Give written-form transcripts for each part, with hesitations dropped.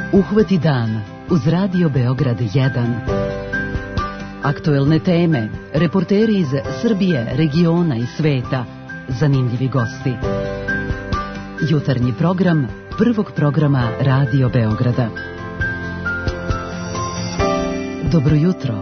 Uhvati dan uz Radio Beograd 1. Aktuelne teme, reporteri iz Srbije, regiona i sveta, zanimljivi gosti. Jutarnji program prvog programa Radio Beograda. Dobro jutro.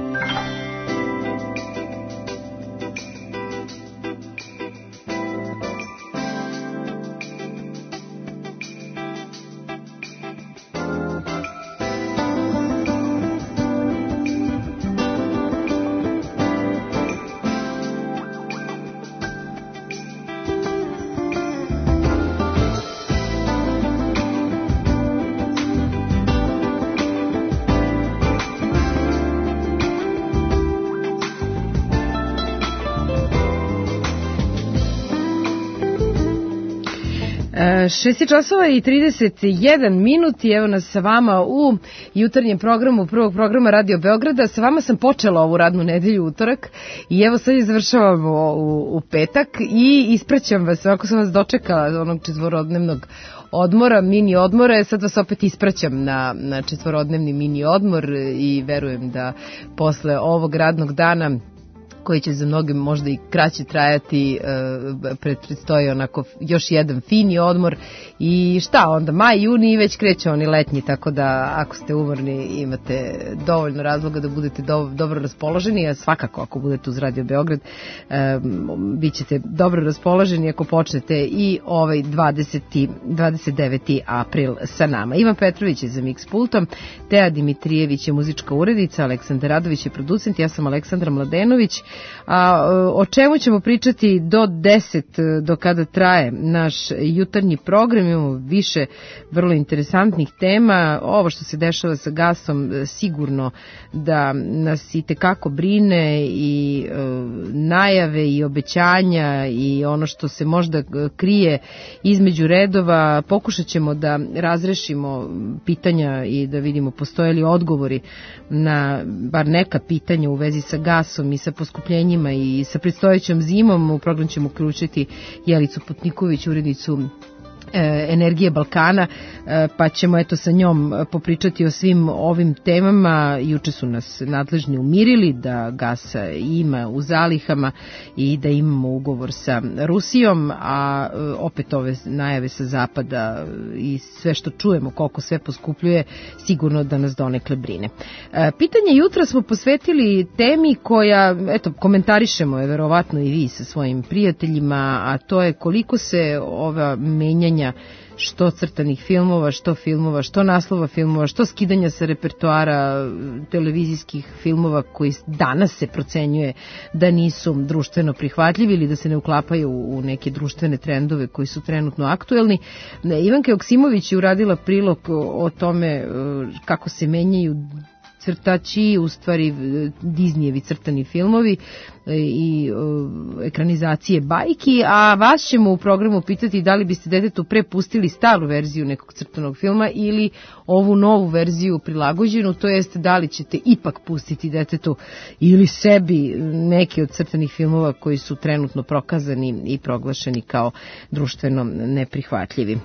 Časova i 31 minut i evo nas sa vama u jutarnjem programu prvog programa Radio Beograda. Sa vama sam počela ovu radnu nedelju utorak i evo sad je završavamo u petak i ispraćam vas, ovako sam vas dočekala onog četvorodnevnog odmora, mini odmora, sad vas opet ispraćam na četvorodnevni mini odmor i verujem da posle ovog radnog dana koji će za mnoge možda i kraće trajati, predstoji onako još jedan fini odmor i šta onda, maj, juni i već kreće oni letnji, tako da ako ste umorni imate dovoljno razloga da budete dobro raspoloženi, a svakako ako budete uz Radio Beograd bit ćete dobro raspoloženi ako počnete i ovaj 29. april sa nama. Ivan Petrović je za Mix pultom, Teja Dimitrijević je muzička urednica, Aleksandar Radović je producent, ja sam Aleksandra Mladenović. A o čemu ćemo pričati do 10, do kada traje naš jutarnji program? Imamo više vrlo interesantnih tema. Ovo što se dešava sa gasom sigurno da nas i tekako brine i najave i obećanja i ono što se možda krije između redova. Pokušat ćemo da razrešimo pitanja i da vidimo postoje li odgovori na bar neka pitanja u vezi sa gasom i sa poskupljenjima i sa predstojećom zimom. U program ćemo uključiti Jelicu Putniković, urednicu Energije Balkana, pa ćemo eto sa njom popričati o svim ovim temama. Juče su nas nadležni umirili da gasa ima u zalihama i da imamo ugovor sa Rusijom, a opet ove najave sa zapada i sve što čujemo koliko sve poskupljuje sigurno da nas donekle brine. Pitanje jutra smo posvetili temi koja, eto, komentarišemo je verovatno i vi sa svojim prijateljima, a to je koliko se ova menjanja što crtanih filmova, što naslova filmova, što skidanja sa repertoara televizijskih filmova koji danas se procenjuje da nisu društveno prihvatljivi ili da se ne uklapaju u neke društvene trendove koji su trenutno aktuelni. Ivanka Joksimović je uradila prilog o tome kako se menjaju crtači, u stvari Disneyevi crtani filmovi i ekranizacije bajki, a vas ćemo u programu pitati da li biste detetu prepustili staru verziju nekog crtanog filma ili ovu novu verziju prilagođenu, to jest da li ćete ipak pustiti detetu ili sebi neki od crtanih filmova koji su trenutno prokazani i proglašeni kao društveno neprihvatljivi.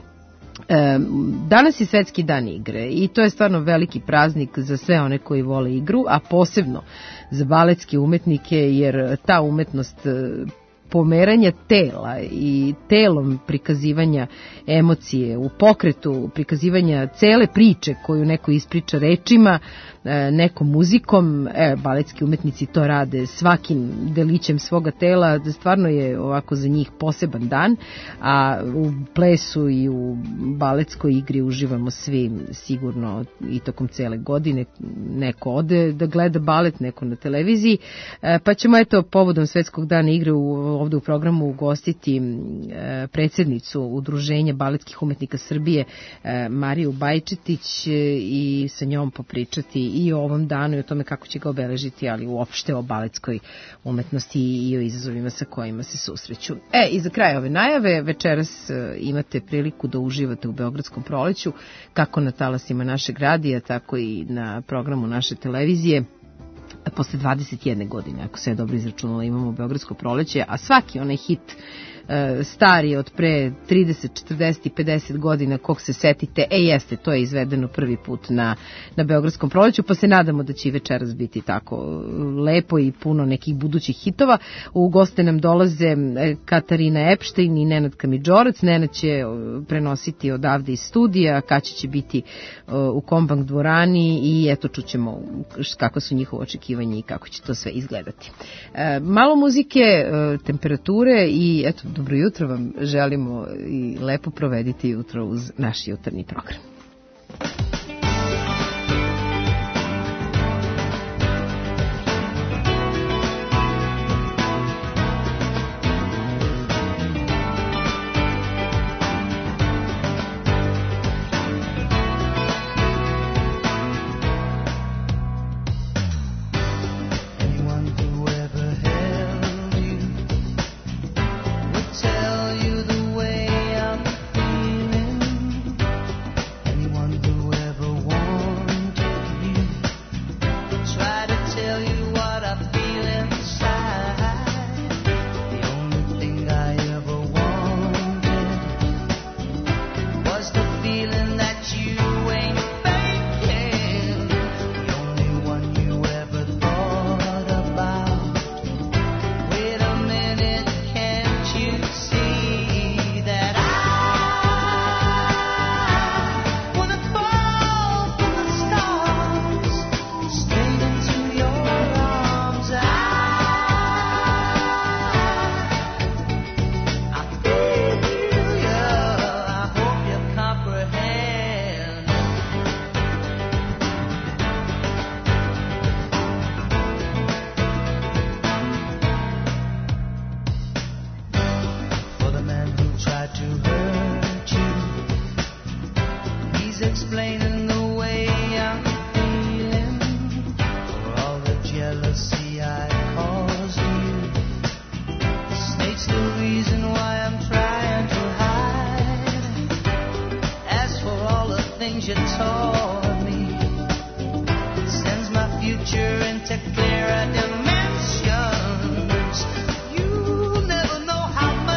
Danas je Svetski dan igre i to je stvarno veliki praznik za sve one koji vole igru, a posebno za baletske umetnike, jer ta umetnost pomeranja tela i telom prikazivanja emocije, u pokretu prikazivanja cele priče koju neko ispriča rečima, neko muzikom, baletski umetnici to rade svakim delićem svoga tela, stvarno je ovako za njih poseban dan, a u plesu i u baletskoj igri uživamo svi sigurno i tokom cele godine. Neko ode da gleda balet, neko na televiziji, pa ćemo eto povodom Svetskog dana igre ovde u programu ugostiti predsjednicu Udruženja baletskih umetnika Srbije Mariju Bajčetić i sa njom popričati i o ovom danu i o tome kako će ga obeležiti, ali uopšte o baletskoj umetnosti i o izazovima sa kojima se susreću. I za kraj ove najave, večeras imate priliku da uživate u Beogradskom proleću, kako na talasima našeg radija, tako i na programu naše televizije. Posle 21 godine, ako se je dobro izračunala, imamo Beogradsko proleće, a svaki onaj hit stari od pre 30, 40 i 50 godina, kog se setite, jeste, to je izvedeno prvi put na Beogradskom proleću, pa se nadamo da će i večeras biti tako lepo i puno nekih budućih hitova. U goste nam dolaze Katarina Epštajn i Nenad Kamidžorac. Nenad će prenositi odavde iz studija, Kaća će biti u Kombank dvorani i eto čućemo kako su njihovo očekivanje i kako će to sve izgledati. Malo muzike, temperature i eto, dobro jutro vam želimo i lepo provedite jutro uz naš jutarnji program.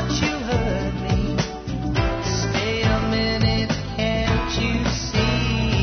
See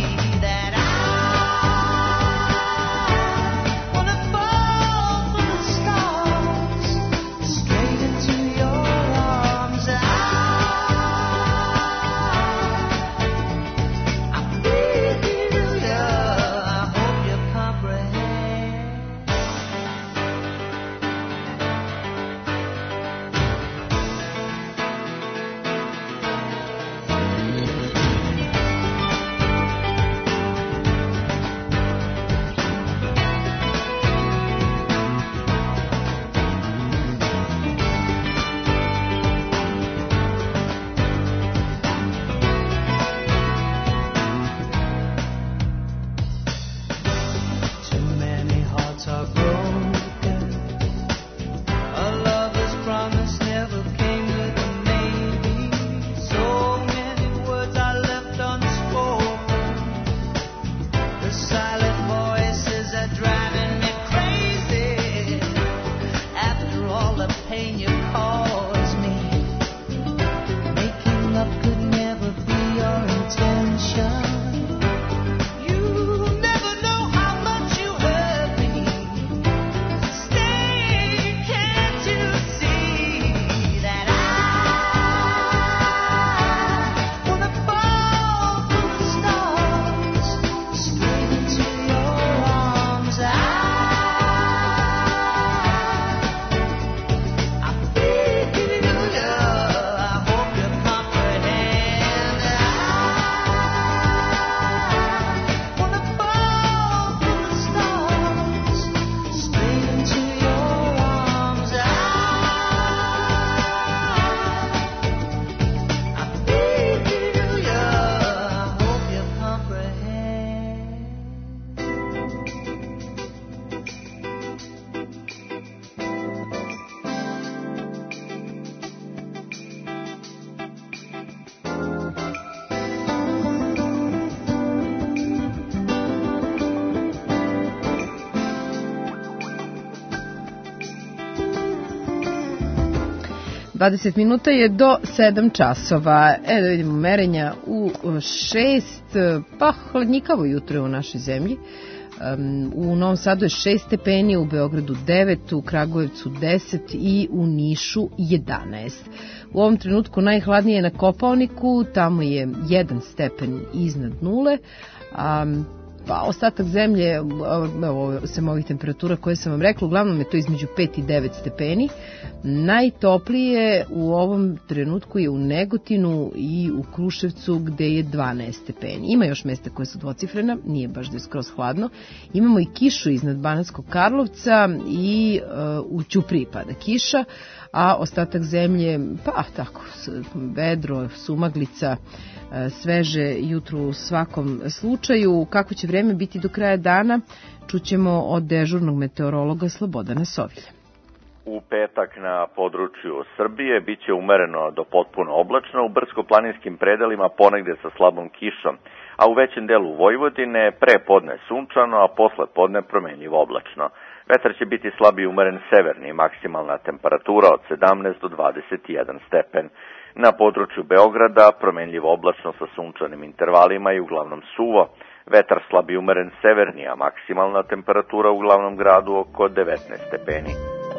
20 minuta je do 7 časova. Da vidimo merenja u 6, pa hladnjikavo jutro u našoj zemlji. U Novom Sadu je 6 stepeni, u Beogradu 9, u Kragujevcu 10 i u Nišu 11. U ovom trenutku najhladnije je na Kopaoniku, tamo je 1 stepen iznad nule, pa ostatak zemlje, sem ovih temperatura koje sam vam rekla, uglavnom je to između 5 i 9 stepeni. Najtoplije u ovom trenutku je u Negotinu i u Kruševcu gde je 12 stepeni. Ima još mesta koje su dvocifrena, nije baš da je skroz hladno. Imamo i kišu iznad Banatskog Karlovca i u Ćupriji pada kiša, a ostatak zemlje, pa tako, vedro, sumaglica, sveže jutro u svakom slučaju. Kako će vreme biti do kraja dana, čućemo od dežurnog meteorologa Slobodana Sovilja. U petak na području Srbije biće umereno do potpuno oblačno, u brdsko-planinskim predelima ponegde sa slabom kišom, a u većem delu Vojvodine pre podne sunčano, a posle podne promenljivo oblačno. Vetar će biti slab i umeren severni, maksimalna temperatura od 17 do 21 stepen. Na području Beograda promenljivo oblačno sa sunčanim intervalima i uglavnom suvo. Vetar slab i umeren severni, a maksimalna temperatura u glavnom gradu oko 19 stepeni.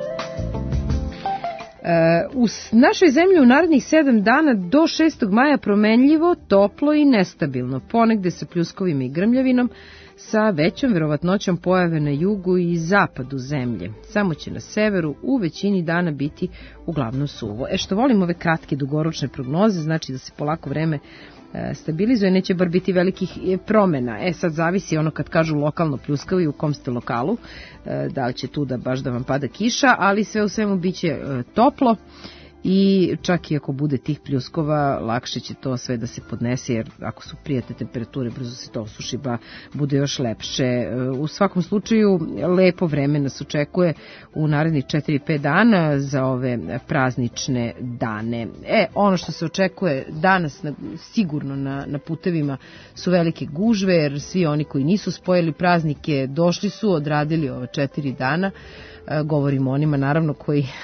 U našoj zemlji u narednih 7 dana do 6. maja promenljivo, toplo i nestabilno, ponegde sa pljuskovima i grmljavinom, sa većom verovatnoćom pojave na jugu i zapadu zemlje. Samo će na severu u većini dana biti uglavnom suvo. Što volim ove kratke dugoročne prognoze, znači da se polako vreme stabilizuje, neće bar biti velikih promena. Sad zavisi ono kad kažu lokalno pljuskavo i u kom ste lokalu, da li će tu da baš da vam pada kiša, ali sve u svemu biće toplo i čak i ako bude tih pljuskova, lakše će to sve da se podnese, jer ako su prijatne temperature, brzo se to osuši, ba bude još lepše. U svakom slučaju, lepo vreme nas očekuje u narednih 4-5 dana za ove praznične dane. Ono što se očekuje danas sigurno na putevima su velike gužve, jer svi oni koji nisu spojili praznike došli su, odradili ove 4 dana. Govorimo o onima naravno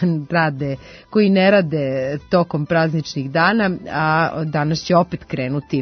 koji ne rade tokom prazničnih dana, a danas će opet krenuti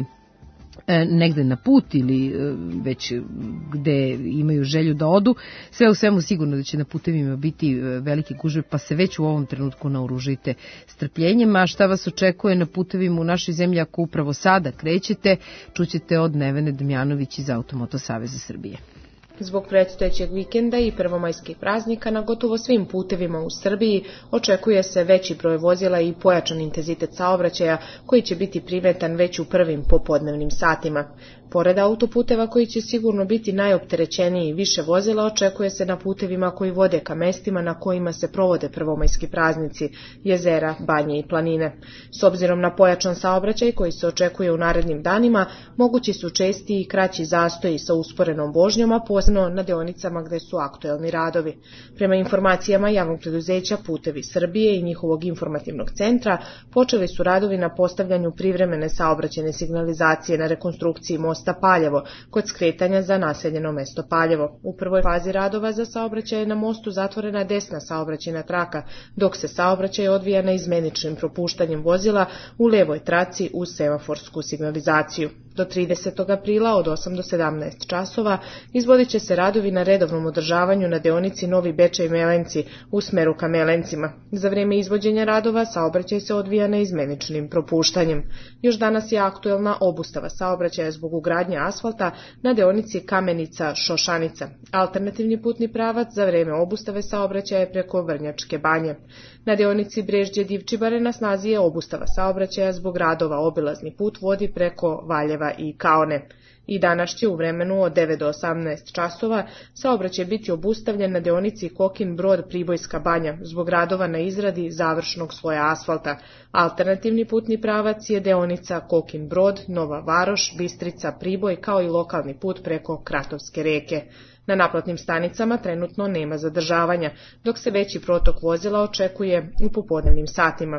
negde na put ili već gde imaju želju da odu. Sve u svemu sigurno da će na putevima biti velike gužve, pa se već u ovom trenutku naoružite strpljenjem. A šta vas očekuje na putevima u našoj zemlji ako upravo sada krećete, čućete od Nevene Damjanović iz Automoto Saveza Srbije. Zbog predstojećeg vikenda i prvomajskih praznika na gotovo svim putevima u Srbiji očekuje se veći broj vozila i pojačan intenzitet saobraćaja koji će biti primetan već u prvim popodnevnim satima. Pored autoputeva koji će sigurno biti najopterećeniji, više vozila očekuje se na putevima koji vode ka mestima na kojima se provode prvomajski praznici, jezera, banje i planine. S obzirom na pojačan saobraćaj koji se očekuje u narednim danima, mogući su česti i kraći zastoji sa usporenom vožnjom, a posebno na deonicama gde su aktuelni radovi. Prema informacijama javnog preduzeća Putevi Srbije i njihovog informativnog centra, počeli su radovi na postavljanju privremene saobraćajne signalizacije na rekonstrukciji mosta Paljevo, kod skretanja za naseljeno mesto Paljevo. U prvoj fazi radova za saobraćaj je na mostu zatvorena desna saobraćajna traka, dok se saobraćaj odvija na izmeničnim propuštanjem vozila u levoj traci uz semaforsku signalizaciju. Do 30. aprila od 8 do 17 časova izvodit će se radovi na redovnom održavanju na deonici Novi Bečej Melenci u smeru ka Melencima. Za vreme izvođenja radova saobraćaj se odvija na izmeničnim propuštanjem. Još danas je aktuelna obustava saobraćaja zbog ugradnje asfalta na deonici Kamenica-Šošanica. Alternativni putni pravac za vreme obustave saobraćaja je preko Vrnjačke banje. Na deonici Brežđe-Divčibare na snazi je obustava saobraćaja zbog radova. Obilazni put vodi preko Valjeva i Kaone. I danas će u vremenu od 9 do 18 časova saobraćaj biti obustavljen na deonici Kokin Brod-Pribojska banja zbog radova na izradi završnog sloja asfalta. Alternativni putni pravac je deonica Kokin Brod, Nova Varoš, Bistrica, Priboj kao i lokalni put preko Kratovske reke. Na naplatnim stanicama trenutno nema zadržavanja, dok se veći protok vozila očekuje u popodnevnim satima.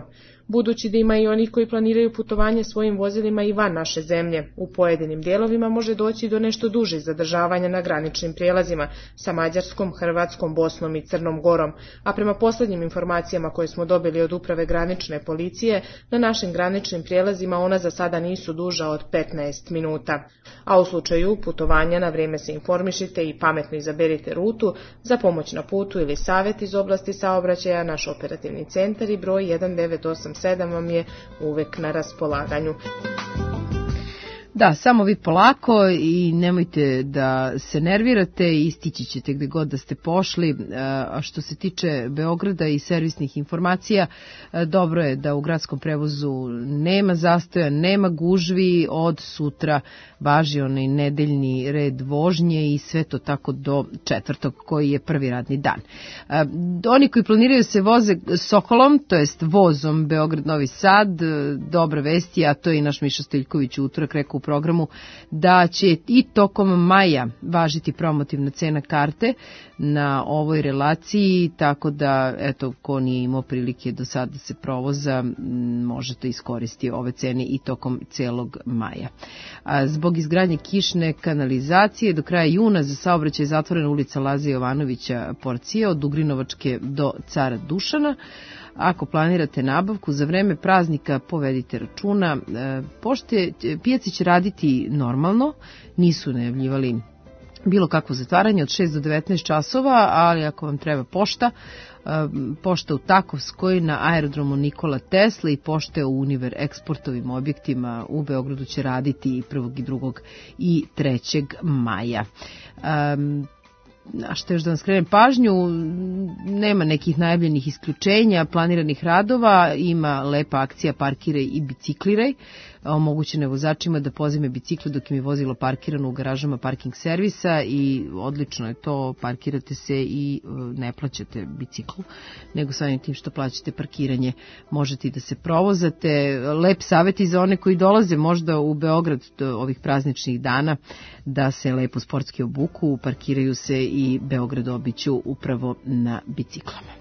Budući da ima i onih koji planiraju putovanje svojim vozilima i van naše zemlje, u pojedinim dijelovima može doći do nešto dužih zadržavanja na graničnim prijelazima sa Mađarskom, Hrvatskom, Bosnom i Crnom Gorom, a prema posljednjim informacijama koje smo dobili od uprave granične policije, na našim graničnim prijelazima ona za sada nisu duža od 15 minuta. A u slučaju putovanja na vrijeme se informišite i pametno izaberite rutu. Za pomoć na putu ili savjet iz oblasti saobraćaja, naš operativni centar i broj 1987 vam je uvek na raspolaganju. Da, samo vi polako i nemojte da se nervirate, istići ćete gdje god da ste pošli. A što se tiče Beograda i servisnih informacija, dobro je da u gradskom prevozu nema zastoja, nema gužvi, od sutra važi onaj nedeljni red vožnje i sve to tako do četvrtog koji je prvi radni dan. Oni koji planiraju se voze Sokolom, to jest vozom Beograd-Novi Sad, dobra vesti, a to je i naš Miša Stojiljković u utorak rekao u programu, da će i tokom maja važiti promotivna cena karte na ovoj relaciji, tako da, eto, ko nije imao prilike do sada se provoza, možete iskoristiti ove cene i tokom celog maja. Zbog izgradnje kišne kanalizacije do kraja juna za saobraćaj zatvorena ulica Laze Jovanovića Porcije od Ugrinovačke do Cara Dušana. Ako planirate nabavku za vreme praznika, povedite računa. Pijaci će raditi normalno, nisu najavljivali bilo kakvo zatvaranje od 6 do 19 časova, ali ako vam treba pošta u Takovskoj, na aerodromu Nikola Tesla i pošte u Univer eksportovim objektima u Beogradu će raditi 1. i 2. i 3. maja. A što još da vam skrenem pažnju, nema nekih najavljenih isključenja planiranih radova, ima lepa akcija Parkiraj i bicikliraj, omogućeno je vozačima da pozajme bicikle dok im je vozilo parkirano u garažama parking servisa i odlično je to, parkirate se i ne plaćate biciklu, nego samim tim što plaćate parkiranje možete i da se provozate. Lep savjet i za one koji dolaze možda u Beograd ovih prazničnih dana da se lepo sportski obuku, parkiraju se i Beograd obiću upravo na biciklama.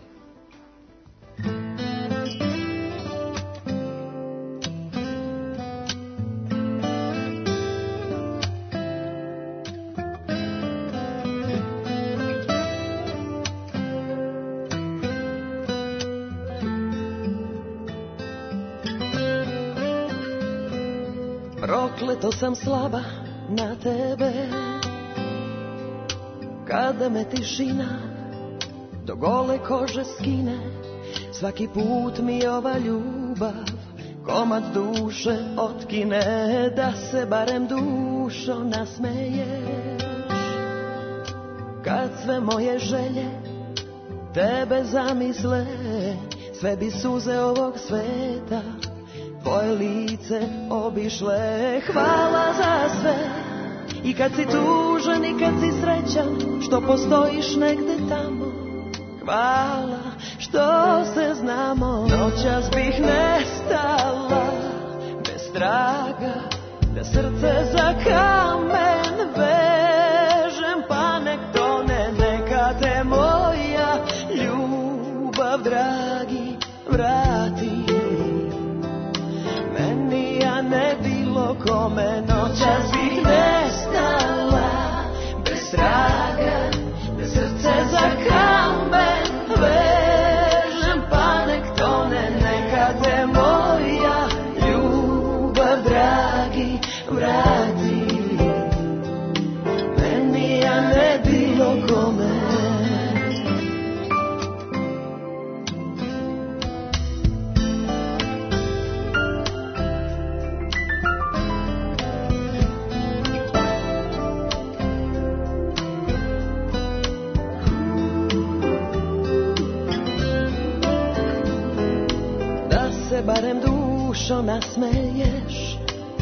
Prokleto sam slaba na tebe, kada me tišina do gole kože skine, svaki put mi ova ljubav komad duše otkine, da se barem dušo nasmeješ. Kad sve moje želje tebe zamisle, sve bi suze ovog sveta tvoje lice obišle. Hvala za sve, i kad si tužan i kad si srećan, što postojiš negde tamo. Hvala što se znamo, noćas bih nestala bez traga, da srce za kamen vežem, pa nek tone, neka te moja ljubav, dragi, vrati meni, a ne bilo kome. Noćas bih nestala bez traga, da srce za kamen vežem, pa nek tone, neka te moja ljubav, dragi, vrati meni, a ne bilo kome. Barem dušo nasmeješ,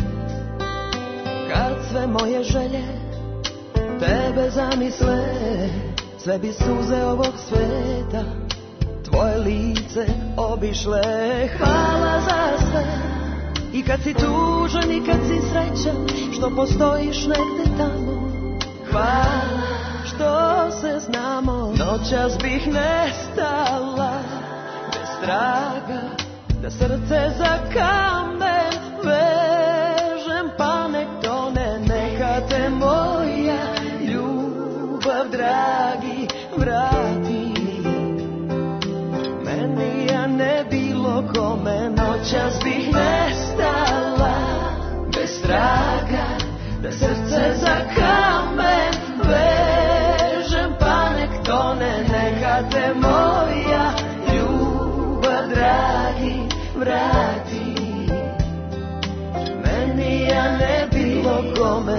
kad sve moje želje tebe zamisle, sve bi suze ovog sveta tvoje lice obišle. Hvala za sve, i kad si tužan i kad si srećan, što postojiš negde tamo. Hvala što se znamo, noćas bih nestala bez traga, da srce za kamen vežem, pa nek tone, neka te moja ljubav, dragi, vrati. Meni ja ne bilo kome, noćas bih nestala bez traga, da srce za kamen vežem, pa nek tone, neka te moja ljubav, dragi, vrati. Meni ja ne bilo kome.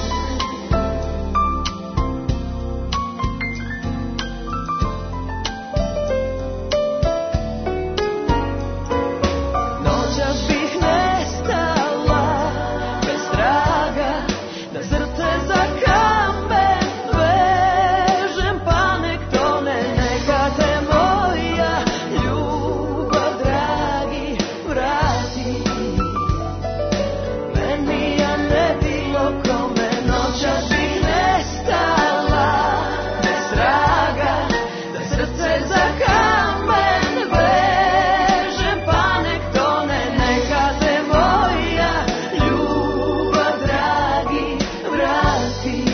Noćas bih nestala bez traga, da srce za kamen vežem, pa nek tone, neka te moja ljubav, dragi, vrati. Meni ja ne bilo kome, noćas bih nestala bez traga, da srce za kamen vežem, pa nek tone, neka te moja ljubav, dragi, vrati.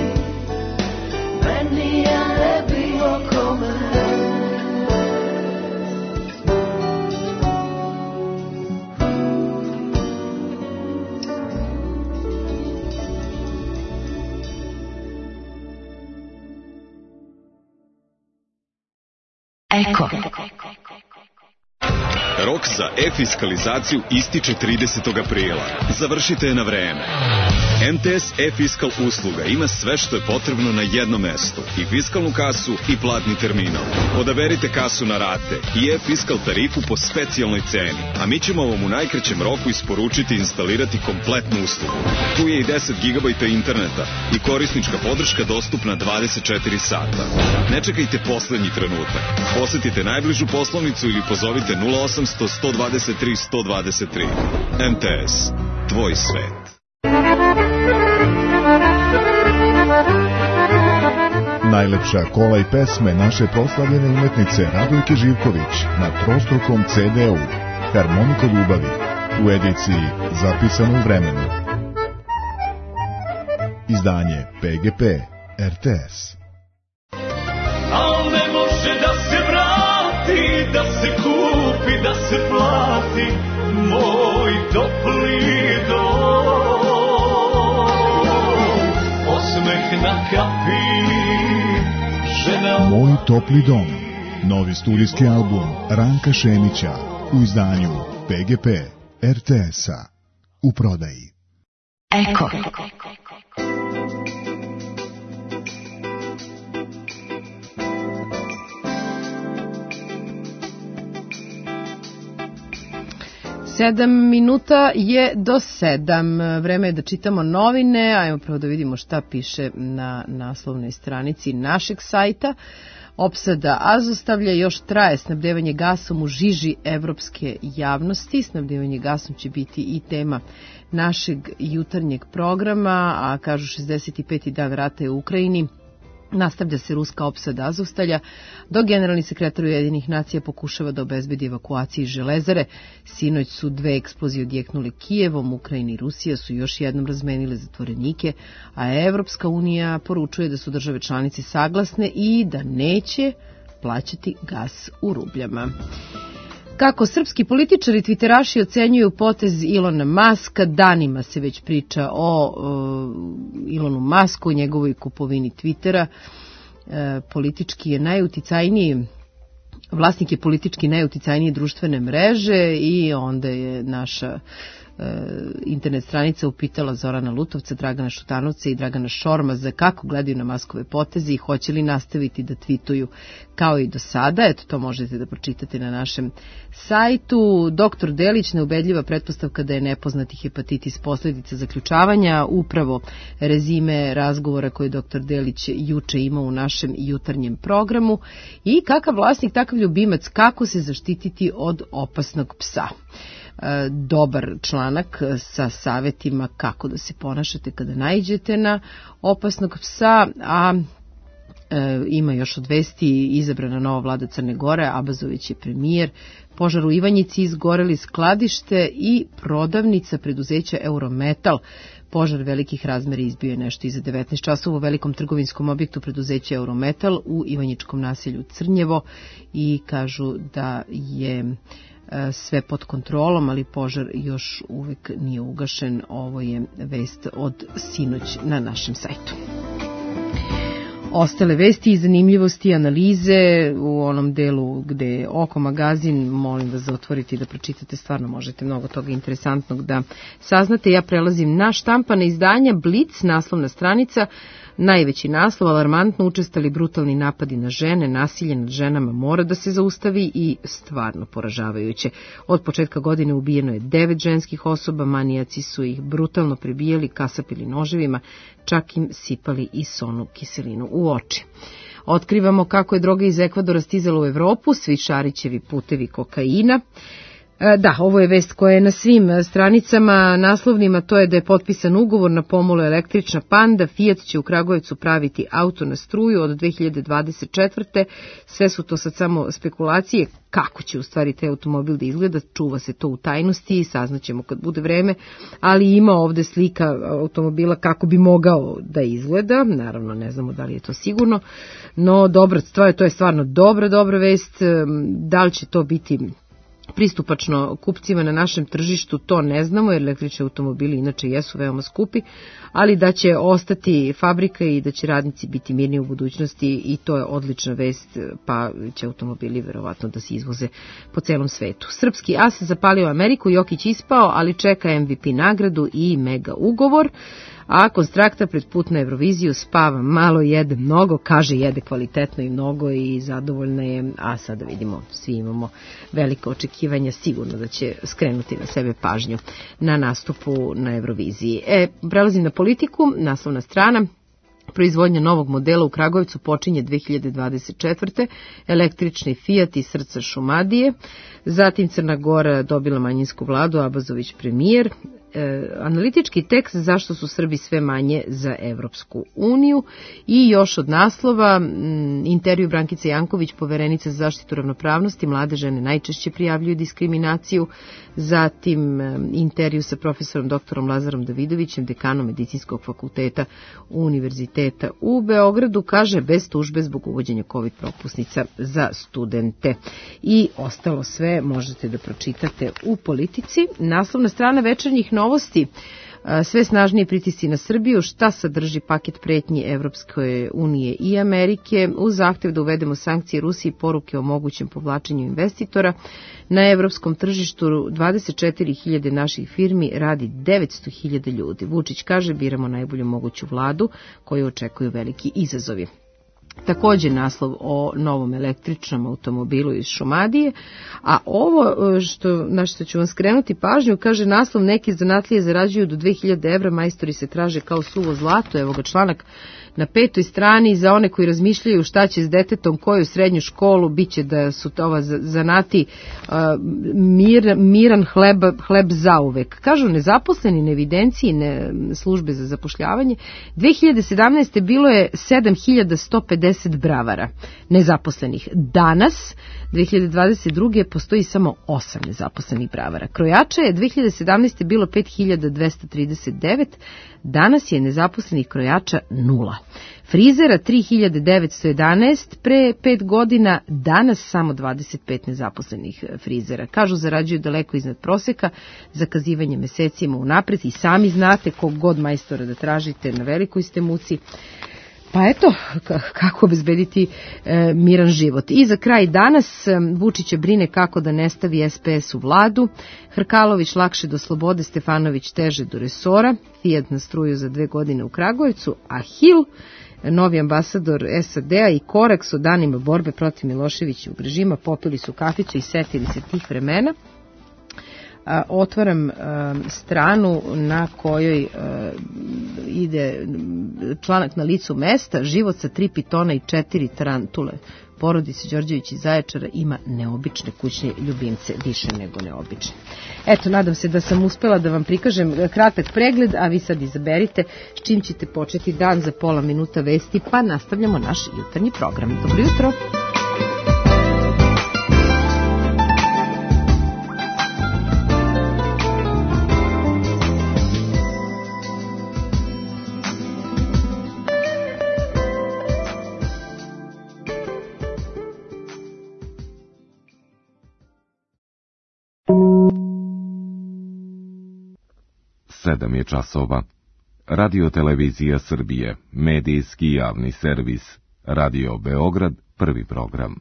Meni ja ne bilo kome. Eko. Rok za e-fiskalizaciju ističe 30. aprila. Završite je na vreme. MTS e-fiskal usluga ima sve što je potrebno na jednom mestu. I fiskalnu kasu i platni terminal. Odaberite kasu na rate i e-fiskal tarifu po specijalnoj ceni. A mi ćemo vam u najkraćem roku isporučiti i instalirati kompletnu uslugu. Tu je i 10 GB interneta i korisnička podrška dostupna 24 sata. Ne čekajte poslednji trenutak. Posetite najbližu poslovnicu ili pozovite 0800 123 123. MTS. Tvoj svet. Najlepša kola i pesme naše proslavljene umetnice Radojke Živković na trostrukom CD-u Harmoniko ljubavi u ediciji Zapisano u vremenu. Izdanje PGP RTS. Al ne može da se vrati, da se kupi, da se plati moj topli dom. Osmeh na kapi, žena... Moj topli dom. Novi studijski album Ranka Šemića u izdanju PGP RTS-a. U prodaji. Eko. 7 minuta je do 7. Vreme je da čitamo novine, ajmo prvo da vidimo šta piše na naslovnoj stranici našeg sajta. Opsada Azovstavlja još traje, snabdevanje gasom u žiži evropske javnosti. Snabdevanje gasom će biti i tema našeg jutarnjeg programa, a kažu 65. dan rata je u Ukrajini. Nastavlja se ruska opsada Azovstalja, dok generalni sekretar Ujedinjenih nacija pokušava da obezbedi evakuaciju iz Železare. Sinoć su 2 eksplozije odjeknule Kijevom, Ukrajina i Rusija su još jednom razmenile zatvorenike, a Evropska unija poručuje da su države članice saglasne i da neće plaćati gas u rubljama. Kako srpski političari twitteraši ocenjuju potez Ilona Maska, danima se već priča o Ilonu Masku, njegovoj kupovini Twittera. Politički je najuticajniji, vlasnik je politički najuticajnije društvene mreže i onda je naša internet stranica upitala Zorana Lutovca, Dragana Šutanovca i Dragana Šormaza kako gledaju na Maskove poteze i hoće li nastaviti da tweetuju kao i do sada. Eto, to možete da pročitate na našem sajtu. Doktor Delić, neubedljiva pretpostavka da je nepoznati hepatitis posljedica zaključavanja, upravo rezime razgovora koje je doktor Delić juče imao u našem jutarnjem programu. I kakav vlasnik, takav ljubimac, kako se zaštititi od opasnog psa. Dobar članak sa savjetima kako da se ponašate kada naiđete na opasnog psa, a Ima još od vesti, izabrana nova vlada Crne Gore, Abazović je premijer, požar u Ivanjici, izgoreli skladište i prodavnica preduzeća Eurometal. Požar velikih razmera izbio je nešto iza 19 časova u velikom trgovinskom objektu preduzeća Eurometal u Ivanjičkom naselju Crnjevo i kažu da je sve pod kontrolom, ali požar još uvek nije ugašen. Ovo je vest od sinoć na našem sajtu. Ostale vesti i zanimljivosti i analize u onom delu gde je Oko magazin, molim vas da otvorite i da pročitate, stvarno možete mnogo toga interesantnog da saznate. Ja prelazim na štampana izdanja. Blic, naslovna stranica, najveći naslov: alarmantno učestali brutalni napadi na žene, nasilje nad ženama mora da se zaustavi i stvarno poražavajuće. Od početka godine ubijeno je 9 ženskih osoba, manijaci su ih brutalno prebijali, kasapili noževima, čak im sipali i sonu kiselinu u oči. Otkrivamo kako je droga iz Ekvadora stizala u Evropu, svi Šarićevi putevi kokaina. Da, ovo je vest koja je na svim stranicama naslovnima, to je da je potpisan ugovor na pomolu električna Panda, Fiat će u Kragujevcu praviti auto na struju od 2024. Sve su to sad samo spekulacije, kako će u stvari taj automobil da izgleda, čuva se to u tajnosti i saznaćemo kad bude vreme, ali ima ovde slika automobila kako bi mogao da izgleda, naravno ne znamo da li je to sigurno, no dobra stvar, to je stvarno dobra vest. Da li će to biti pristupačno kupcima na našem tržištu, to ne znamo, jer električni automobili inače jesu veoma skupi, ali da će ostati fabrika i da će radnici biti mirni u budućnosti i to je odlična vest, pa će automobili verovatno da se izvoze po celom svetu. Srpski as zapalio Ameriku, Jokić ispao, ali čeka MVP nagradu i mega ugovor. A Konstrakta pred put na Euroviziju spava malo, jede mnogo, kaže jede kvalitetno i mnogo i zadovoljna je, a sada vidimo, svi imamo velike očekivanja, sigurno da će skrenuti na sebe pažnju na nastupu na Euroviziji. Prelazim na politiku, naslovna strana. Proizvodnja novog modela u Kragujevcu počinje 2024. Električni Fiat iz srca Šumadije. Zatim Crna Gora dobila manjinsku vladu, Abazović premijer. Analitički tekst zašto su Srbi sve manje za Evropsku uniju i još od naslova intervju Brankice Janković, poverenica za zaštitu ravnopravnosti, mlade žene najčešće prijavljuju diskriminaciju, zatim intervju sa profesorom doktorom Lazarom Davidovićem, dekanom Medicinskog fakulteta Univerziteta u Beogradu, kaže bez tužbe zbog uvođenja COVID propusnica za studente. I ostalo sve možete da pročitate u Politici. Naslovna strana Večernjih novosti: sve snažniji pritisci na Srbiju, šta sadrži paket pretnji Evropske unije i Amerike, uz zahtev da uvedemo sankcije Rusiji, poruke o mogućem povlačenju investitora. Na evropskom tržištu 24.000 naših firmi radi 900.000 ljudi. Vučić kaže biramo najbolju moguću vladu koju očekuju veliki izazovi. Takođe naslov o novom električnom automobilu iz Šumadije, a ovo na što ću vam skrenuti pažnju, kaže naslov: neki zanatlije zarađuju do 2000 evra, majstori se traže kao suvo zlato. Evo ga članak na 5. strani. Za one koji razmišljaju šta će s detetom, koju srednju školu, bit će da su ova zanati miran hleb zauvek. Kažu nezaposleni, na evidenciji službe za zapošljavanje 2017. bilo je 7150 bravara nezaposlenih. Danas 2022. postoji samo 8 nezaposlenih bravara. Krojača je 2017. bilo 5239, danas je nezaposlenih krojača 0. Frizera 3911 pre 5 godina, danas samo 25 nezaposlenih frizera. Kažu zarađuju daleko iznad proseka, zakazivanje mesecima unapred i sami znate kog god majstora da tražite, na velikoj ste muci. Pa eto, kako obezbediti miran život. I za kraj danas, Vučića brine kako da ne stavi SPS u vladu, Hrkalović lakše do slobode, Stefanović teže do resora, Fiat na struju za 2 godine u Kragujevcu, a Hill, novi ambasador SAD-a i Koraks o danima borbe protiv Miloševićevog režima, popili su kaficu i setili se tih vremena. Otvaram stranu na kojoj ide članak na licu mesta, život sa 3 pitona i 4 tarantule. Porodica Đorđević iz Zaječara ima neobične kućne ljubimce, više nego neobične. Eto, nadam se da sam uspela da vam prikažem kratak pregled, a vi sad izaberite s čim ćete početi dan za pola minuta vesti, pa nastavljamo naš jutarnji program. Dobro jutro! Sedam je časova. Radio Televizija Srbije, medijski javni servis. Radio Beograd, prvi program.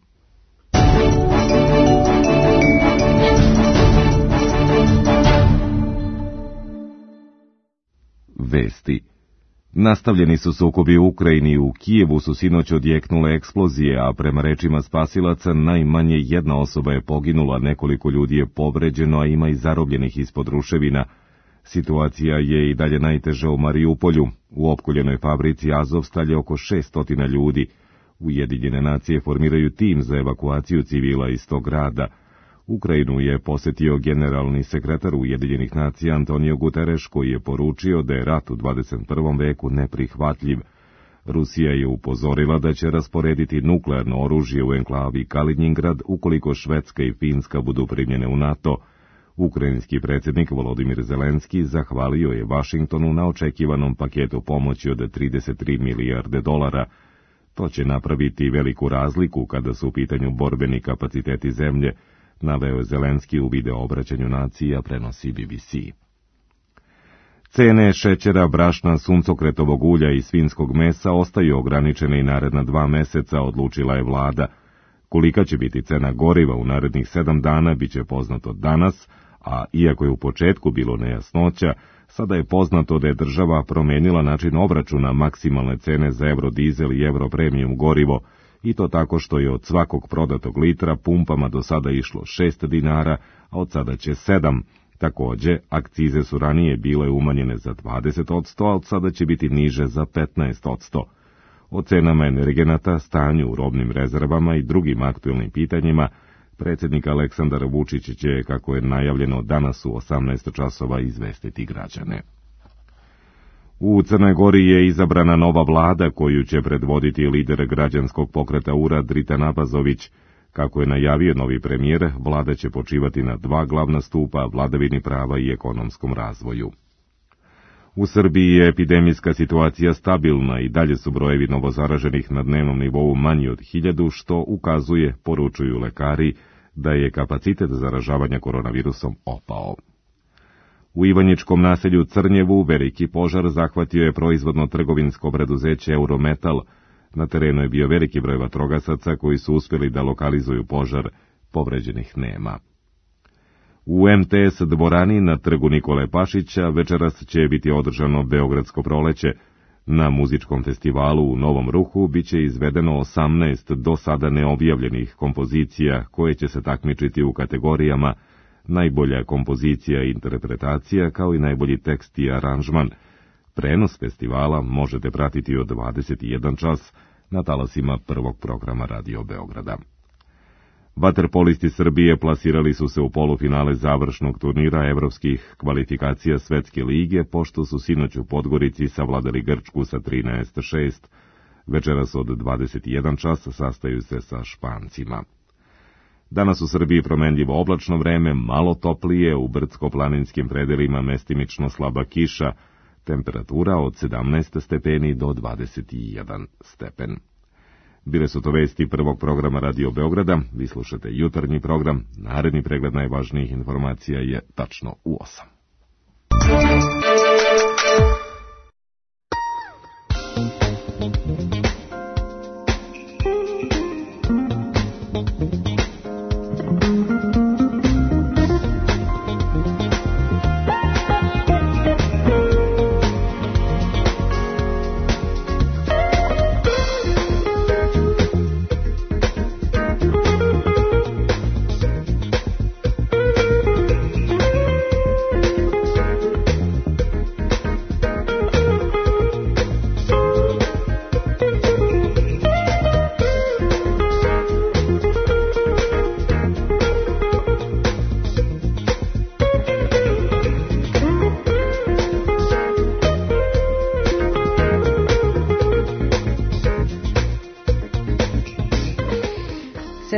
Vesti. Nastavljeni su sukobi u Ukrajini, u Kijevu su sinoć odjeknule eksplozije, a prema rečima spasilaca najmanje jedna osoba je poginula, nekoliko ljudi je povređeno, a ima i zarobljenih ispod ruševina. Situacija je i dalje najteža u Mariupolju. U opkoljenoj fabrici Azovstal je oko 600 ljudi. Ujedinjene nacije formiraju tim za evakuaciju civila iz tog grada. Ukrajinu je posetio generalni sekretar Ujedinjenih nacija Antonio Guterres, koji je poručio da je rat u 21. veku neprihvatljiv. Rusija je upozorila da će rasporediti nuklearno oružje u enklavi Kaliningrad ukoliko Švedska i Finska budu primljene u NATO. Ukrajinski predsjednik Volodimir Zelenski zahvalio je Vašingtonu na očekivanom paketu pomoći od 33 milijarde dolara. To će napraviti veliku razliku kada su u pitanju borbeni kapaciteti zemlje, naveo je Zelenski u video obraćanju nacija, prenosi BBC. Cene šećera, brašna, suncokretovog ulja i svinjskog mesa ostaju ograničene i naredna 2 meseca, odlučila je vlada. Kolika će biti cena goriva u narednih 7 dana bit će poznato danas, a iako je u početku bilo nejasnoća, sada je poznato da je država promenila način obračuna maksimalne cene za eurodizel i europremijum gorivo, i to tako što je od svakog prodatog litra pumpama do sada išlo 6 dinara, a od sada će 7. Također, akcize su ranije bile umanjene za 20%, a od sada će biti niže za 15%. O cenama energenata, stanju u robnim rezervama i drugim aktuelnim pitanjima predsjednik Aleksandar Vučić će, kako je najavljeno, danas u 18 časova izvestiti građane. U Crnoj Gori je izabrana nova vlada koju će predvoditi lider građanskog pokreta URA Dritan Abazović. Kako je najavio novi premijer, vlada će počivati na 2 glavna stupa, vladavini prava i ekonomskom razvoju. U Srbiji je epidemijska situacija stabilna i dalje su brojevi novozaraženih na dnevnom nivou manji od 1000, što ukazuje, poručuju lekari, da je kapacitet zaražavanja koronavirusom opao. U Ivanjičkom naselju Crnjevu veliki požar zahvatio je proizvodno trgovinsko preduzeće Eurometal. Na terenu je bio veliki broj vatrogasaca koji su uspjeli da lokalizuju požar, povređenih nema. U MTS dvorani na trgu Nikole Pašića večeras će biti održano Beogradsko proleće. Na muzičkom festivalu u Novom Ruhu bit će izvedeno 18 do sada neobjavljenih kompozicija koje će se takmičiti u kategorijama najbolja kompozicija i interpretacija kao i najbolji tekst i aranžman. Prenos festivala možete pratiti od 21 čas na talasima prvog programa Radio Beograda. Vaterpolisti Srbije plasirali su se u polufinale završnog turnira evropskih kvalifikacija Svetske lige, pošto su sinoć u Podgorici savladali Grčku sa 13:6. Večeras od 21 čas sastaju se sa Špancima. Danas u Srbiji promenljivo oblačno vreme, malo toplije, u brdsko-planinskim predelima mestimično slaba kiša, temperatura od 17 stepeni do 21 stepen. Bile su to vesti prvog programa Radio Beograda. Vi slušate jutarnji program. Naredni pregled najvažnijih informacija je tačno u 8.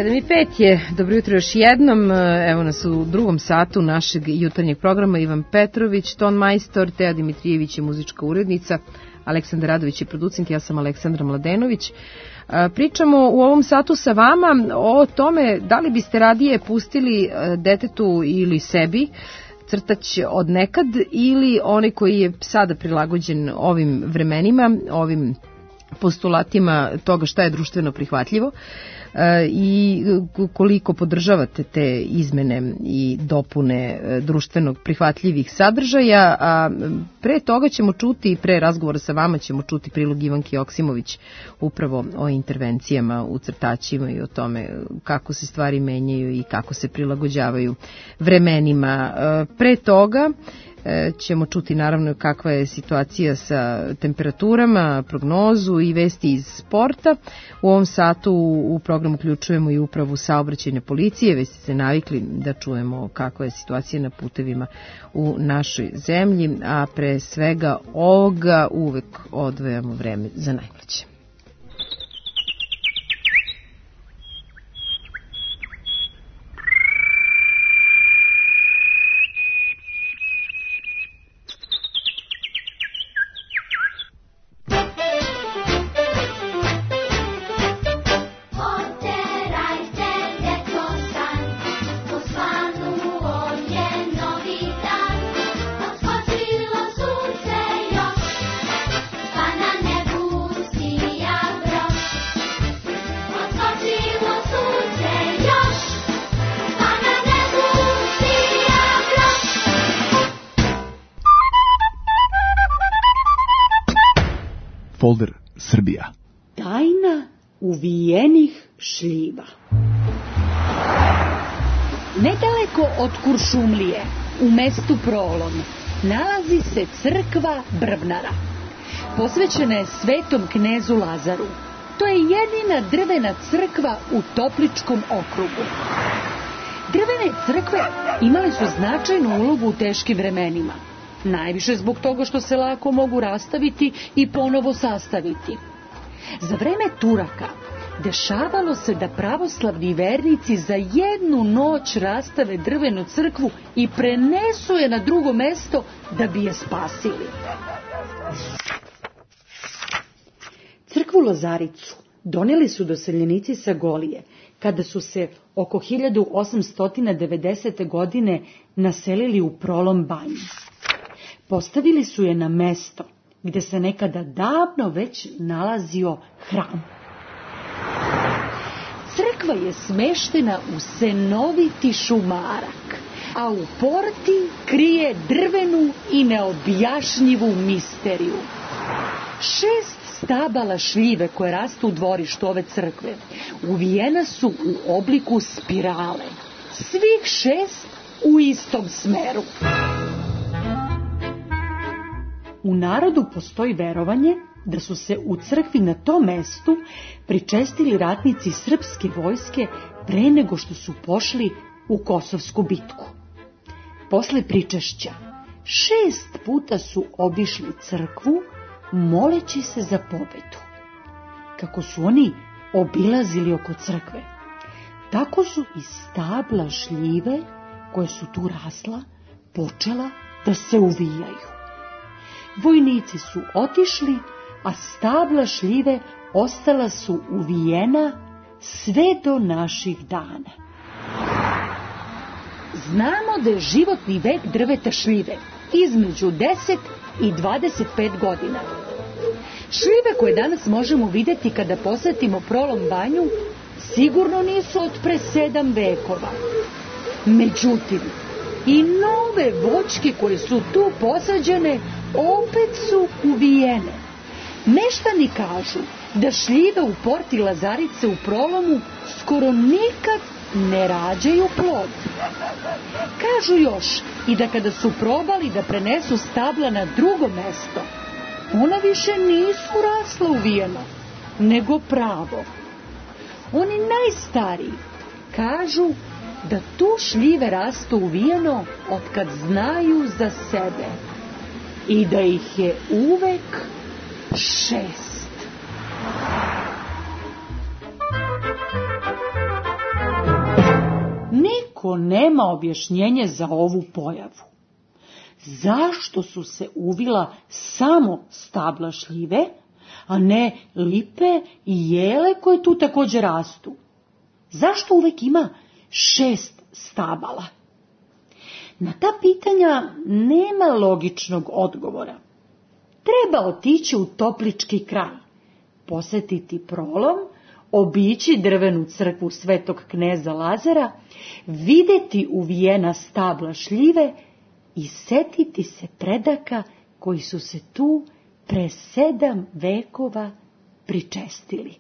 7:05 je, dobro jutro još jednom, evo nas u drugom satu našeg jutarnjeg programa, Ivan Petrović, ton majstor, Teja Dimitrijević je muzička urednica, Aleksandar Radović je producent, ja sam Aleksandra Mladenović. Pričamo u ovom satu sa vama o tome da li biste radije pustili detetu ili sebi crtač od nekad ili onaj koji je sada prilagođen ovim vremenima, ovim postulatima toga šta je društveno prihvatljivo i koliko podržavate te izmene i dopune društvenog prihvatljivih sadržaja. A pre toga ćemo čuti, pre razgovora sa vama ćemo čuti prilog Ivanke Joksimović upravo o intervencijama u crtačima i o tome kako se stvari menjaju i kako se prilagođavaju vremenima. Pre toga ćemo čuti naravno kakva je situacija sa temperaturama, prognozu i vesti iz sporta. U ovom satu u program uključujemo i upravu saobraćajne policije, već ste se navikli da čujemo kakva je situacija na putevima u našoj zemlji, a pre svega ovoga uvek odvajamo vreme za najmlađe. Folder Srbija. Tajna uvijenih šljiva. Nedaleko od Kuršumlije, u mestu Prolom, nalazi se crkva Brvnara. Posvećena je svetom knezu Lazaru. To je jedina drvena crkva u Topličkom okrugu. Drvene crkve imale su značajnu ulogu u teškim vremenima. Najviše zbog toga što se lako mogu rastaviti i ponovo sastaviti. Za vreme Turaka dešavalo se da pravoslavni vernici za jednu noć rastave drvenu crkvu i prenesu je na drugo mesto da bi je spasili. Crkvu Lazaricu donijeli su doseljenici sa Golije, kada su se oko 1890. godine naselili u Prolom banji. Postavili su je na mesto gdje se nekada davno već nalazio hram. Crkva je smeštena u senoviti šumarak, a u porti krije drvenu i neobjašnjivu misteriju. 6 stabala šljive koje rastu u dvorištu ove crkve uvijena su u obliku spirale, svih 6 u istom smeru. U narodu postoji verovanje da su se u crkvi na tom mestu pričestili ratnici srpske vojske pre nego što su pošli u Kosovsku bitku. Posle pričešća 6 puta su obišli crkvu moleći se za pobedu. Kako su oni obilazili oko crkve, tako su iz stabla šljive koje su tu rasla počela da se uvijaju. Vojnici su otišli, a stabla šljive ostala su uvijena sve do naših dana. Znamo da je životni vek drveta šljive između 10 i 25 godina. Šljive koje danas možemo vidjeti kada posetimo Prolom banju sigurno nisu od pre 7 vekova. Međutim, i nove voćke koje su tu posađene opet su uvijene. Meštani kažu da šljive u porti Lazarice u Prolomu skoro nikad ne rađaju plod. Kažu još i da kada su probali da prenesu stabla na drugo mesto, ona više nisu rasla uvijeno, nego pravo. Oni najstariji kažu da tu šljive rastu uvijeno od kad znaju za sebe i da ih je uvek 6. niko nema objašnjenje za ovu pojavu. Zašto su se uvila samo stabla šljive, a ne lipe i jele koje tu također rastu? Zašto uvek ima 6 stabala? Na ta pitanja nema logičnog odgovora. Treba otići u Toplički kraj, posetiti Prolom, obići drvenu crkvu Svetog kneza Lazara, videti uvijena stabla šljive i setiti se predaka koji su se tu pre 7 vekova pričestili.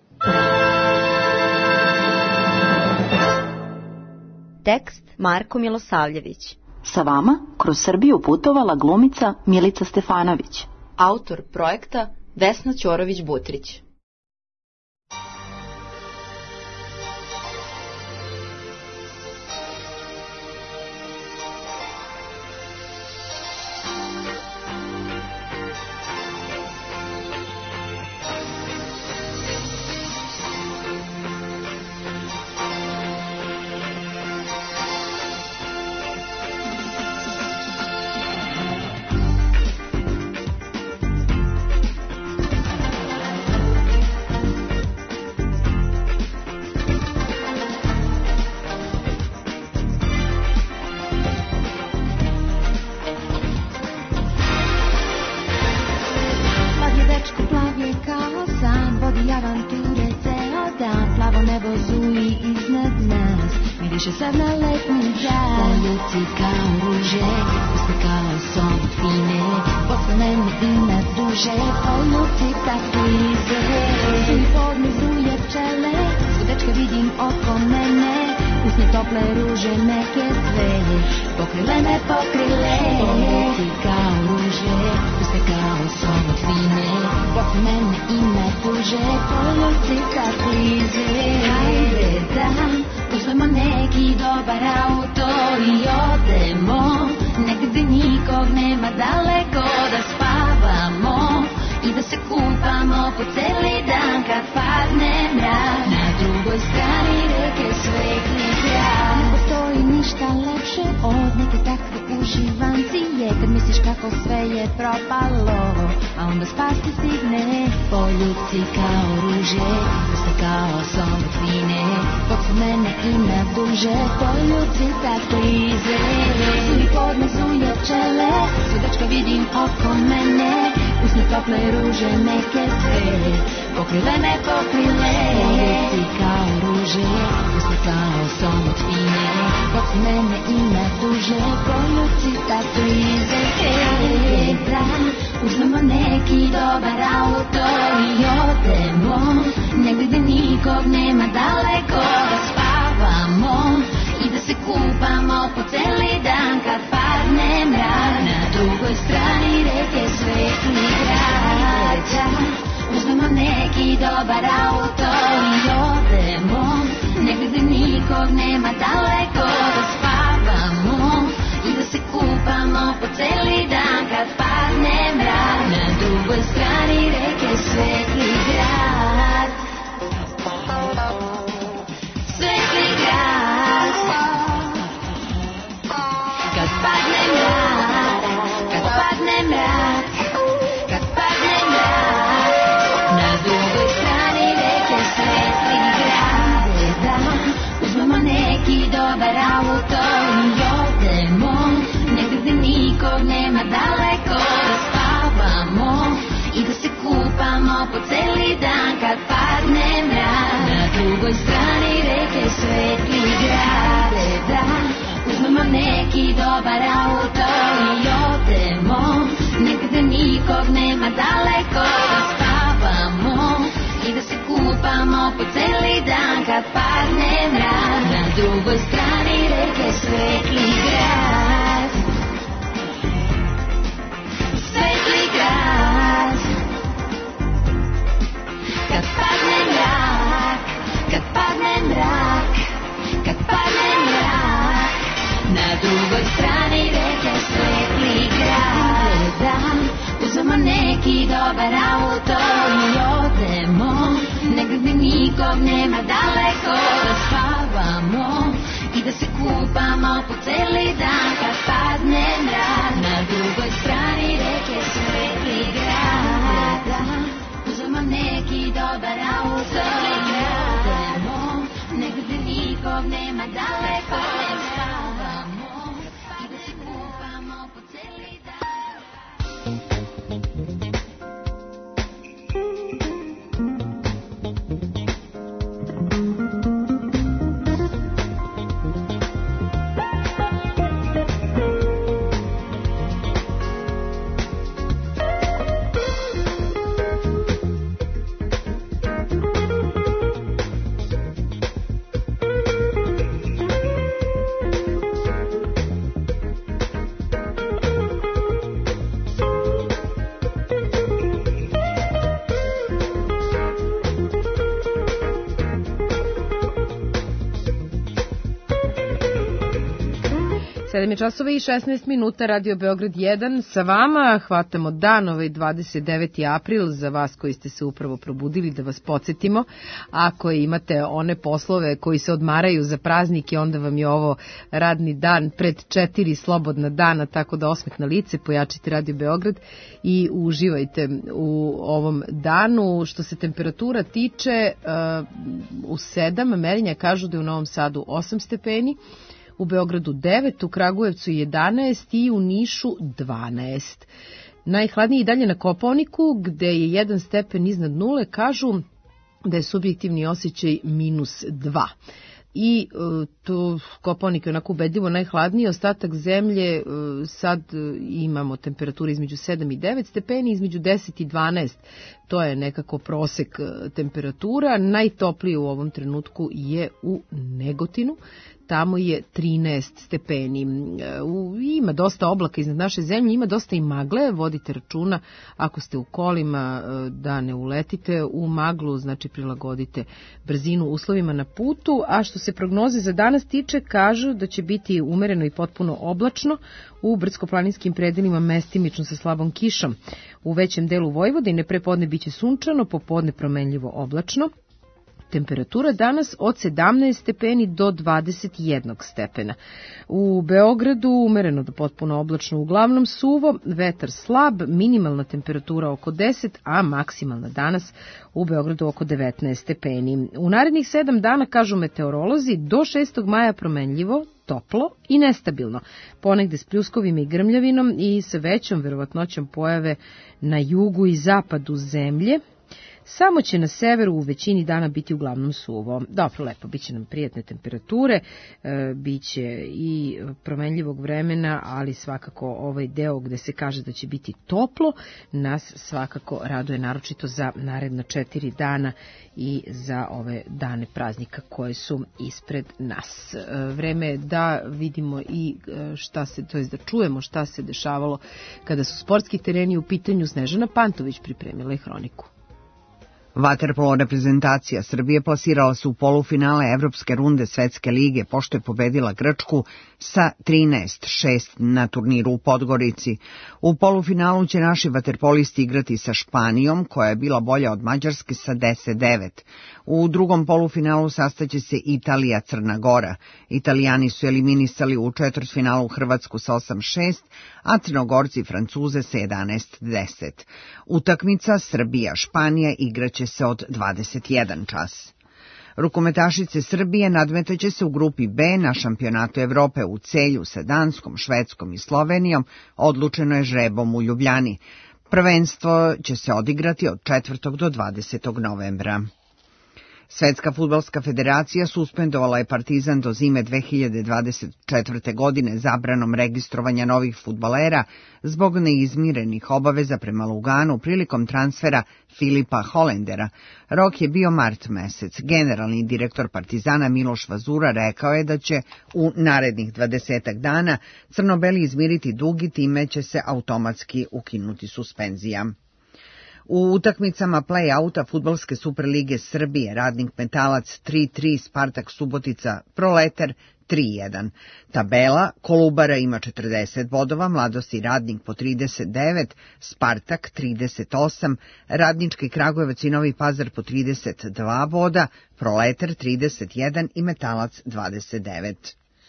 Tekst Marko Milosavljević. Sa vama kroz Srbiju putovala glumica Milica Stefanović. Autor projekta Vesna Ćorović-Butrić. Uzmemo neki dobar auto i odemo negdje gdje nikog nema, daleko da spavamo i da se kupamo po celi dan kad padne mrak. Na drugoj strani reke svetli grad. Uzmemo neki dobar auto i odemo negdje gdje nikog nema, daleko da spavamo i da se kupamo po celi dan kad padne mrak. Na drugoj strani reke svetli grad. Svetli grad. Kad padne mrak, kad padne mrak, kad padne mrak. Na drugoj strani reke svetli grad. Uzmemo neki dobar auto i odemo negdje gdje nikog nema, daleko da spavamo i da se kupamo po celi dan kad padne mrak. Na drugoj strani reke svetli grad. Uzmemo neki dobar auto i odemo negdje gdje nikog nema, daleko da spavamo i da se kupamo po celi dan kad padne mrak. Na drugoj strani reke svetli grad. Svetli grad. Kad padne mrak, kad padne mrak, kad padne mrak. Na drugoj strani reke svetli grad. Uzmemo neki dobar auto i odemo negdje gdje nikog nema, daleko da spavamo i da se kupamo po celi dan kad padne mrak. Na drugoj strani reke svetli grad. Uzmemo neki dobar auto i idemo negdje gdje nikog nema daleko. Spavamo i da se kupamo po celi dan. Časova i 16 minuta, Radio Beograd 1, sa vama hvatamo dan, ovaj 29. april, za vas koji ste se upravo probudili, da vas podsjetimo, ako imate one poslove koji se odmaraju za praznike, onda vam je ovo radni dan pred 4 slobodna dana, tako da osmeh na lice, pojačite Radio Beograd i uživajte u ovom danu. Što se temperatura tiče, u 7 merenja kažu da je u Novom Sadu 8 stepeni, u Beogradu 9, u Kragujevcu 11 i u Nišu 12. Najhladniji i dalje na Kopaoniku, gde je 1 stepen iznad nule, kažu da je subjektivni osjećaj -2. I to Kopaonik je onako ubedljivo najhladniji, ostatak zemlje sad imamo temperaturu između 7 i 9 stepeni, između 10 i 12, to je nekako prosek temperatura. Najtoplije u ovom trenutku je u Negotinu, tamo je 13 stepeni. Ima dosta oblaka iznad naše zemlje, ima dosta i magle, vodite računa ako ste u kolima da ne uletite u maglu, znači prilagodite brzinu uslovima na putu. A što se prognoze za danas tiče, kažu da će biti umereno i potpuno oblačno, u brdsko-planinskim predelima mestimično sa slabom kišom. U većem delu Vojvodine prepodne biće sunčano, popodne promenljivo oblačno. Temperatura danas od 17 stepeni do 21 stepena. U Beogradu umereno do potpuno oblačno, uglavnom suvo, vetar slab, minimalna temperatura oko 10, a maksimalna danas u Beogradu oko 19 stepeni. U narednih 7 dana, kažu meteorolozi, do 6. maja promenljivo, toplo i nestabilno, ponegde s pljuskovima i grmljavinom i sa većom verovatnoćom pojave na jugu i zapadu zemlje. Samo će na severu u većini dana biti uglavnom suvo. Dobro, lepo, bit će nam prijatne temperature, bit će i promenljivog vremena, ali svakako ovaj deo gde se kaže da će biti toplo, nas svakako raduje, naročito za naredna 4 dana i za ove dane praznika koje su ispred nas. Vreme je da vidimo i šta se, to jest da čujemo šta se dešavalo kada su sportski tereni u pitanju. Snežana Pantović pripremila je hroniku. Vaterpolo reprezentacija Srbije plasirala se u polufinale Evropske runde Svetske lige, pošto je pobedila Grčku sa 13-6 na turniru u Podgorici. U polufinalu će naši vaterpolisti igrati sa Španijom, koja je bila bolja od Mađarske, sa 10-9. U drugom polufinalu sastaće se Italija-Crna Gora. Italijani su eliminisali u četvrtfinalu Hrvatsku sa 8-6, a Crnogorci i Francuze sa 11-10. Utakmica Srbija-Španija igraće se od 21 čas. Rukometašice Srbije nadmetaće se u grupi B na šampionatu Evrope u Celju sa Danskom, Švedskom i Slovenijom, odlučeno je žrebom u Ljubljani. Prvenstvo će se odigrati od 4. do 20. novembra. Svetska fudbalska federacija suspendovala je Partizan do zime 2024. godine zabranom registrovanja novih fudbalera zbog neizmirenih obaveza prema Luganu prilikom transfera Filipa Holendera. Rok je bio mart mesec. Generalni direktor Partizana Miloš Vazura rekao je da će u narednih 20 dana crno-beli izmiriti dug i time će se automatski ukinuti suspenzija. U utakmicama play-outa Fudbalske Superlige Srbije Radnik Metalac 3-3, Spartak Subotica Proletar 3-1. Tabela: Kolubara ima 40 bodova, Mladost i Radnik po 39, Spartak 38, Radnički Kragujevac i Novi Pazar po 32 boda, Proletar 31 i Metalac 29.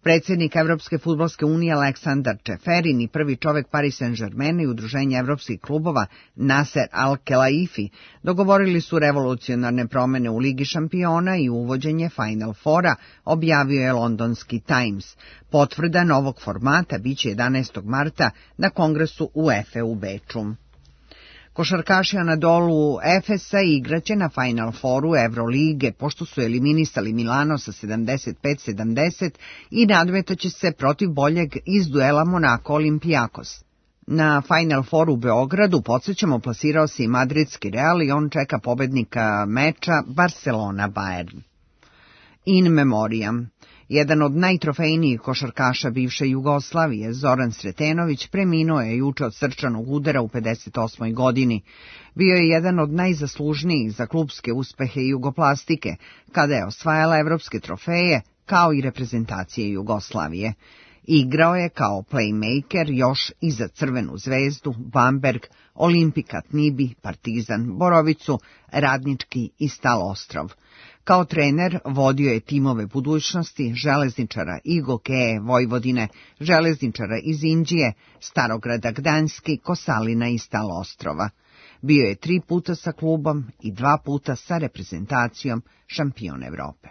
Predsjednik Evropske fudbalske unije Aleksandar Čeferin i prvi čovek Paris Saint-Germaina i udruženja evropskih klubova Nasser Al-Khelaifi dogovorili su revolucionarne promene u Ligi šampiona i uvođenje Final Fora, objavio je londonski Times. Potvrda novog formata biće 11. marta na kongresu UEFA u Beču. Košarkaši Anadolu Efesa igraće na Final Fouru Evrolige, pošto su eliminisali Milano sa 75-70 i nadmetaće se protiv boljeg iz duela Monako-Olimpijakos. Na Final Fouru u Beogradu, podsjećamo, plasirao se i madridski Real i on čeka pobednika meča Barcelona-Bayern. In memoriam. Jedan od najtrofejnijih košarkaša bivše Jugoslavije, Zoran Sretenović, preminuo je juče od srčanog udara u 58. godini. Bio je jedan od najzaslužnijih za klupske uspehe jugoplastike, kada je osvajala evropske trofeje, kao i reprezentacije Jugoslavije. Igrao je kao playmaker još i za Crvenu zvezdu, Bamberg, Olimpika Tnibi, Partizan, Borovicu, Radnički i Stal Ostrov. Kao trener vodio je timove budućnosti železničara Igokeje, Vojvodine, železničara iz Inđije, Starograda Gdanjski, Kosalina i Stal Ostrova. Bio je 3 puta sa klubom i 2 puta sa reprezentacijom šampion Evrope.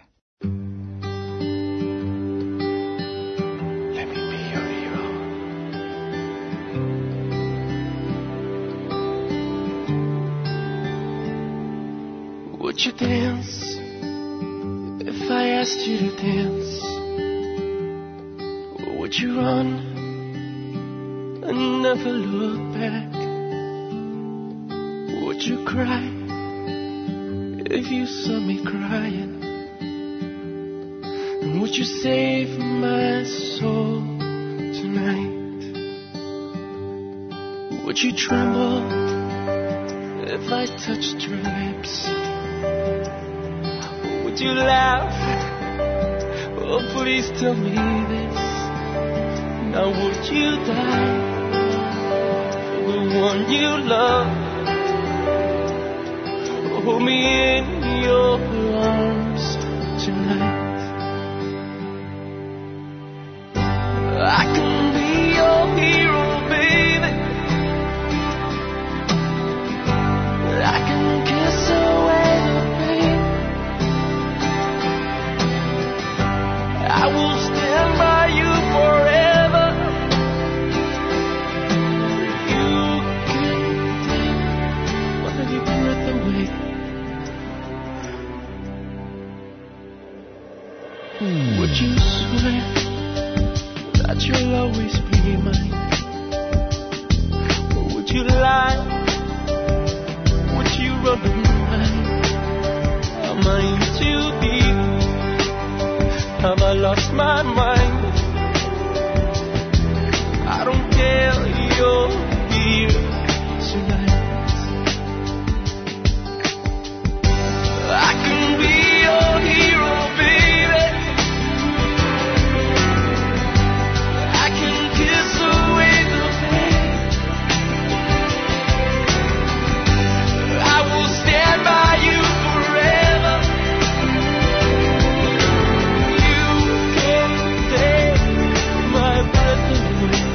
Would you dance if I asked you to dance? Or would you run and never look back? Would you cry if you saw me crying? And would you save my soul tonight? Would you tremble if I touched your lips? Would you laugh? Oh, please tell me this. Now would you die for the one you love? Hold me in your arms tonight. I can be your hero, baby. I can kiss away the pain. I will stand by you forever. You can take my breath away. Would you swear that you'll always be mine? Or would you lie? Would you run away? Am I in too deep? Have I lost my mind? I don't care, you're here tonight. I can be your hero, baby. I can kiss away the pain. I will stand by you forever. My breath away.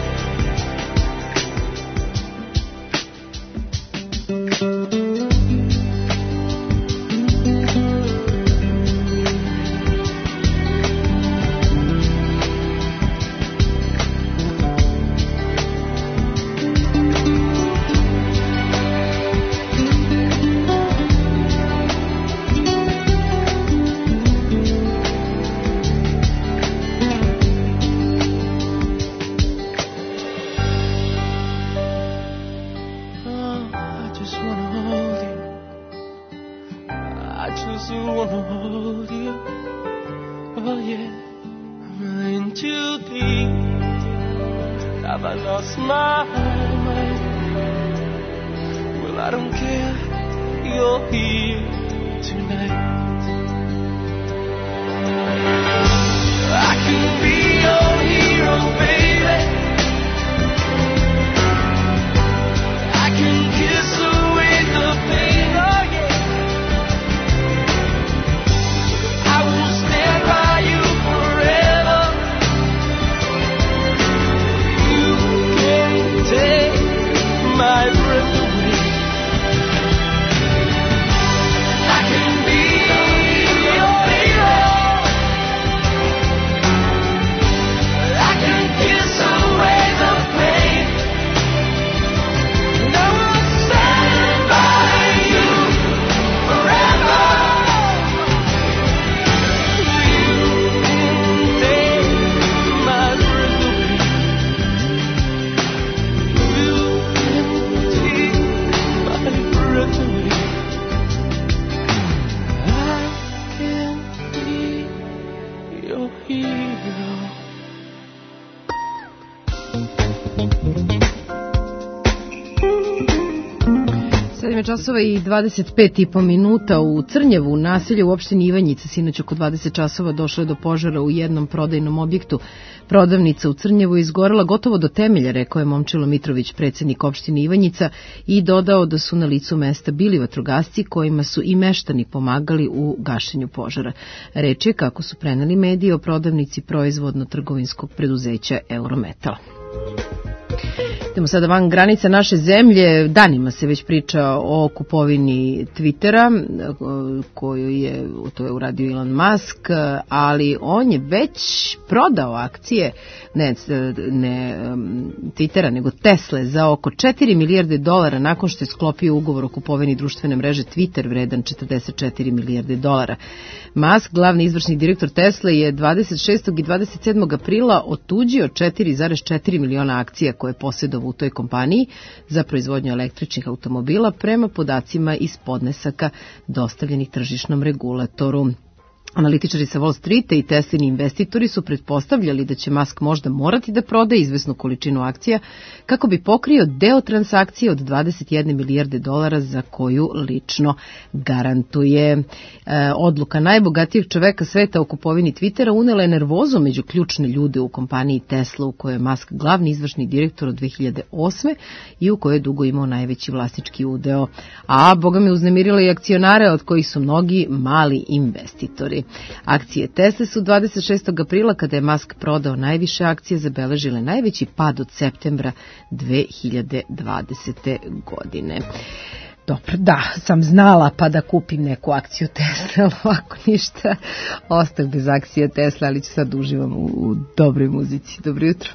je časova i 25,5 minuta u Crnjevu. Naselje u opštini Ivanjica sinoć oko 20 časova došlo je do požara u jednom prodajnom objektu. Prodavnica u Crnjevu je izgorela gotovo do temelja, rekao je Momčilo Mitrović, predsjednik opštine Ivanjica, i dodao da su na licu mesta bili vatrogasci kojima su i meštani pomagali u gašenju požara. Reč je, kako su preneli mediji, o prodavnici proizvodno-trgovinskog preduzeća Eurometal. Idemo sada van granica naše zemlje. Danima se već priča o kupovini Twittera, koju je uradio Elon Musk, ali on je već prodao akcije, ne Twittera, nego Tesle za oko 4 milijarde dolara nakon što je sklopio ugovor o kupovini društvene mreže Twitter vredan 44 milijarde dolara. Musk, glavni izvršni direktor Tesle, je 26. i 27. aprila otuđio 4,4 miliona akcija koje je posjedovao u toj kompaniji za proizvodnju električnih automobila prema podacima iz podnesaka dostavljenih tržišnom regulatoru. Analitičari sa Wall Streeta i Teslini investitori su pretpostavljali da će Musk možda morati da proda izvesnu količinu akcija kako bi pokrio deo transakcije od 21 milijarde dolara za koju lično garantuje. Odluka najbogatijeg čoveka sveta o kupovini Twittera unela je nervozu među ključne ljude u kompaniji Tesla, u kojoj je Musk glavni izvršni direktor od 2008. i u kojoj je dugo imao najveći vlasnički udeo. A boga mi uznemirila i akcionare, od kojih su mnogi mali investitori. Akcije Tesla su 26. aprila, kada je Musk prodao najviše akcije, zabeležile najveći pad od septembra 2020. godine. Dobro, da, sam znala pa da kupim neku akciju Tesla, ovako ništa, ostao bez akcije Tesla, ali ću sad uživam u dobroj muzici. Dobro jutro.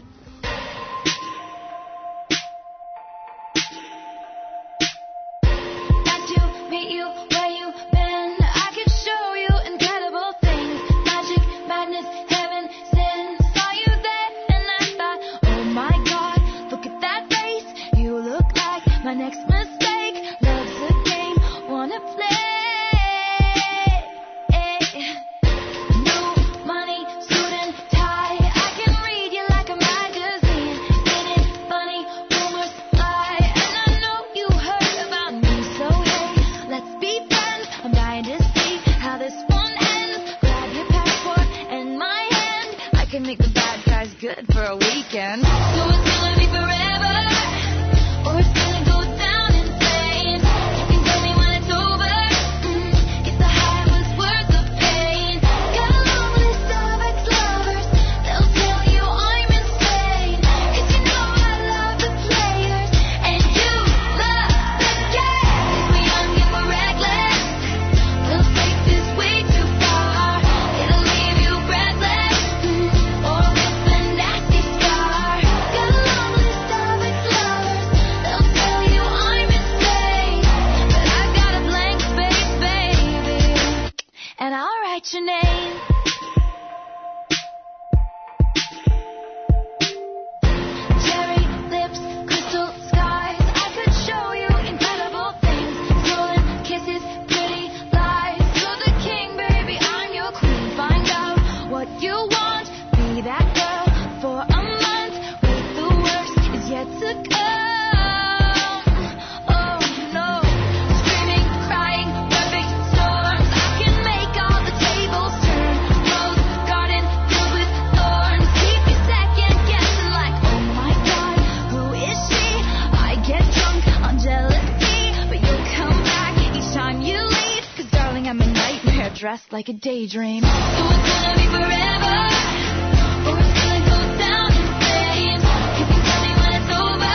Dressed like a daydream. So it's gonna be forever, or it's gonna go down insane. You can tell me when it's over,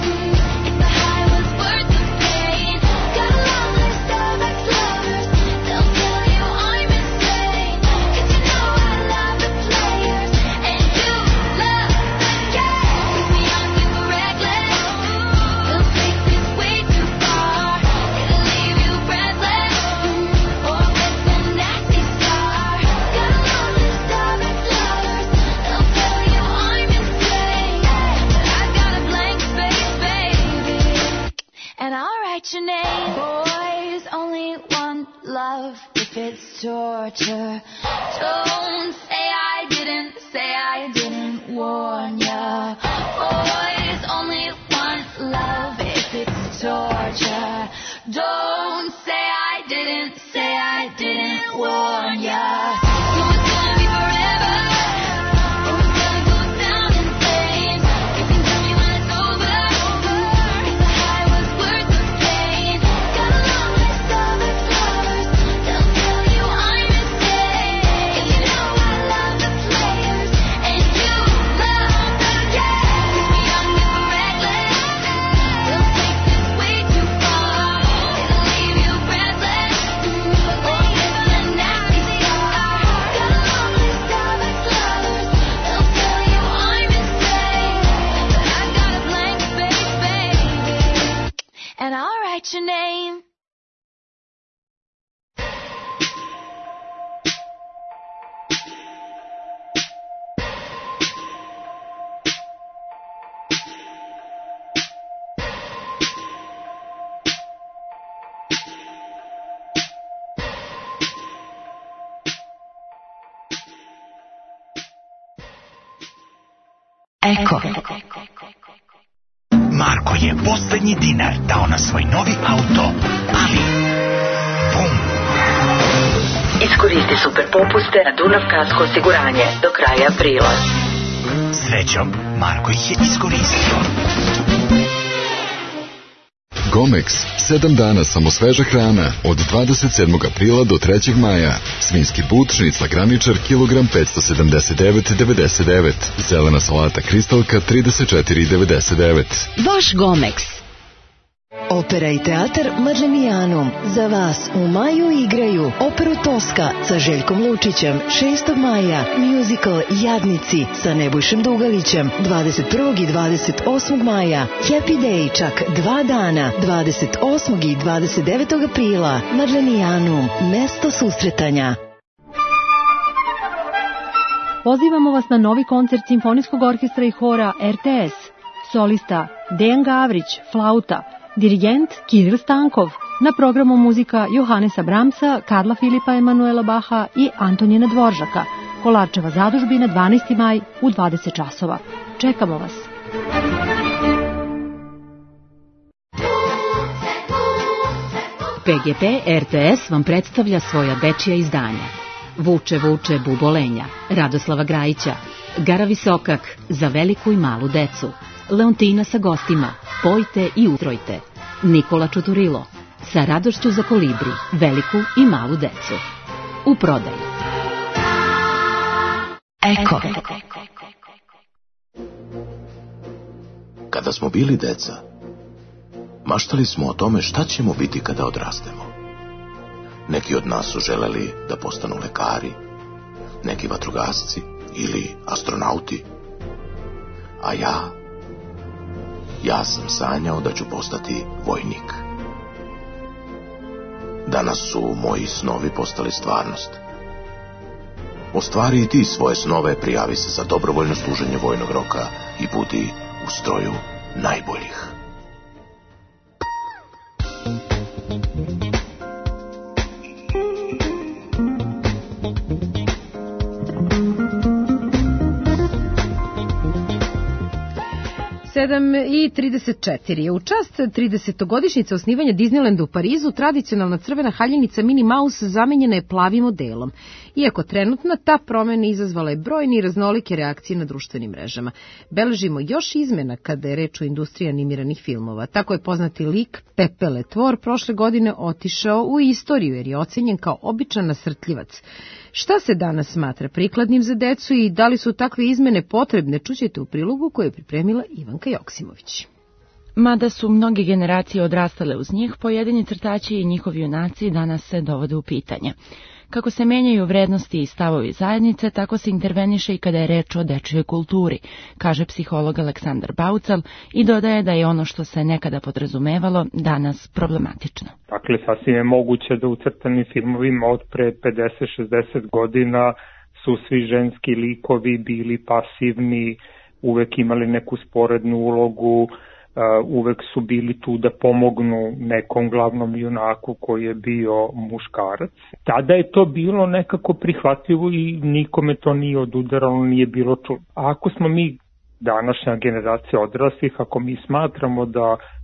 if the high was worth the pain. Got a long list of ex-lovers, they'll tell you I'm insane. 'Cause you know I love the players, and you love the game. With me young and reckless, they'll take this way too far. It'll leave you breathless, or with some nasty scar. Got a long list of ex-lovers, they'll tell you I'm insane. But I got a blank space, baby, and I'll write your name. Boys only want love if it's torture. Don't say I didn't warn ya. Boys only want love if it's torture. Don't say I didn't warn ya. And I'll write your name. Eko. Marko je poslednji dinar dao na svoj novi auto, ali bum! Iskoristi super popuste na Dunav Kasko osiguranje do kraja aprila. Srećom, Marko ih je iskoristio. Gomex, 7 dana samo sveža hrana, od 27. aprila do 3. maja. Svinjski but, šnicla graničar, kilogram 579,99. Zelena salata kristalka, 34,99. Vaš Gomex. Opera i teatar Madlenijanum za vas u maju igraju operu Toska sa Željkom Lučićem 6. maja, musical Jadnici sa Nebojšem Dugalićem 21. i 28. maja, Happy Day čak 2 dana 28. i 29. aprila. Madlenijanum, mesto susretanja. Pozivamo vas na novi koncert Simfonijskog orkestra i hora RTS. Solista Dejan Gavrić, flauta. Dirigent Kiril Stankov, na programu muzika Johanesa Brahmsa, Karla Filipa Emanuela Baha i Antonina Dvoržaka. Kolarčeva zadužbina 12. maj u 20 časova. Čekamo vas. PGP RTS vam predstavlja svoja dečija izdanja. Vuče, vuče, bubolenja, Radoslava Grajića, Gara Visokak, za veliku i malu decu, Leontina sa gostima, Pojte i utrojte, Nikola Čuturilo, sa radošću za kolibri, veliku i malu decu. U prodaju. Eko. Kada smo bili deca, maštali smo o tome šta ćemo biti kada odrastemo. Neki od nas su želeli da postanu lekari, neki vatrogasci ili astronauti, a ja sam sanjao da ću postati vojnik. Danas su moji snovi postali stvarnost. Ostvari i ti svoje snove, prijavi se za dobrovoljno služenje vojnog roka i budi u stroju najboljih. I 34. U čast 30-godišnjice osnivanja Disneylanda u Parizu, tradicionalna crvena haljenica Minnie Mouse zamenjena je plavim modelom. Iako trenutno ta promena izazvala je brojne i raznolike reakcije na društvenim mrežama. Beležimo još izmena kada je reč o industriji animiranih filmova. Tako je poznati lik Pepe Le Tvor prošle godine otišao u istoriju jer je ocenjen kao običan nasrtljivac. Šta se danas smatra prikladnim za decu i da li su takve izmene potrebne, čućete u prilogu koju je pripremila Ivanka Joksimović. Mada su mnoge generacije odrastale uz njih, pojedini crtači i njihovi junaci danas se dovode u pitanje. Kako se menjaju vrednosti i stavovi zajednice, tako se interveniše i kada je reč o dečijoj kulturi, kaže psiholog Aleksandar Baucal i dodaje da je ono što se nekada podrazumevalo danas problematično. Dakle, sasvim je moguće da u crtanim filmovima od pre 50-60 godina su svi ženski likovi bili pasivni, uvek imali neku sporednu ulogu, uvek su bili tu da pomognu nekom glavnom junaku koji je bio muškarac. Tada je to bilo nekako prihvatljivo i nikome to nije odudaralo, nije bilo čudno. A ako smo mi, današnja generacija odraslih, ako mi smatramo da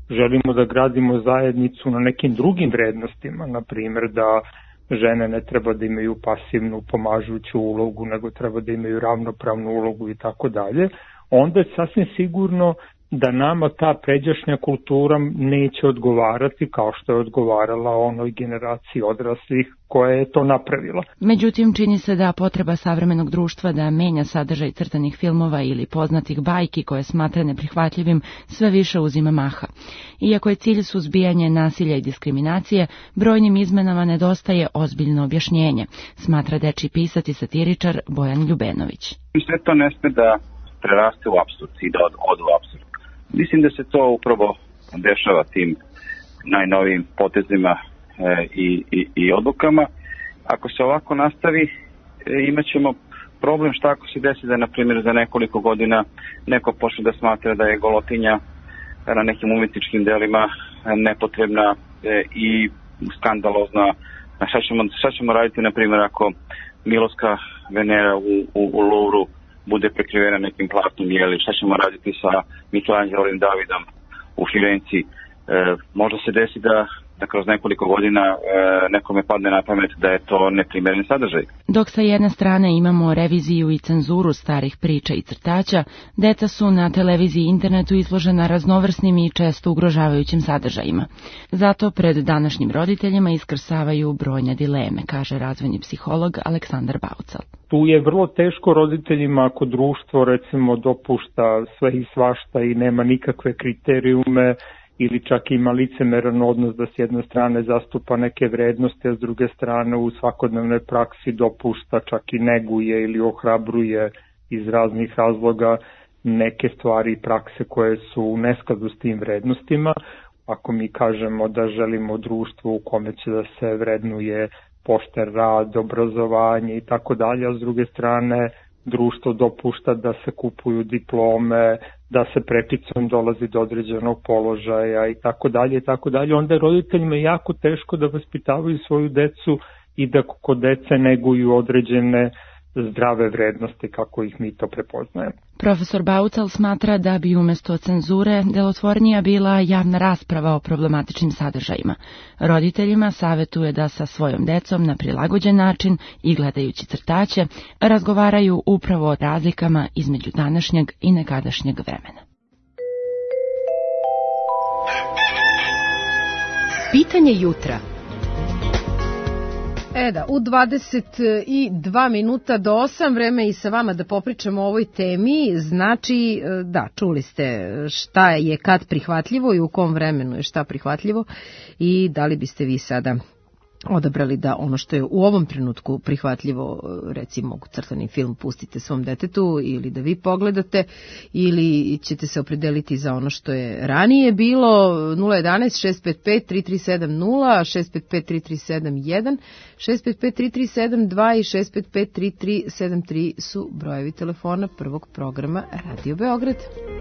želimo da gradimo zajednicu na nekim drugim vrednostima, na primjer da žene ne treba da imaju pasivnu pomažuću ulogu, nego treba da imaju ravnopravnu ulogu i tako dalje, onda je sasvim sigurno da nama ta pređašnja kultura neće odgovarati kao što je odgovarala onoj generaciji odraslih koja je to napravila. Međutim, čini se da potreba savremenog društva da menja sadržaj crtanih filmova ili poznatih bajki koje smatra neprihvatljivim sve više uzima maha. Iako je cilj suzbijanje nasilja i diskriminacije, brojnim izmenama nedostaje ozbiljno objašnjenje, smatra dečiji pisac i satiričar Bojan Ljubenović. Sve to ne sme da preraste u apsurd i da ode u apsurd. Mislim da se to upravo dešava tim najnovijim potezima i odlukama. Ako se ovako nastavi, imat ćemo problem šta ako se desi da, na primjer, za nekoliko godina neko počne da smatra da je golotinja na nekim umetničkim delima nepotrebna i skandalozna. Šta ćemo raditi, na primjer, ako Milovska Venera u Louvru bude prekrivena nekim platnom, jeli, šta ćemo raditi sa Michelangelovim Davidom u Firenci. Možda se desi da kroz nekoliko godina nekome padne na pamet da je to neprimeren sadržaj. Dok sa jedne strane imamo reviziju i cenzuru starih priča i crtaća, deca su na televiziji i internetu izložena raznovrsnim i često ugrožavajućim sadržajima. Zato pred današnjim roditeljima iskrsavaju brojne dileme, kaže razvojni psiholog Aleksandar Baucal. Tu je vrlo teško roditeljima ako društvo recimo dopušta sve i svašta i nema nikakve kriterijume, ili čak ima licemeran odnos da s jedne strane zastupa neke vrednosti, a s druge strane u svakodnevnoj praksi dopušta, čak i neguje ili ohrabruje iz raznih razloga neke stvari i prakse koje su u neskladu s tim vrednostima. Ako mi kažemo da želimo društvo u kome će da se vrednuje pošten rad, obrazovanje i tako dalje, a s druge strane društvo dopušta da se kupuju diplome, da se prepicom dolazi do određenog položaja i tako dalje, onda je roditeljima jako teško da vaspitavaju svoju decu i da kod dece neguju određene zdrave vrednosti kako ih mi to prepoznajemo. Profesor Baucal smatra da bi umjesto cenzure delotvornija bila javna rasprava o problematičnim sadržajima. Roditeljima savetuje da sa svojom decom na prilagođen način i gledajući crtaće razgovaraju upravo o razlikama između današnjeg i nekadašnjeg vremena. Pitanje jutra. U 22 minuta do 8 vreme i sa vama da popričamo o ovoj temi. Znači, da, čuli ste šta je kad prihvatljivo i u kom vremenu je šta prihvatljivo i da li biste vi sada odabrali da ono što je u ovom trenutku prihvatljivo, recimo crtani film pustite svom detetu ili da vi pogledate ili ćete se opredeliti za ono što je ranije bilo. 011 655 3370, 655 3371, 655 3372 i 655 3373 su brojevi telefona prvog programa Radio Beograd.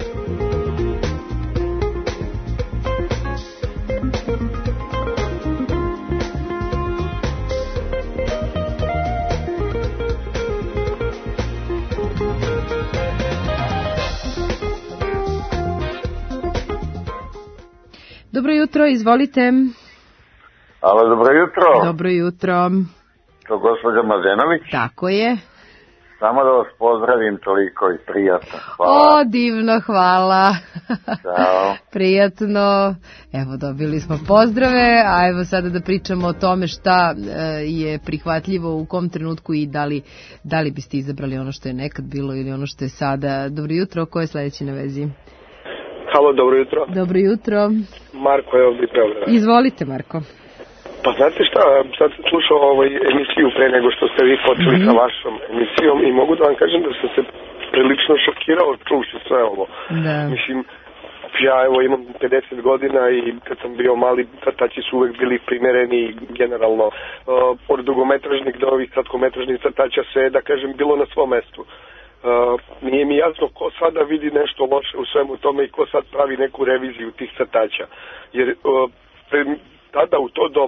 Dobro jutro, izvolite. Alo, dobro jutro. Dobro jutro. To gospođa Mladenović? Tako je. Samo da vas pozdravim toliko i prijatno. Hvala. O, divno, hvala. Ćao. Prijatno. Evo, dobili smo pozdrave, a evo sada da pričamo o tome šta je prihvatljivo u kom trenutku i da li biste izabrali ono što je nekad bilo ili ono što je sada. Dobro jutro, ko je sledeći na vezi? Halo, dobro jutro. Dobro jutro. Marko je ovdje Beograda. Izvolite, Marko. Pa znate šta, sad sam slušao emisiju pre nego što ste vi počeli sa vašom emisijom i mogu da vam kažem da sam se prilično šokirao čuvši sve ovo. Da. Mislim, ja imam 50 godina i kad sam bio mali, crtači su uvek bili primereni generalno. Od dugometražnih do ovih kratkometražnih crtača sve, da kažem, bilo na svom mestu. Nije mi jasno ko sada vidi nešto loše u svemu tome i ko sad pravi neku reviziju tih crtača. Jer tada u to doba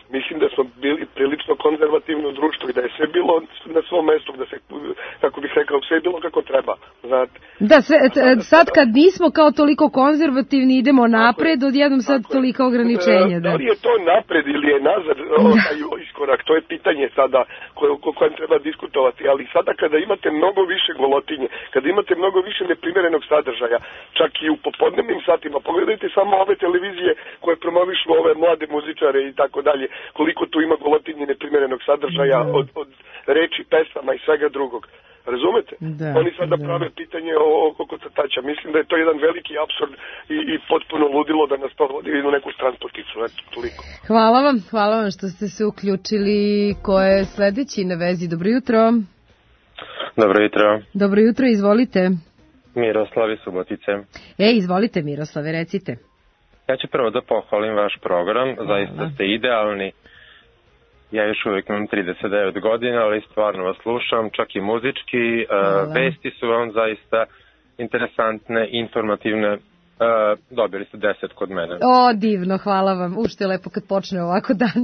Mislim da smo bili prilično konzervativno društvo i da je sve bilo na svom mestu, da se, kako bih rekao, sve je bilo kako treba, znate. Da, sad kad nismo kao toliko konzervativni, idemo napred, odjednom sad toliko ograničenja. Da li je to napred ili je nazad taj iskorak, to je pitanje sada o kojem treba diskutovati, ali sada kada imate mnogo više golotinje, kada imate mnogo više neprimerenog sadržaja, čak i u popodnevnim satima, pogledajte samo ove televizije koje promovišu ove mlade muzičare i tako dalje, koliko tu ima golotinje neprimerenog sadržaja od reči, pesama i svega drugog. Razumete? Oni sada prave pitanje oko crtača. Mislim da je to jedan veliki apsurd i potpuno ludilo da nas to vodi u neku transporticu. Eto, toliko. Hvala vam što ste se uključili. Ko je sledeći na vezi? Dobro jutro. Dobro jutro. Dobro jutro, izvolite. Miroslav iz Subotice. Izvolite Miroslave, recite. Ja ću prvo da pohvalim vaš program, zaista ste idealni. Ja još uvijek imam 39 godina, ali stvarno vas slušam, čak i muzički. Vesti su vam zaista interesantne, informativne. Dobili ste 10 kod mene. O, divno, hvala vam. Što je lepo kad počne ovako dan.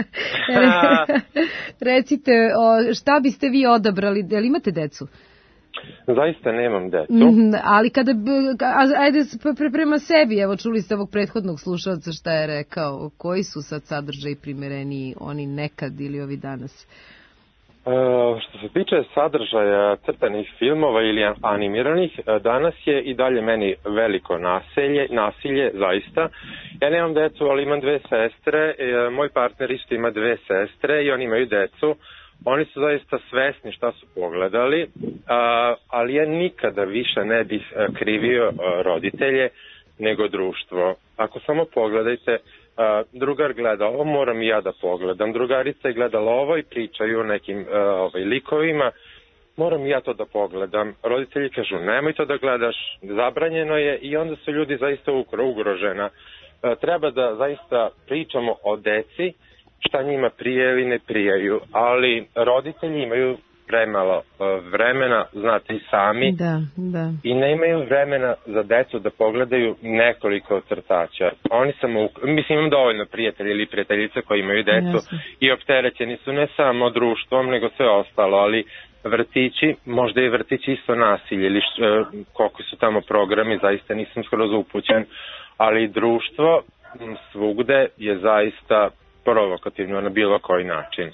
Recite, šta biste vi odabrali? Da li imate decu? Zaista nemam decu. Ali kada, ajde prema sebi, evo čuli ste ovog prethodnog slušalca šta je rekao, koji su sad sadržaj primereniji, oni nekad ili ovi danas? Što se tiče sadržaja crtanih filmova ili animiranih, danas je i dalje meni veliko nasilje, zaista. Ja nemam decu, ali imam 2 sestre, moj partner isto ima 2 sestre i oni imaju decu. Oni su zaista svesni šta su pogledali, ali ja nikada više ne bih krivio roditelje nego društvo. Ako samo pogledajte, drugar gleda ovo, moram i ja da pogledam. Drugarica je gledala ovo i pričaju o nekim likovima, moram i ja to da pogledam. Roditelji kažu nemoj to da gledaš, zabranjeno je i onda su ljudi zaista ugrožena. Treba da zaista pričamo o deci, šta njima prije ili ne prijaju, ali roditelji imaju premalo vremena, znate i sami, i ne imaju vremena za decu da pogledaju nekoliko crtača. Oni samo, mislim, imam dovoljno prijatelja ili prijateljica koji imaju decu i opterećeni su ne samo društvom, nego sve ostalo, ali vrtići, možda je vrtići isto nasilje ili koliko su tamo programi, zaista nisam skroz upućen, ali društvo svugde je zaista provokativno na bilo koji način.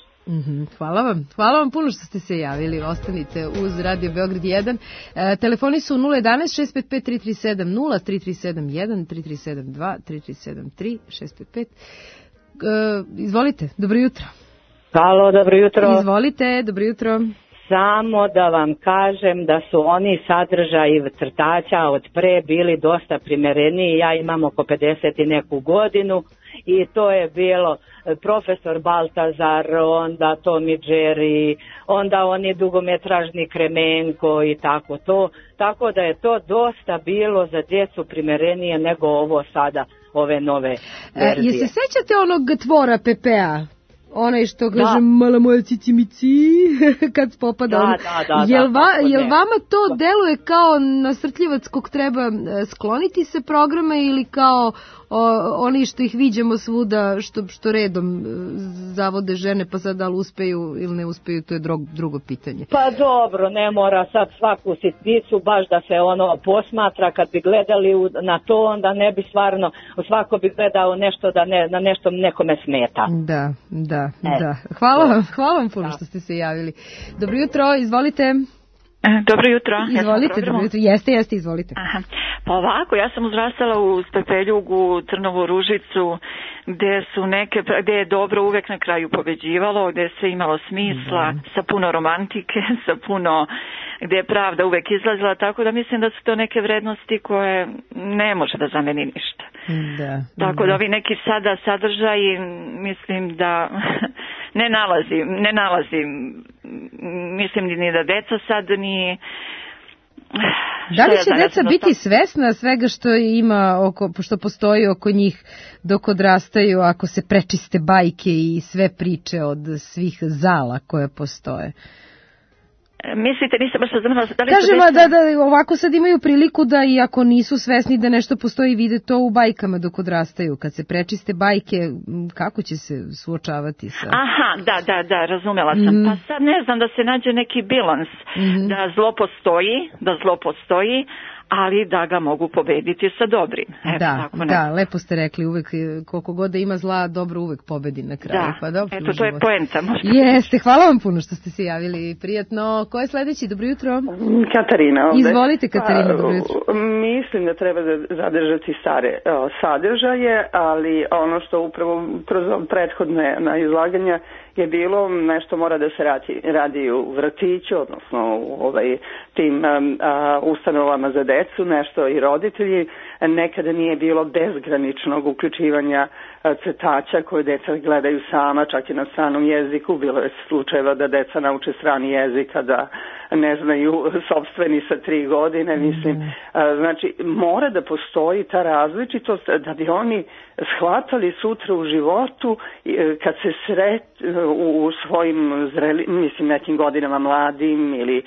Hvala vam puno što ste se javili. Ostanite uz Radio Beograd 1. Telefoni su 011 655 337 0 3371 3372 3373 655. Izvolite, dobro jutro. Halo, dobro jutro. Izvolite, dobro jutro. Samo da vam kažem da su oni sadržaji crtača od pre bili dosta primereniji. Ja imam oko 50 i neku godinu i to je bilo profesor Baltazar, onda Tom i Jerry, onda oni dugometražni Kremenko i tako to. Tako da je to dosta bilo za djecu primerenije nego ovo sada, ove nove verzije. Je se sećate onog tvora Pepea? Onaj što kaže mala moja cicimici kad popada. Jel vama to deluje kao nasrtljivac kog treba skloniti se programa ili kao oni što ih viđamo svuda što redom zavode žene pa sad da li uspeju ili ne uspeju, to je drugo pitanje. Pa dobro, ne mora sad svaku sitnicu baš da se ono posmatra. Kad bi gledali na to, onda ne bi stvarno svako bi gledao nešto da na nešto nekome smeta. Da. Hvala vam puno što ste se javili. Dobro jutro, izvolite. Dobro jutro. Izvolite, dobro jutro. Jeste, izvolite. Aha. Pa ovako, ja sam uzrastala u Stepeljugu, Trnovu Ružicu, gde je dobro uvek na kraju pobeđivalo, gde se imalo smisla, sa puno romantike, sa puno, gde je pravda uvek izlazila, tako da mislim da su to neke vrednosti koje ne može da zameni ništa. Tako da ovi neki sada sadržaji, mislim da ne nalazim, mislim ni da deca sad ni... Da li će deca biti svesna svega što ima što postoji oko njih dok odrastaju, ako se prečiste bajke i sve priče od svih zala koje postoje? Mislite, nisam baš razumela da li Kažem, su deca... da ovako sad imaju priliku da i ako nisu svesni da nešto postoji, vide to u bajkama dok odrastaju. Kad se prečiste bajke, kako će se suočavati sa... Aha, da, razumela sam. Pa sad ne znam da se nađe neki bilans, da zlo postoji, ali da ga mogu pobediti sa dobrim. Da, lepo ste rekli, uvek koliko god da ima zla, dobro uvek pobedi na kraju. Pa dobro, eto, to je poenta možda. Jeste, hvala vam puno što ste se javili, prijatno. Ko je sledeći? Dobro jutro. Katarina ovde. Izvolite, Katarina, dobro jutro. Mislim da treba zadržati stare sadržaje, ali ono što upravo kroz prethodne na izlaganja je bilo, nešto mora da se radi u vrtiću, odnosno u tim ustanovama za decu, nešto i roditelji. Nekada nije bilo bezgraničnog uključivanja crtača koje deca gledaju sama, čak i na stranom jeziku. Bilo je slučajeva da deca nauče strani jezik, a da ne znaju sopstveni sa 3 godine. Mislim, znači, mora da postoji ta različitost da bi oni shvatali sutra u životu kad se u svojim nekim godinama mladim ili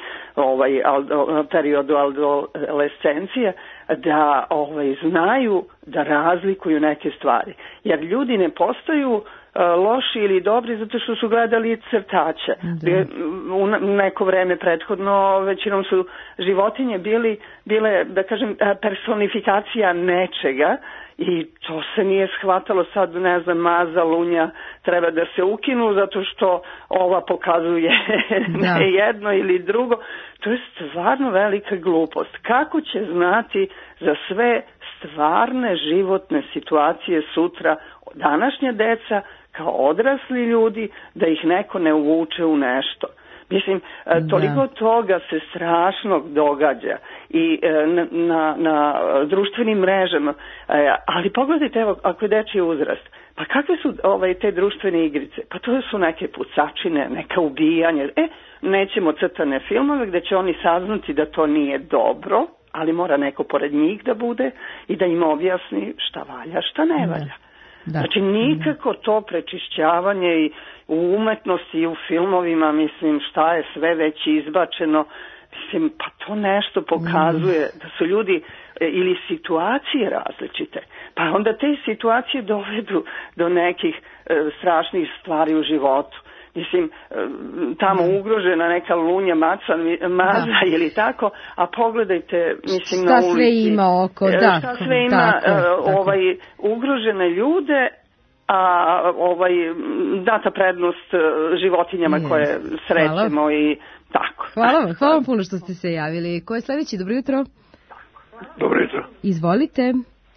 periodu adolescencije, da znaju da razlikuju neke stvari. Jer ljudi ne postaju loši ili dobri zato što su gledali crtače. U neko vreme prethodno većinom su životinje bile, da kažem, personifikacija nečega i to se nije shvatalo. Sad, ne znam, maza, lunja treba da se ukinu zato što ova pokazuje jedno ili drugo. To je stvarno velika glupost. Kako će znati za sve stvarne životne situacije sutra današnja deca kao odrasli ljudi, da ih neko ne uvuče u nešto? Mislim, toliko toga se strašnog događa i na društvenim mrežama, ali pogledajte, evo, ako je dečiji uzrast, pa kakve su te društvene igrice? Pa to su neke pucačine, neka ubijanja. Nećemo crtane filmove gde će oni saznati da to nije dobro, ali mora neko pored njih da bude i da im objasni šta valja, šta ne valja. Znači, nikako to prečišćavanje i u umetnosti i u filmovima, mislim, šta je sve već izbačeno, mislim, pa to nešto pokazuje da su ljudi ili situacije različite, pa onda te situacije dovedu do nekih strašnih stvari u životu. Mislim, tamo ugrožena neka lunja, maza ili tako, a pogledajte, mislim, na ulici. Šta sve ima oko, šta sve ima, ugrožene ljude, a data prednost životinjama koje srećemo i tako. Hvala vam puno što ste se javili. Ko je sledeći? Dobro jutro. Dobro jutro. Izvolite.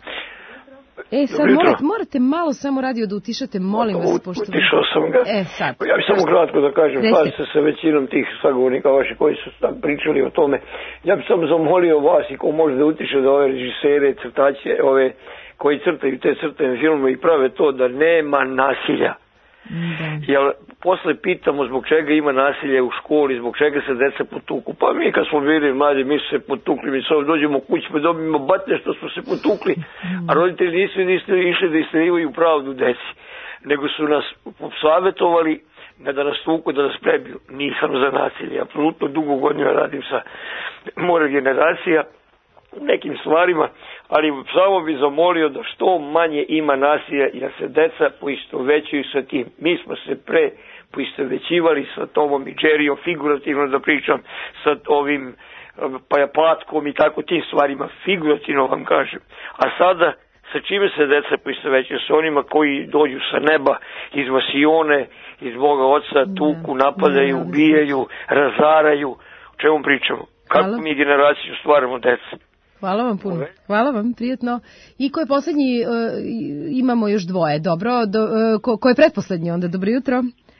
Sad morate malo samo radio da utišate, molim vas. Utišao sam ga. Sad. Ja bih samo kratko da kažem, slažem se sa većinom tih sagovornika vaši koji su pričali o tome. Ja bih samo zamolio vas i ko može da utiše da ove režisere, crtače, koji crtaju te crtane filmove i prave to da nema nasilja. Jer posle pitamo zbog čega ima nasilje u školi, zbog čega se deca potuku. Pa mi kad smo bili mladi, mi su se potukli, mi sad dođemo kući pa dobijemo batne što smo se potukli, a roditelji nisu išli da istenivaju pravdu deci, nego su nas savjetovali da nas tuku, da nas prebiju. Nisam za nasilje, apsolutno dugo godina radim sa more generacija u nekim stvarima, ali samo bi zamolio da što manje ima nasilja i da se deca poistovećuju sa tim. Mi smo se pre poistovećivali sa Tomom i Jerryom, figurativno da pričam, sa ovim Patkom i tako tim stvarima, figurativno vam kažem. A sada, sa čime se deca poistovećuju? Sa onima koji dođu sa neba, iz vasione, iz Boga Oca, tuku, napadaju, ubijaju, razaraju. O čemu pričamo? Kako mi generaciju stvaramo deca? Hvala vam puno. Hvala vam, prijetno. I ko je poslednji? Imamo još dvoje. Dobro. Ko je pretposlednji onda? Dobro jutro.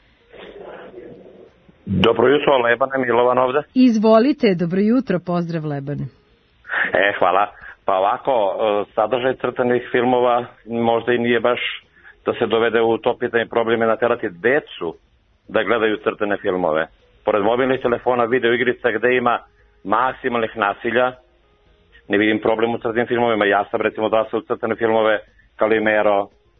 Dobro jutro, Lebane, Milovan ovde. Izvolite, dobro jutro, pozdrav Lebane. Hvala. Pa ovako, sadržaj crtanih filmova možda i nije baš da se dovede u to pitanje probleme naterati decu da gledaju crtane filmove. Pored mobilnih telefona, video igrica gde ima maksimalnih nasilja, ne vidim problem u crtanim filmovima. Ja sam recimo da se u crtane filmove Kalimero,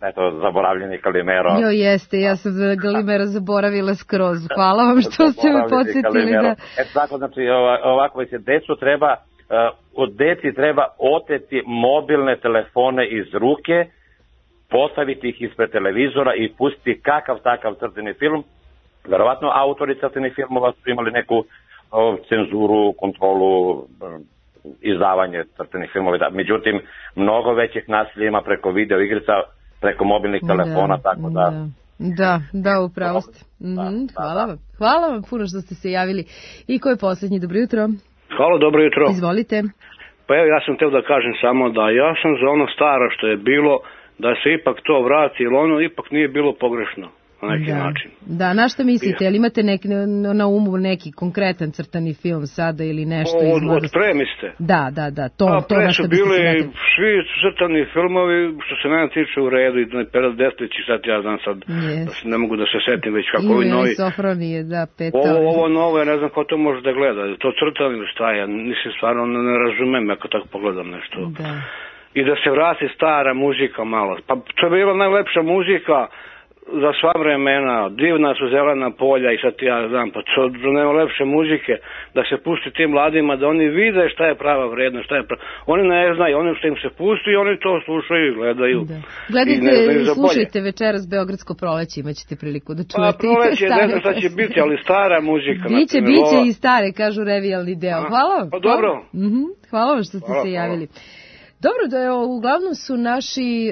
eto, zaboravljeni Kalimero. Jo, jeste, ja sam Kalimera zaboravila skroz. Hvala vam što ste me podsjetili. Da... Eto tako, znači, ovako se decu treba, od deci treba oteti mobilne telefone iz ruke, postaviti ih ispred televizora i pustiti kakav takav crteni film. Verovatno autori crtenih filmova su imali neku cenzuru, kontrolu, izdavanje crtenih filmova. Međutim, mnogo većih nasilja ima preko video igrica, preko mobilnih telefona, tako da... Da, upravo ste. Hvala vam. Hvala vam puno što ste se javili. I ko je posljednji? Dobro jutro. Halo, dobro jutro. Izvolite. Pa evo, ja sam teo da kažem samo da ja sam za ono staro što je bilo, da se ipak to vrati, jer ono ipak nije bilo pogrešno na neki način. Da, na što mislite? Jel imate na umu neki konkretan crtani film sada ili nešto? Od pre mislite? Da, to pre su bili svi crtani filmovi, što se mene tiče u redu, i Pero Deslić, sad ja znam sad, ne mogu da se setim već kako ovi novi. I Sofronije, da, Peta. Ovo novo, ja ne znam ko to može da gleda, to crtani ili šta, ja nisam stvarno ne razumem ako tako pogledam nešto. Da. I da se vrati stara muzika malo. Pa to je bila najlepša muzika za sva vremena, divna su zelena polja i sad ja znam, pa to nema lepše muzike, da se pusti tim mladima, da oni vide šta je prava vrednost, oni ne znaju, oni što im se pusti i oni to slušaju i gledaju. Da. Gledajte, slušajte večeras Beogradsko proleće, imaćete priliku da čujete. Pa proleće, ne znam šta će biti, ali stara muzika. Biće i stare, kažu revijalni deo. Hvala vam. Pa dobro. Hvala vam što ste se javili. Dobro, da je, uglavnom su naši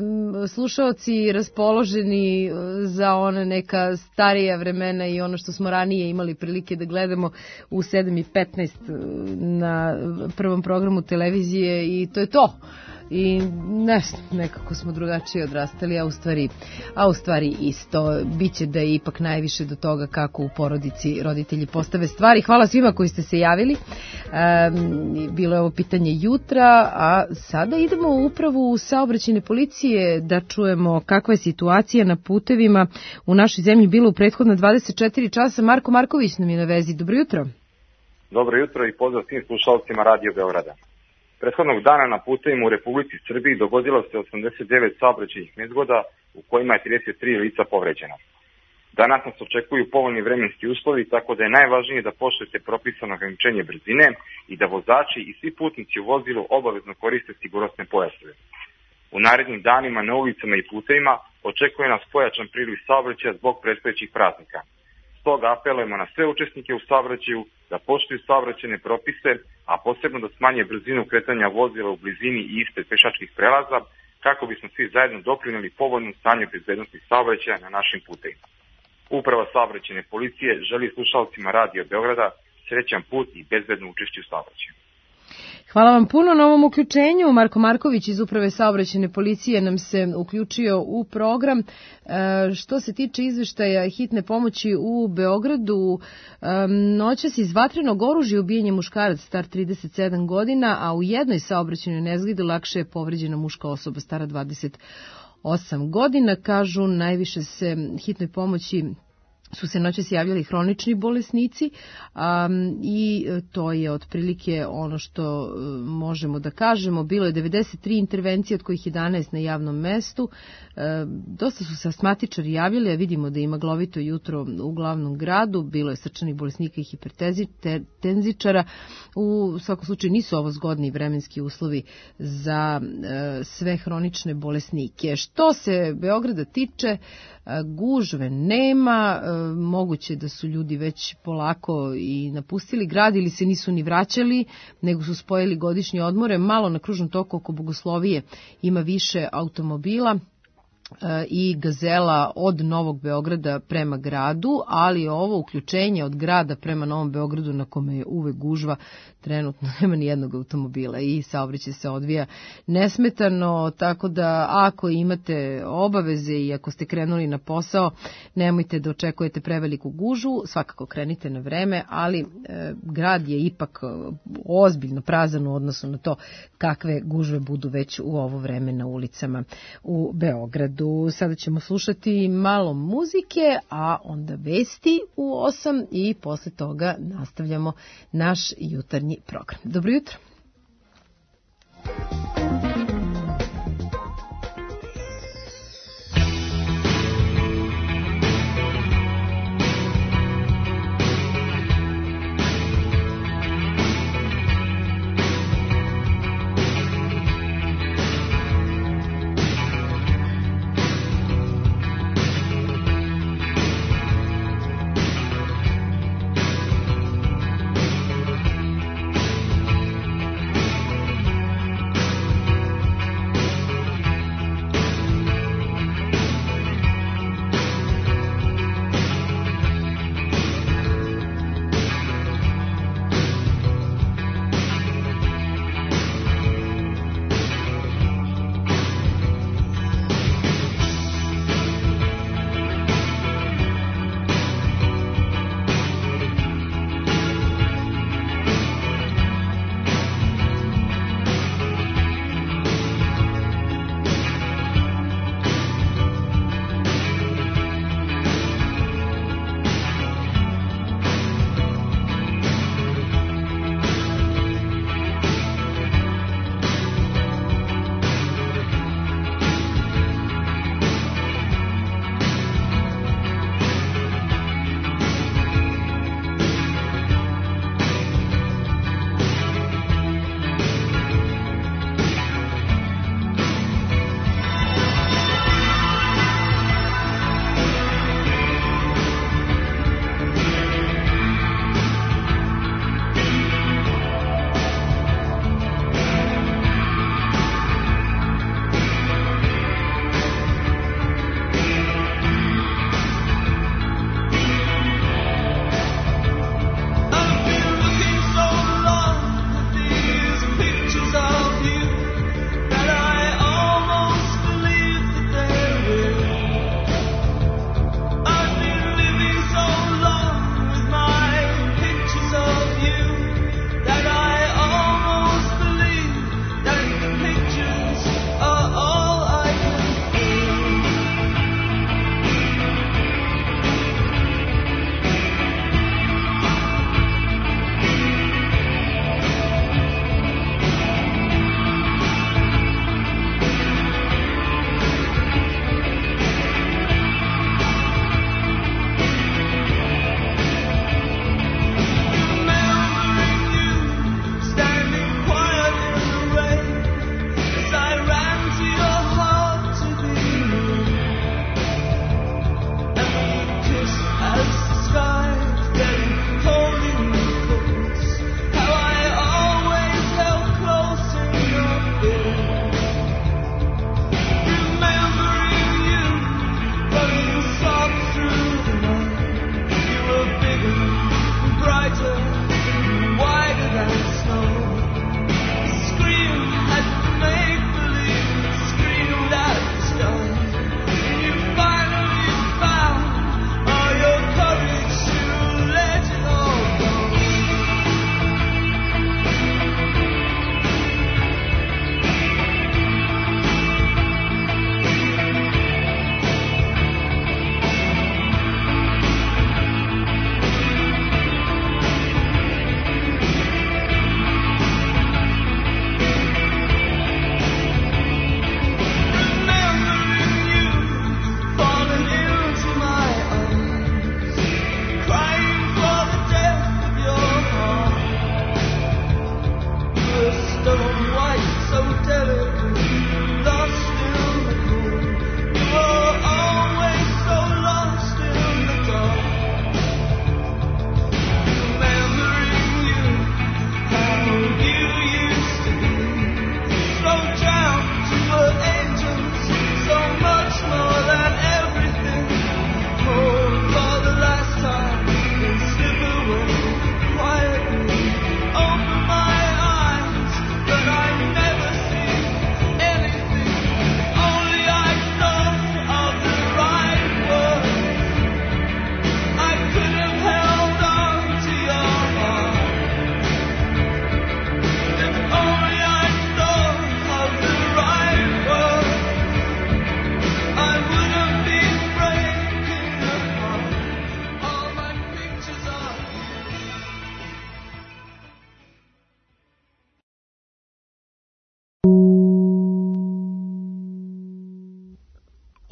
slušaoci raspoloženi za one neka starija vremena i ono što smo ranije imali prilike da gledamo u 7:15 na prvom programu televizije i to je to. I nekako smo drugačije odrastali, a u stvari isto. Biće da je ipak najviše do toga kako u porodici roditelji postave stvari. Hvala svima koji ste se javili. Bilo je ovo pitanje jutra, a sada idemo u upravu saobraćajne policije da čujemo kakva je situacija na putevima u našoj zemlji bila u prethodna 24 časa. Marko Marković nam je na vezi. Dobro jutro. Dobro jutro i pozdrav svim slušalcima Radio Beograda. Prethodnog dana na putevima u Republici Srbiji dogodilo se 89 saobraćajnih nezgoda u kojima je 33 lica povređeno. Danas nas očekuju povoljni vremenski uslovi, tako da je najvažnije da poštujete propisano ograničenje brzine i da vozači i svi putnici u vozilu obavezno koriste sigurnosne pojaseve. U narednim danima na ulicama i putevima očekuje nas pojačan priliv saobraćaja zbog predstojećih praznika. Stoga apelujemo na sve učesnike u saobraćaju da poštuju saobraćajne propise, a posebno da smanje brzinu kretanja vozila u blizini i ispred pešačkih prelaza, kako bismo svi zajedno doprinijeli povoljnom stanju bezbednosti saobraćaja na našim putevima. Uprava saobraćajne policije želi slušalcima Radio Beograda srećan put i bezbedno učešće u saobraćaju. Hvala vam puno na ovom uključenju. Marko Marković iz Uprave saobraćajne policije nam se uključio u program. Što se tiče izveštaja hitne pomoći u Beogradu, noćas iz vatrenog oružja ubijen je muškarac star 37 godina, a u jednoj saobraćajnoj nezgodi lakše je povređena muška osoba stara 28 godina. Kažu, najviše se hitnoj pomoći su se noćas javljali hronični bolesnici i to je otprilike ono što možemo da kažemo. Bilo je 93 intervencije, od kojih 11 na javnom mestu. Dosta su se astmatičari javljali, a vidimo da ima glovito jutro u glavnom gradu. Bilo je srčanih bolesnika i hipertenzičara. U svakom slučaju nisu ovo zgodni vremenski uslovi za sve hronične bolesnike. Što se Beograda tiče, gužve nema, moguće da su ljudi već polako i napustili grad ili se nisu ni vraćali, nego su spojili godišnje odmore. Malo na kružnom toku oko Bogoslovije ima više automobila i gazela od Novog Beograda prema gradu, ali ovo uključenje od grada prema Novom Beogradu, na kome je uvek gužva, trenutno nema ni jednog automobila i saobraćaj se odvija nesmetano, tako da ako imate obaveze i ako ste krenuli na posao, nemojte da očekujete preveliku gužvu, svakako krenite na vreme, ali grad je ipak ozbiljno prazan u odnosu na to kakve gužve budu već u ovo vreme na ulicama u Beogradu. Sada ćemo slušati malo muzike, a onda vesti u 8 i posle toga nastavljamo naš jutarnji program. Dobro jutro.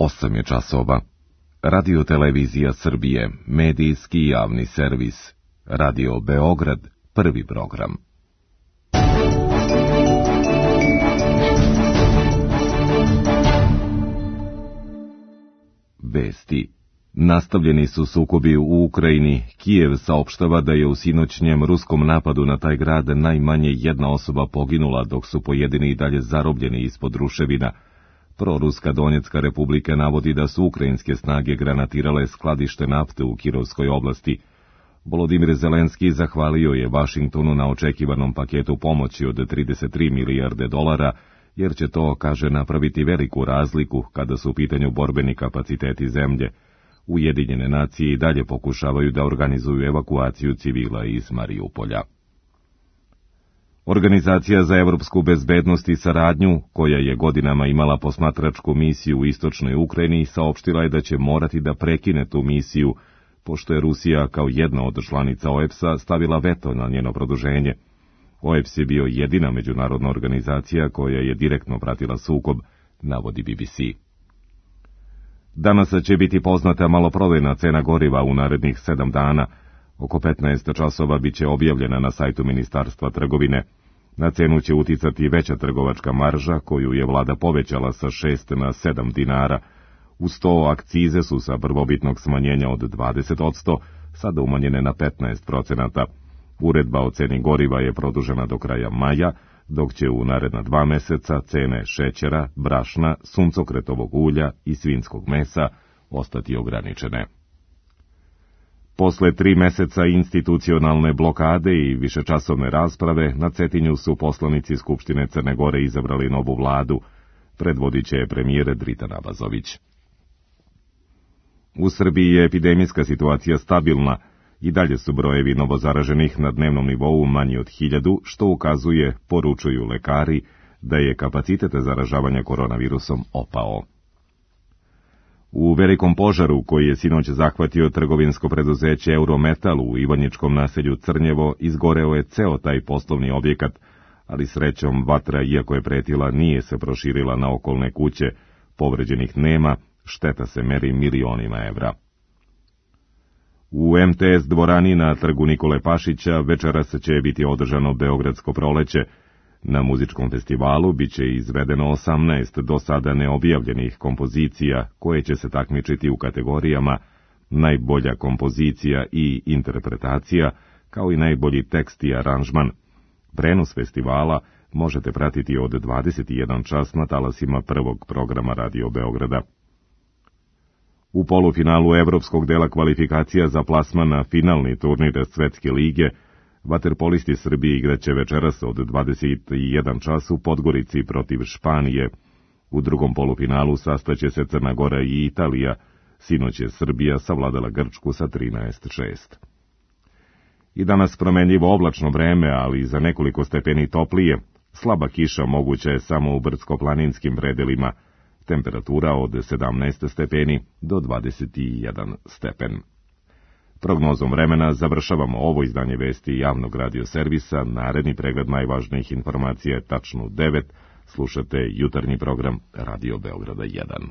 8 je časova. Radio Televizija Srbije, medijski javni servis. Radio Beograd, prvi program. Vesti. Nastavljeni su sukobi u Ukrajini. Kijev saopštava da je u sinoćnjem ruskom napadu na taj grad najmanje jedna osoba poginula, dok su pojedini i dalje zarobljeni ispod ruševina. Proruska Donjecka republika navodi da su ukrajinske snage granatirale skladište nafte u Kirovskoj oblasti. Volodimir Zelenski zahvalio je Vašingtonu na očekivanom paketu pomoći od 33 milijarde dolara, jer će to, kaže, napraviti veliku razliku kada su u pitanju borbeni kapaciteti zemlje. Ujedinjene nacije i dalje pokušavaju da organizuju evakuaciju civila iz Mariupolja. Organizacija za evropsku bezbednost i saradnju, koja je godinama imala posmatračku misiju u istočnoj Ukrajini, saopštila je da će morati da prekine tu misiju, pošto je Rusija kao jedna od članica OEBS-a stavila veto na njeno produženje. OEBS je bio jedina međunarodna organizacija koja je direktno pratila sukob, navodi BBC. Danas će biti poznata maloprodajna cena goriva u narednih 7 dana. Oko 15 časova biće objavljena na sajtu Ministarstva trgovine. Na cenu će uticati veća trgovačka marža, koju je vlada povećala sa 6 na 7 dinara. Uz to akcize su sa prvobitnog smanjenja od 20%, sada umanjene na 15%. Uredba o ceni goriva je produžena do kraja maja, dok će u naredna 2 meseca cene šećera, brašna, suncokretovog ulja i svinjskog mesa ostati ograničene. Posle 3 meseca institucionalne blokade i višečasovne rasprave, na Cetinju su poslanici Skupštine Crne Gore izabrali novu vladu. Predvodit će premijer Dritan Abazović. U Srbiji je epidemijska situacija stabilna. I dalje su brojevi novozaraženih na dnevnom nivou manji od 1000, što ukazuje, poručuju lekari, da je kapacitet zaražavanja koronavirusom opao. U velikom požaru, koji je sinoć zahvatio trgovinsko preduzeće Eurometal u Ivanjičkom naselju Crnjevo, izgoreo je ceo taj poslovni objekat, ali srećom vatra, iako je pretila, nije se proširila na okolne kuće, povređenih nema, šteta se meri milionima evra. U MTS dvorani na trgu Nikole Pašića večeras će biti održano Beogradsko proleće. Na muzičkom festivalu biće izvedeno 18 do sada neobjavljenih kompozicija, koje će se takmičiti u kategorijama najbolja kompozicija i interpretacija, kao i najbolji tekst i aranžman. Prenos festivala možete pratiti od 21 čas na talasima prvog programa Radio Beograda. U polufinalu evropskog dela kvalifikacija za plasman na finalni turnir Svetske lige, vaterpolisti Srbije igraće večeras od 21 čas u Podgorici protiv Španije. U drugom polufinalu sastaće se Crna Gora i Italija. Sinoć je Srbija savladala Grčku sa 13:6. I danas promenljivo oblačno vreme, ali za nekoliko stepeni toplije. Slaba kiša moguća je samo u brdsko-planinskim predelima. Temperatura od 17 stepeni do 21 stepen. Prognozom vremena završavamo ovo izdanje vesti javnog radioservisa. Naredni pregled najvažnijih informacija je tačno u 9. Slušate jutarnji program Radio Beograda 1.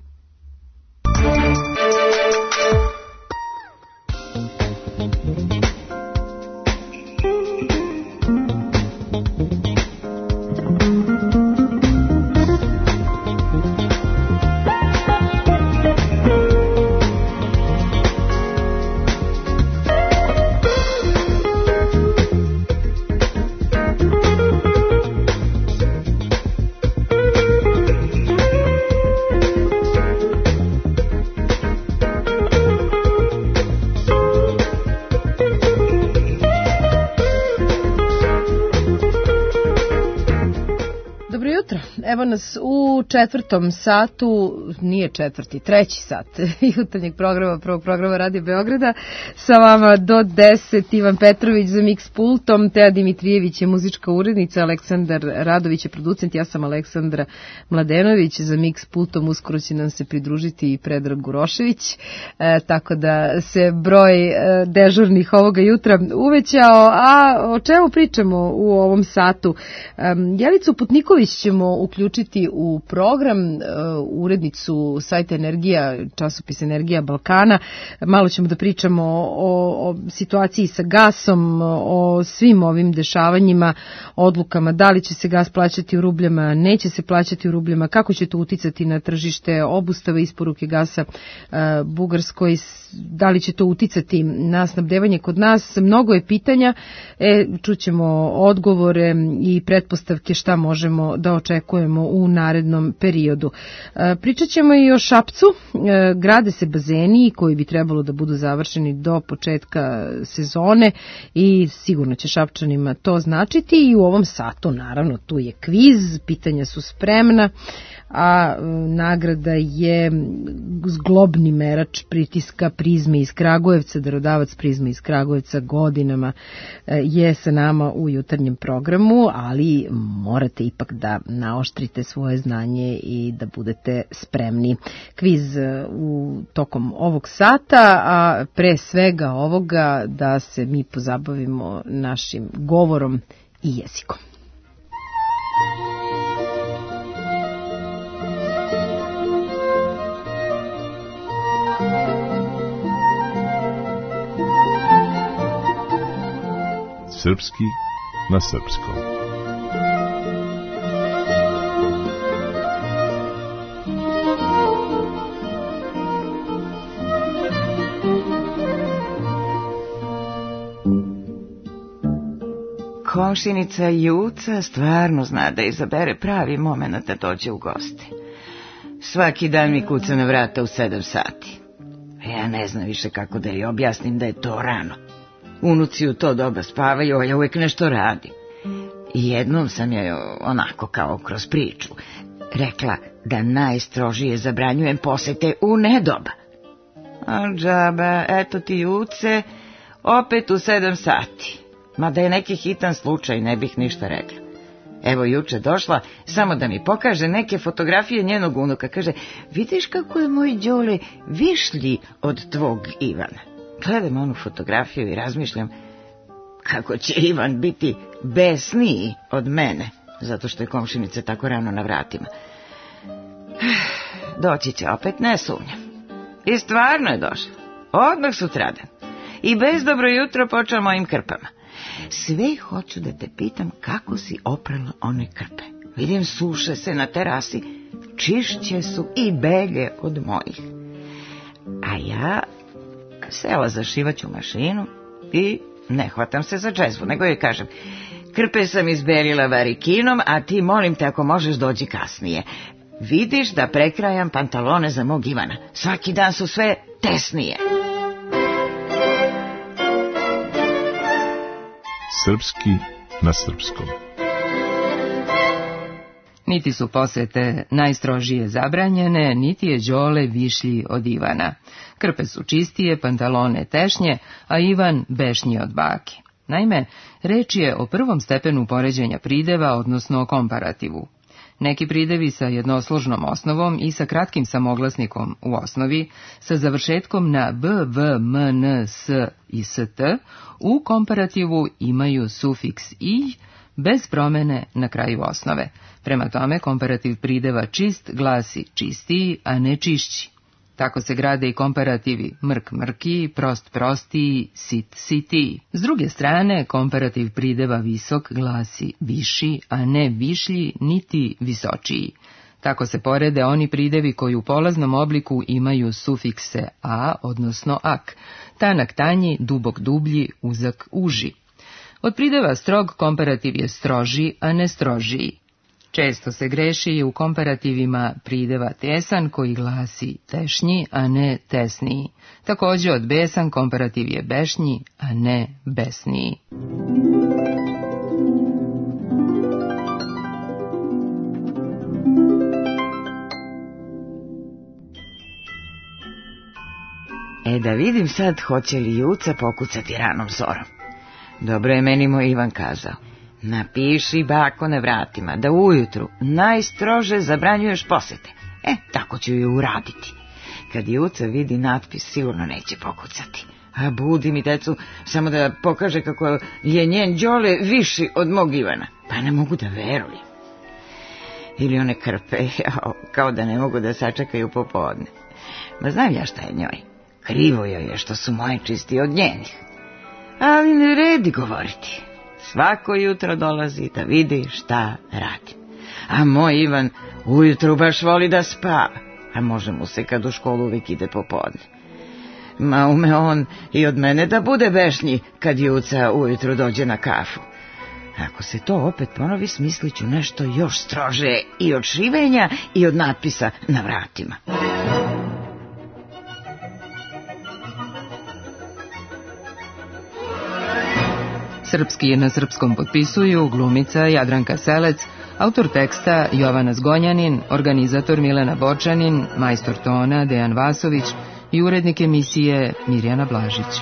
Evo nas u četvrtom satu, nije četvrti, treći sat jutarnjeg programa, prvog programa Radio Beograda. Sa vama do 10 Ivan Petrović za mix pultom, Teja Dimitrijević je muzička urednica, Aleksandar Radović je producent, ja sam Aleksandra Mladenović. Za mix pultom uskoro će nam se pridružiti i Predrag Gurošević, tako da se broj dežurnih ovoga jutra uvećao. A o čemu pričamo u ovom satu? Jelicu Putniković ćemo uključiti uključiti u program urednicu sajta Energija, časopis Energija Balkana. Malo ćemo da pričamo o situaciji sa gasom, o svim ovim dešavanjima, odlukama, da li će se gas plaćati u rubljama, neće se plaćati u rubljama, kako će to uticati na tržište, obustave isporuke gasa Bugarskoj, da li će to uticati na snabdevanje kod nas. Mnogo je pitanja, čućemo odgovore i pretpostavke šta možemo da očekujemo u narednom periodu. Pričat ćemo i o Šapcu. Grade se bazeni koji bi trebalo da budu završeni do početka sezone i sigurno će Šapčanima to značiti. I u ovom satu, naravno, tu je kviz, pitanja su spremna, a nagrada je zglobni merač pritiska Prizme iz Kragujevca. Darodavac Prizme iz Kragujevca godinama je sa nama u jutarnjem programu, ali morate ipak da naoštrite svoje znanje i da budete spremni. Kviz u tokom ovog sata, a pre svega ovoga da se mi pozabavimo našim govorom i jezikom. Srpski na srpskom. Komšinica Juca stvarno zna da izabere pravi moment da dođe u goste. Svaki dan mi kuca na vrata u 7 sati. Ja ne znam više kako da joj objasnim da je to rano. Unuci u to doba spavaju, a ja uvijek nešto radim. I jednom sam joj onako kao kroz priču rekla da najstrožije zabranjujem posete u nedoba. A džaba, eto ti Juce, opet u 7 sati. Ma da je neki hitan slučaj, ne bih ništa rekla. Evo juče došla, samo da mi pokaže neke fotografije njenog unuka. Kaže, vidiš kako je moj Đole višlji od tvog Ivana. Gledam onu fotografiju i razmišljam kako će Ivan biti besniji od mene, zato što je komšinica tako rano na vratima. Doći će opet, ne sumnjam. I stvarno je došla. Odmah sutradan. I bez dobro jutro počeo mojim krpama. Sve hoću da te pitam kako si oprala one krpe. Vidim, suše se na terasi, čišće su i belje od mojih. A ja sela za šivaću mašinu i ne hvatam se za džezvu, nego joj kažem, krpe sam izbelila varikinom, a ti molim te ako možeš dođi kasnije. Vidiš da prekrajam pantalone za mog Ivana. Svaki dan su sve tesnije. Srpski na srpskom. Niti su posete najstrožije zabranjene, niti je Đole višlji od Ivana. Krpe su čistije, pantalone tešnje, a Ivan bešnji od bake. Naime, reč je o prvom stepenu poređenja prideva, odnosno komparativu. Neki pridevi sa jednosložnom osnovom i sa kratkim samoglasnikom u osnovi, sa završetkom na b, v, m, n, s i st, u komparativu imaju sufiks i bez promene na kraju osnove. Prema tome, komparativ prideva čist glasi čistiji, a ne čišći. Tako se grade i komparativi mrk mrkiji, prost prostiji, sit sitiji. S druge strane, komparativ prideva visok glasi viši, a ne višlji, niti visočiji. Tako se porede oni pridevi koji u polaznom obliku imaju sufikse a, odnosno ak, tanak tanji, dubok dublji, uzak uži. Od prideva strog komparativ je stroži, a ne strožiji. Često se greši i u komparativima prideva tesan koji glasi tešnji, a ne tesniji. Također od besan komparativ je bešnji, a ne besniji. Da vidim sad hoće li Juca pokucati ranom zorom. Dobro je meni moj Ivan kazao. Napiši bako na vratima da ujutru najstrože zabranjuješ posete. Tako ću ju uraditi. Kad Juca vidi natpis, sigurno neće pokucati. A budi mi decu, samo da pokaže kako je njen Đole viši od mog Ivana. Pa ne mogu da verujem. Ili one krpe, kao da ne mogu da sačekaju popodne. Ma znam ja šta je njoj. Krivo joj je što su moje čisti od njenih. Ali ne vredi govoriti. Svako jutro dolazi da vidi šta radim. A moj Ivan ujutru baš voli da spava. A može mu se kad u školu uvijek ide popodne. Ma ume on i od mene da bude bešnji kad Juca ujutru dođe na kafu. Ako se to opet ponovi, smislit ću nešto još strože i od šivenja i od natpisa na vratima. Srpski na srpskom potpisuju glumica Jadranka Selec, autor teksta Jovana Zgonjanin, organizator Milena Bočanin, majstor tona Dejan Vasović i urednik emisije Mirjana Blažić.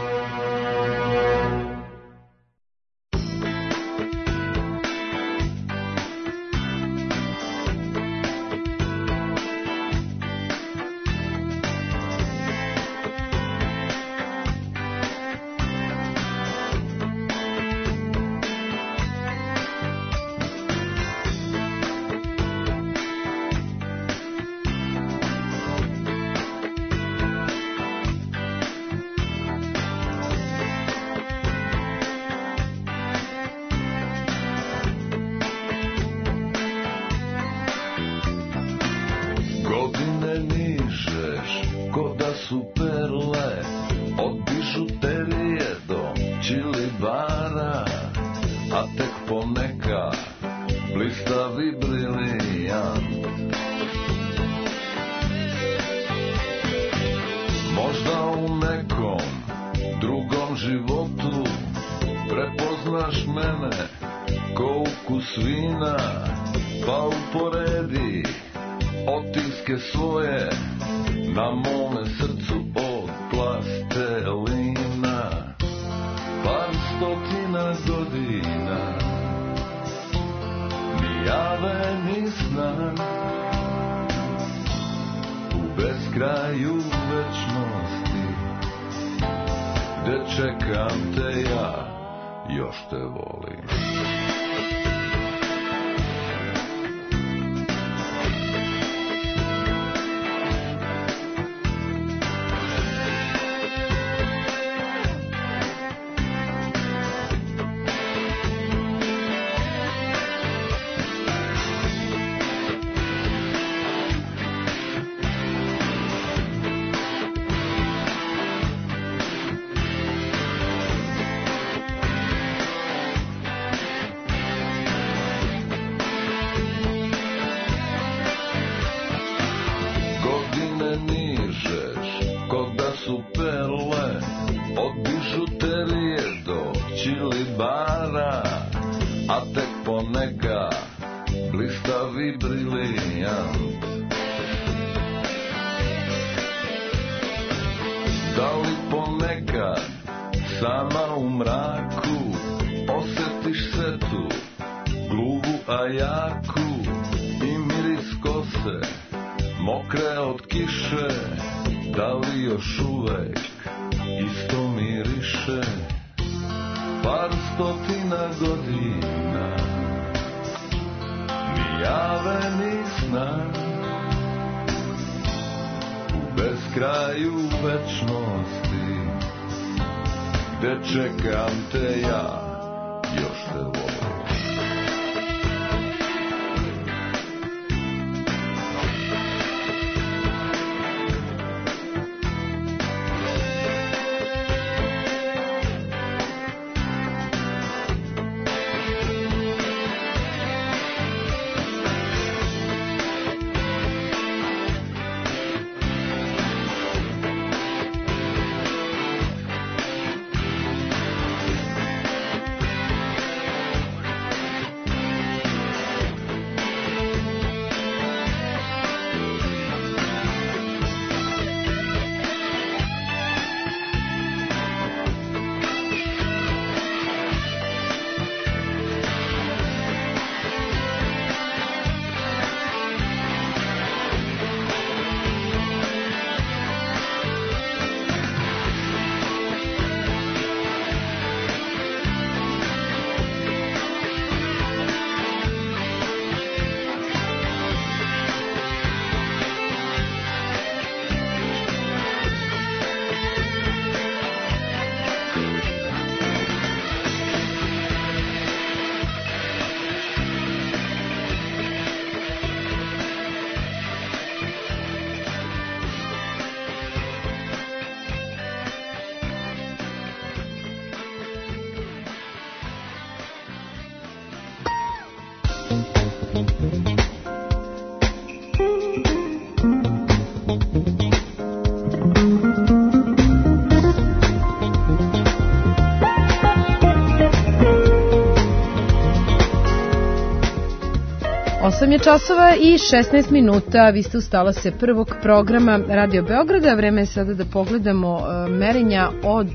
8 je časova i 16 minuta. Vi ste ustala se prvog programa Radio Beograda. Vreme je sada da pogledamo merenja od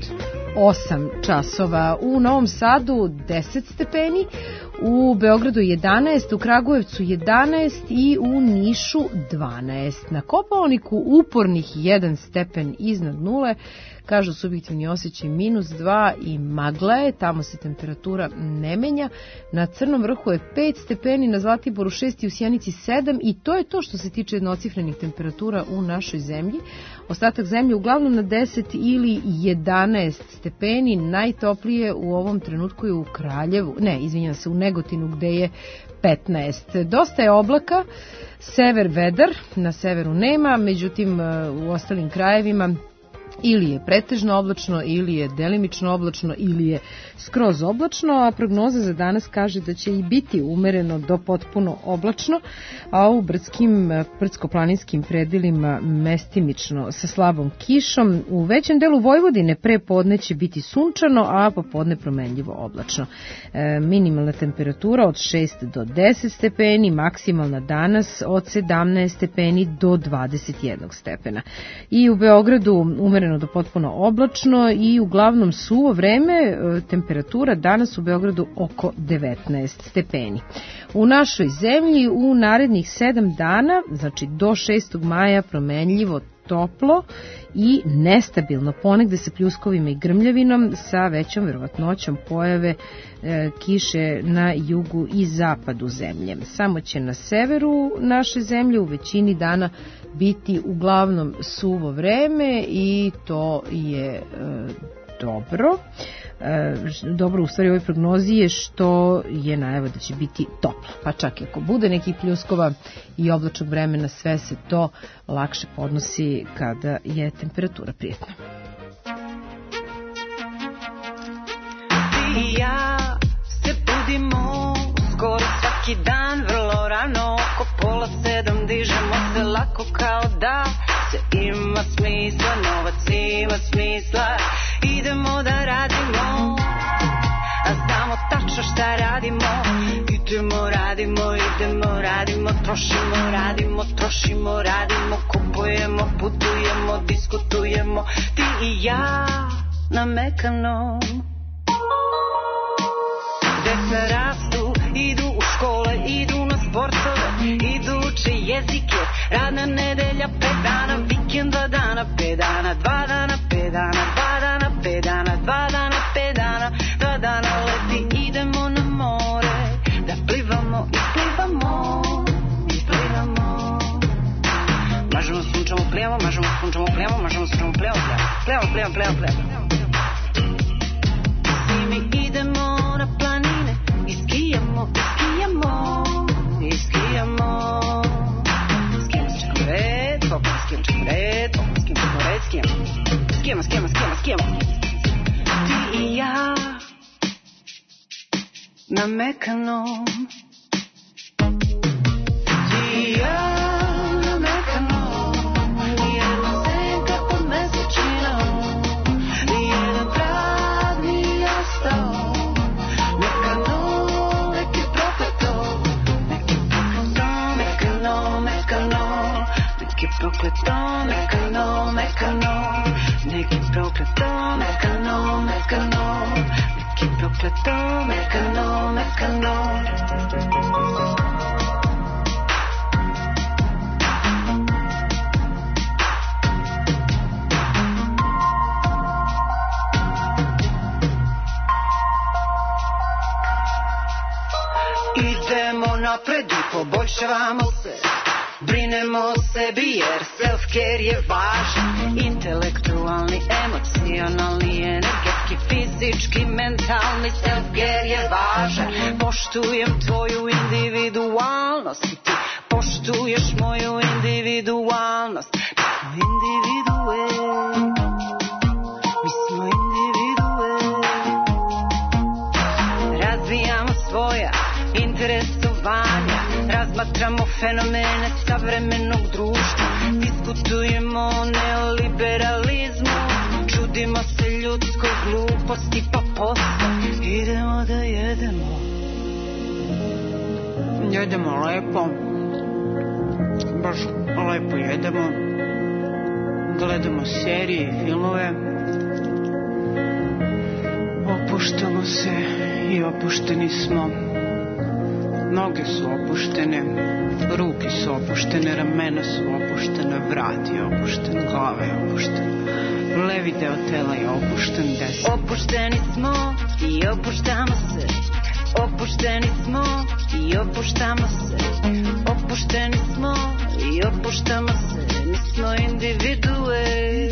8 časova. U Novom Sadu 10 stepeni, u Beogradu 11, u Kragujevcu 11 i u Nišu 12. Na Kopaoniku upornih 1 stepen iznad nule, kažu subjektivni osjećaj -2 i magla je, tamo se temperatura ne menja. Na Crnom vrhu je 5 stepeni, na Zlatiboru 6 i u Sjenici 7 i to je to što se tiče jednocifrenih temperatura u našoj zemlji. Ostatak zemlje uglavnom na 10 ili 11 stepeni, najtoplije u ovom trenutku je u Kraljevu, u Negotinu gde je 15. Dosta je oblaka, sever vedar, na severu nema, međutim u ostalim krajevima ili je pretežno oblačno, ili je delimično oblačno, ili je skroz oblačno, a prognoza za danas kaže da će i biti umereno do potpuno oblačno, a u brdsko-planinskim predelima mestimično sa slabom kišom. U većem delu Vojvodine pre podne će biti sunčano, a popodne promenljivo oblačno. Minimalna temperatura od 6 do 10 stepeni, maksimalna danas od 17 stepeni do 21 stepena. I u Beogradu umereno do potpuno oblačno i uglavnom suvo vreme, temperatura danas u Beogradu oko 19 stepeni. U našoj zemlji u narednih 7 dana, znači do 6. maja, promenljivo toplo i nestabilno, ponegde sa pljuskovima i grmljavinom, sa većom verovatnoćom pojave kiše na jugu i zapadu zemlje. Samo će na severu naše zemlje u većini dana biti uglavnom suvo vreme i to je dobro. Dobro u stvari u ovoj prognozi je što je najava da će biti toplo, pa čak i ako bude nekih pljuskova i oblačnog vremena, sve se to lakše podnosi kada je temperatura prijetna. Ti i ja se budimo skoro svaki dan vrlo rano, oko 6:30 dižemo se lako kao da se ima smisla, novac ima smisla, idemo da radimo, a znamo tačno šta radimo, radimo, trošimo, radimo, kupujemo, putujemo, diskutujemo, ti i ja na mekanom. Deca rastu, idu u škole, idu na sportove, idu uče jezike, radna nedelja 5 dana, vikend 2 dana, 5 dana, 2 dana, 5 dana, 2 dana, 5 dana, 2 dana, 5 dana, 2 dana leti, idemo na more, da plivamo i plivamo, i plivamo. Mažemo, sunčamo, plijemo, mažemo, sunčamo, plijemo, mažemo, sunčamo, plijemo, plijemo. Svi mi idemo na planine, i skijamo, i skijamo. Skijamo s čekored, popom skijamo čekored, popom skijamo čekored, skijamo. Ti i ja na mekanom. Ti i ja na mekanom. Jedna senka pod mesečinom, jedan praznik ostao. Mekanom, neki prokleto, neki prokleto, mekanom, neki prokleto, mekanom, neki prokleto, mekanom, neki prokleto, mekanom. Idemo napred i poboljšavamo se, brinemo o sebi jer self-care je važan, intelektualni, emocionalni, energetski, fizički, mentalni, self-care je važan. Poštujem tvoju individualnost i ti poštuješ moju individualnost. Mi smo individue, mi smo individue. Razvijamo svoja interesovanja, razmatramo fenomene savremenog društva, diskutujemo o neoliberalizmu, čudimo se ljudskoj gluposti, pa posle idemo da jedemo. jedemo lepo, baš lepo jedemo, gledamo serije i filmove, opuštamo se i opušteni smo. Noge su opuštene, ruke su opuštene, ramena su opuštena, vrat je opušten, glava je opuštena, levi deo tela je opušten, desni. Opušteni smo i opuštamo se, opušteni smo i opuštamo se, opušteni smo i opuštamo se, mi smo individue.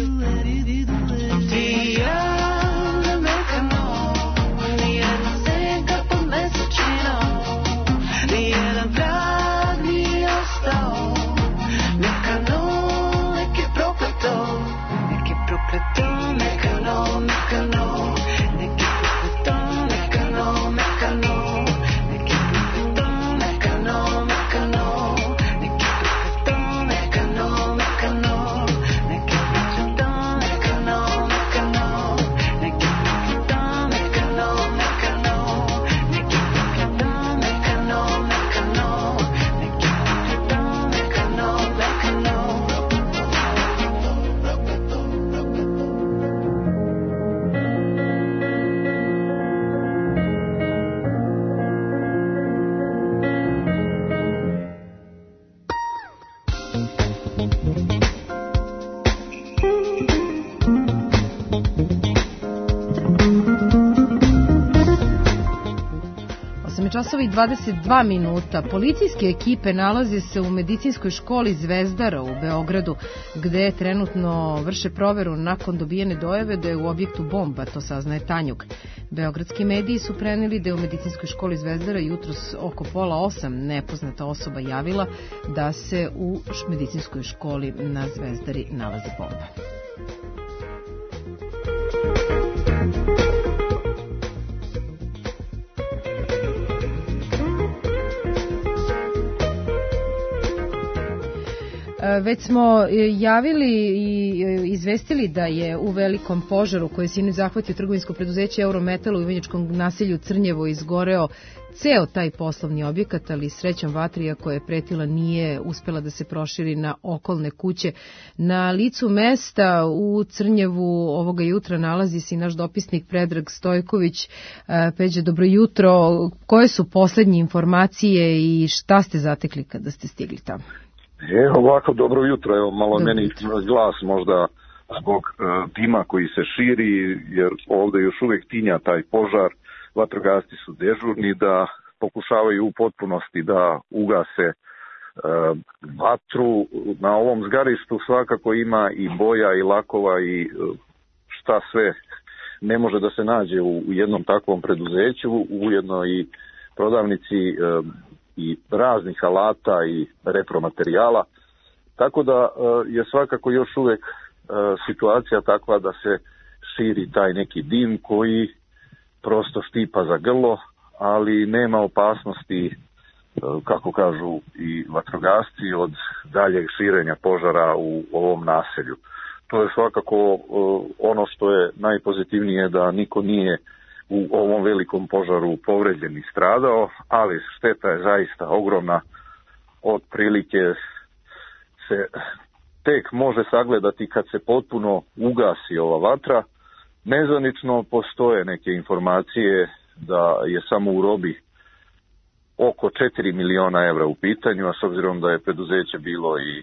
Ti i ja na mekano, nijedna senka pod mesečino, nijedan trag nije ostao. Mekano, nek je prokleto, nek je prokleto, mekano, mekano, nek je prokleto, mekano, mekano, nek je prokleto, mekano, mekano, nek je prokleto, mekano, mekano, nek je prokleto, mekano, mekano, nek je prokleto, mekano, mekano, nek je prokleto, mekano, mekano, nek je prokleto, mekano, mekano. Časovi 22 minuta. Policijske ekipe nalaze se u medicinskoj školi Zvezdara u Beogradu, gde trenutno vrše proveru nakon dobijene dojave da je u objektu bomba, to saznaje Tanjug. Beogradski mediji su preneli da je u medicinskoj školi Zvezdara jutros oko 7:30 nepoznata osoba javila da se u medicinskoj školi na Zvezdari nalazi bomba. Već smo javili i izvestili da je u velikom požaru koji je sinoć zahvatio trgovinsko preduzeće Eurometal u Ivanjičkom naselju Crnjevo izgoreo ceo taj poslovni objekat, ali srećom vatrija koja je pretila nije uspela da se proširi na okolne kuće. Na licu mesta u Crnjevu ovoga jutra nalazi se i naš dopisnik Predrag Stojković. Peđe, dobro jutro. Koje su poslednje informacije i šta ste zatekli kada ste stigli tamo? Ovako, dobro jutro, evo malo meni glas možda zbog dima koji se širi, jer ovde još uvijek tinja taj požar, vatrogasci su dežurni da pokušavaju u potpunosti da ugase vatru. Na ovom zgarištu svakako ima i boja i lakova i šta sve ne može da se nađe u jednom takvom preduzeću, ujedno i prodavnici i raznih alata i repromaterijala, tako da je svakako još uvijek situacija takva da se širi taj neki dim koji prosto štipa za grlo, ali nema opasnosti, kako kažu i vatrogasci, od daljeg širenja požara u ovom naselju. To je svakako ono što je najpozitivnije, da niko nije u ovom velikom požaru povređen i stradao, ali šteta je zaista ogromna. Otprilike se tek može sagledati kad se potpuno ugasi ova vatra. Nezvanično postoje neke informacije da je samo u robi oko 4 miliona evra u pitanju, a s obzirom da je preduzeće bilo i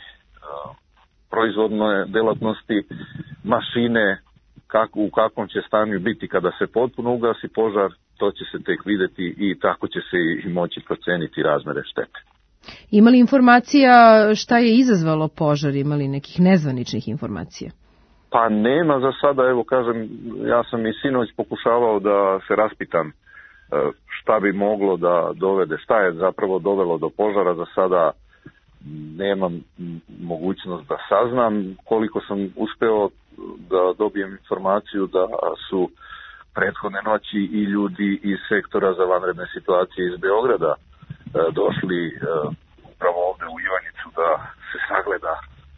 proizvodne delatnosti, mašine, u kakvom će stanju biti kada se potpuno ugasi požar, to će se tek vidjeti i tako će se i moći proceniti razmere štete. Ima li informacija šta je izazvalo požar, ima li nekih nezvaničnih informacija? Pa nema za sada, evo kažem, ja sam i sinoć pokušavao da se raspitam šta bi moglo da dovede, šta je zapravo dovelo do požara. Za sada nemam mogućnost da saznam. Koliko sam uspeo da dobijem informaciju da su prethodne noći i ljudi iz sektora za vanredne situacije iz Beograda došli upravo ovde u Ivanjicu da se sagleda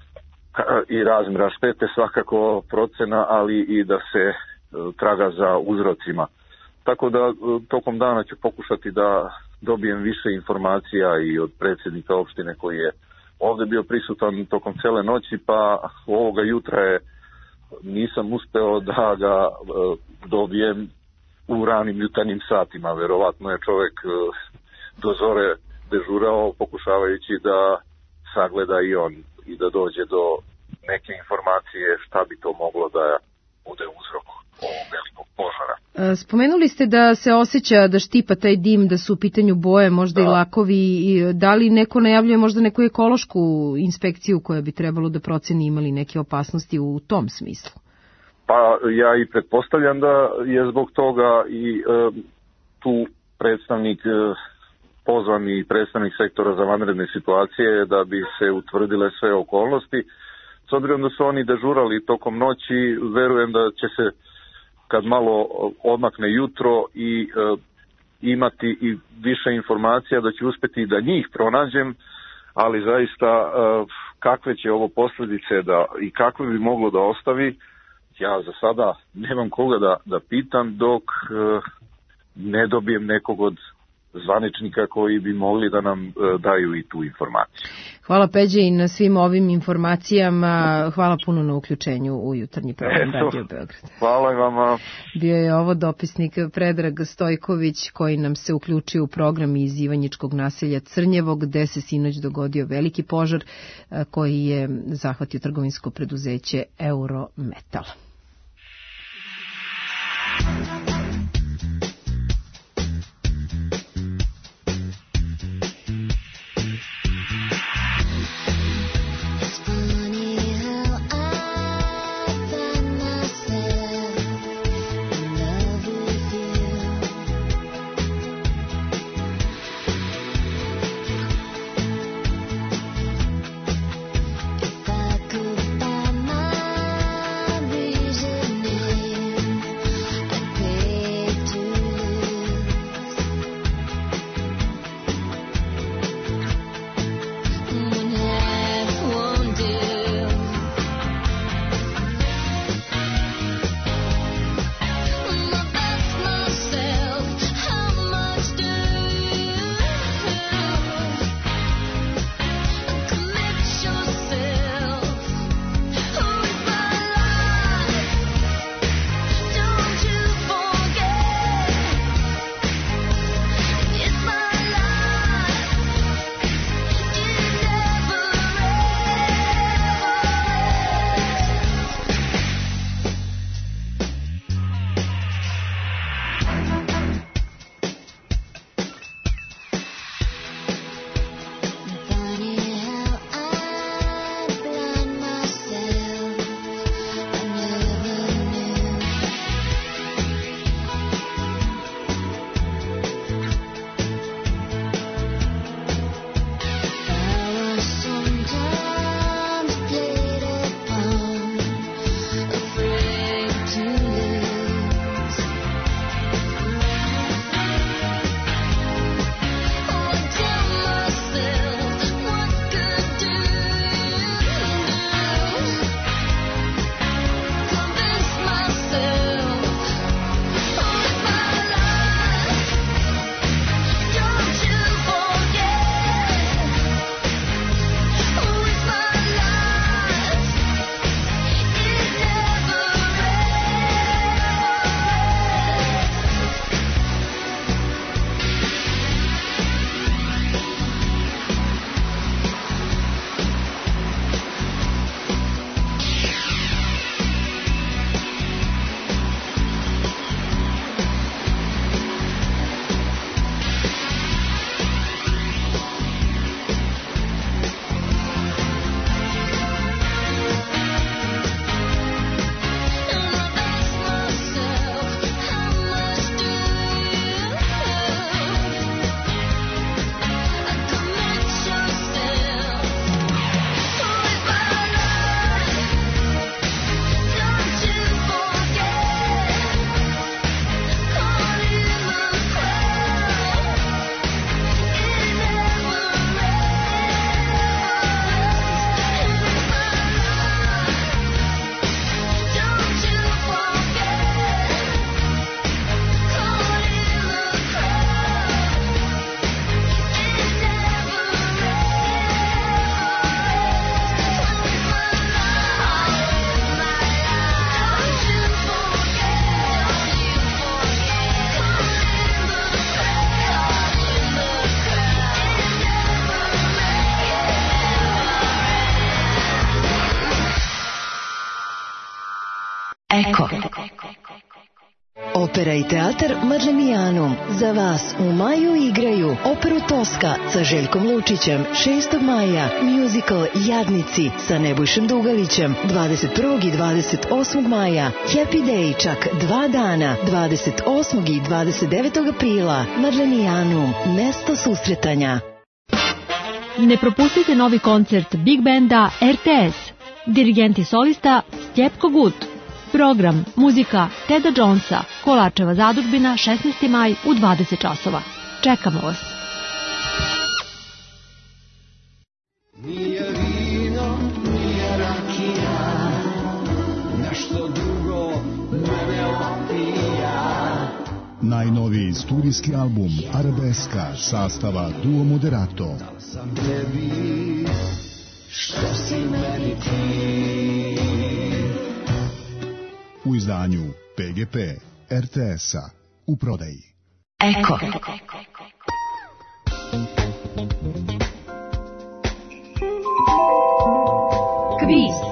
i razmjera štete, svakako procena, ali i da se traga za uzrocima. Tako da tokom dana ću pokušati da dobijem više informacija i od predsjednika opštine koji je ovdje bio prisutan tokom cele noći, pa ovoga jutra nisam uspeo da ga dobijem u ranim jutarnjim satima. Verovatno je čovjek do zore dežurao pokušavajući da sagleda i on i da dođe do neke informacije šta bi to moglo da bude uzrok ovog velikog požara. Spomenuli ste da se osjeća da štipa taj dim, da su u pitanju boje, možda i lakovi. Da li neko najavljuje možda neku ekološku inspekciju koja bi trebalo da proceni imali neke opasnosti u tom smislu? Pa ja i pretpostavljam da je zbog toga i tu pozvani predstavnik sektora za vanredne situacije da bi se utvrdile sve okolnosti. S obzirom da su oni dežurali tokom noći, verujem da će se kad malo odmakne jutro i imati i više informacija, da ću uspjeti da njih pronađem, ali zaista kakve će ovo posljedice i kakve bi moglo da ostavi, ja za sada nemam koga da pitam dok ne dobijem nekog od zvaničnika koji bi mogli da nam daju i tu informaciju. Hvala Peđe i na svim ovim informacijama. Hvala puno na uključenju u jutarnji program Radio Beograd. Hvala i vama. Bio je ovo dopisnik Predrag Stojković koji nam se uključio u program iz Ivanjičkog naselja Crnjevo, gde se sinoć dogodio veliki požar koji je zahvatio trgovinsko preduzeće Eurometal. Be opera i teatar Madlenijanum. Za vas u maju igraju operu Toska sa Željkom Lučićem 6. maja, musical Jadnici sa Nebojšem Dugalićem 21. i 28. maja, Happy Day čak 2 dana, 28. i 29. aprila. Madlenijanum, mesto susretanja. Ne propustite novi koncert Big Banda RTS. Dirigent i solista Stjepko Gut. Program, muzika Teda Jonesa, Kolačeva zadužbina, 16. maj u 20 časova. Čekamo vas. Nije vino, nije rakija, nešto drugo mene opija. Najnoviji studijski album Arabeska sastava Duo Moderato. Dal sam tebi što si meni ti. U izdanju PGP RTS-a u prodaji. Eko. Kviz.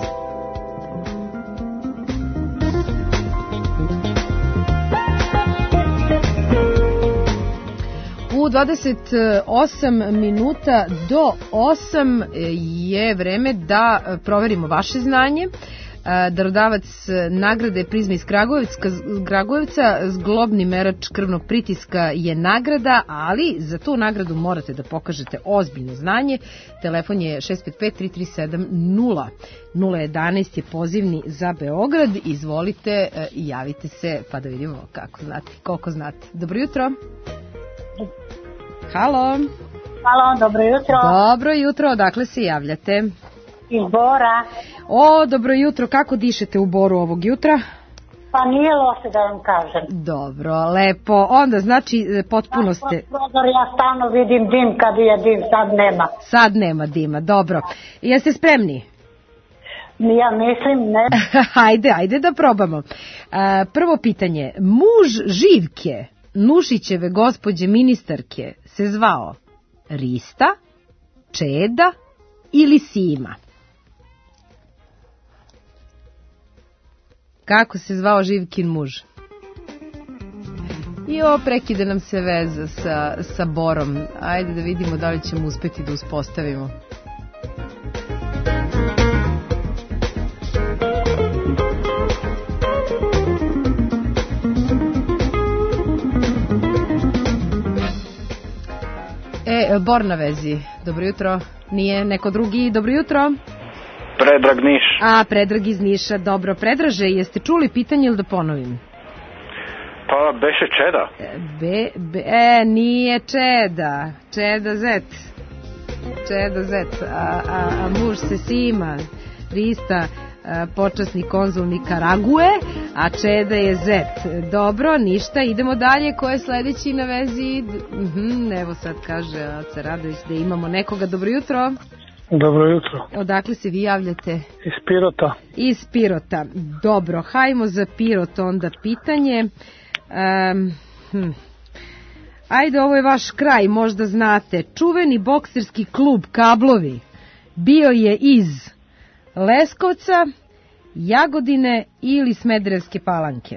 U 28 minuta do 8 je vreme da proverimo vaše znanje. Darodavac nagrade Prizma iz Kragujevca, zglobni merač krvnog pritiska je nagrada, ali za tu nagradu morate da pokažete ozbiljno znanje. Telefon je 655-337-0. 011 je pozivni za Beograd. Izvolite, javite se pa da vidimo koliko znate. Dobro jutro. Halo. Halo, dobro jutro. Dobro jutro, odakle se javljate? Iz Bora. O, dobro jutro, kako dišete u Boru ovog jutra? Pa nije loše da vam kažem. Dobro, lepo, onda znači potpuno ste... Prozor, ja stalno vidim dim kad je dim, sad nema. Sad nema dima, dobro. Jeste spremni? Ja mislim ne. Ajde da probamo. Prvo pitanje, muž Živke, Nušićeve gospođe ministarke, se zvao Rista, Čeda ili Sima? Kako se zvao Živkin muž? Prekide nam se veza sa Borom. Ajde da vidimo da li ćemo uspeti da uspostavimo. Bor na vezi. Dobro jutro. Nije neko drugi. Dobro jutro. Predrag Niš. Predrag iz Niša. Dobro. Predraže, jeste čuli pitanje ili da ponovim? Pa beše Čeda. Nije Čeda. Čeda Zet. Čeda Zet. A muž se Sima. Rista, počasni konzul Nikarague, a Čeda je Zet. Dobro, ništa, idemo dalje. Ko je sledeći na vezi? Evo sad kaže Aca Radović da imamo nekoga. Dobro jutro. Dobro jutro. Odakle se vi javljate? Iz Pirota. Iz Pirota. Dobro, hajmo za Pirot onda pitanje. Ajde, ovo je vaš kraj, možda znate. Čuveni bokserski klub Kablovi bio je iz Leskovca, Jagodine ili Smederevske Palanke?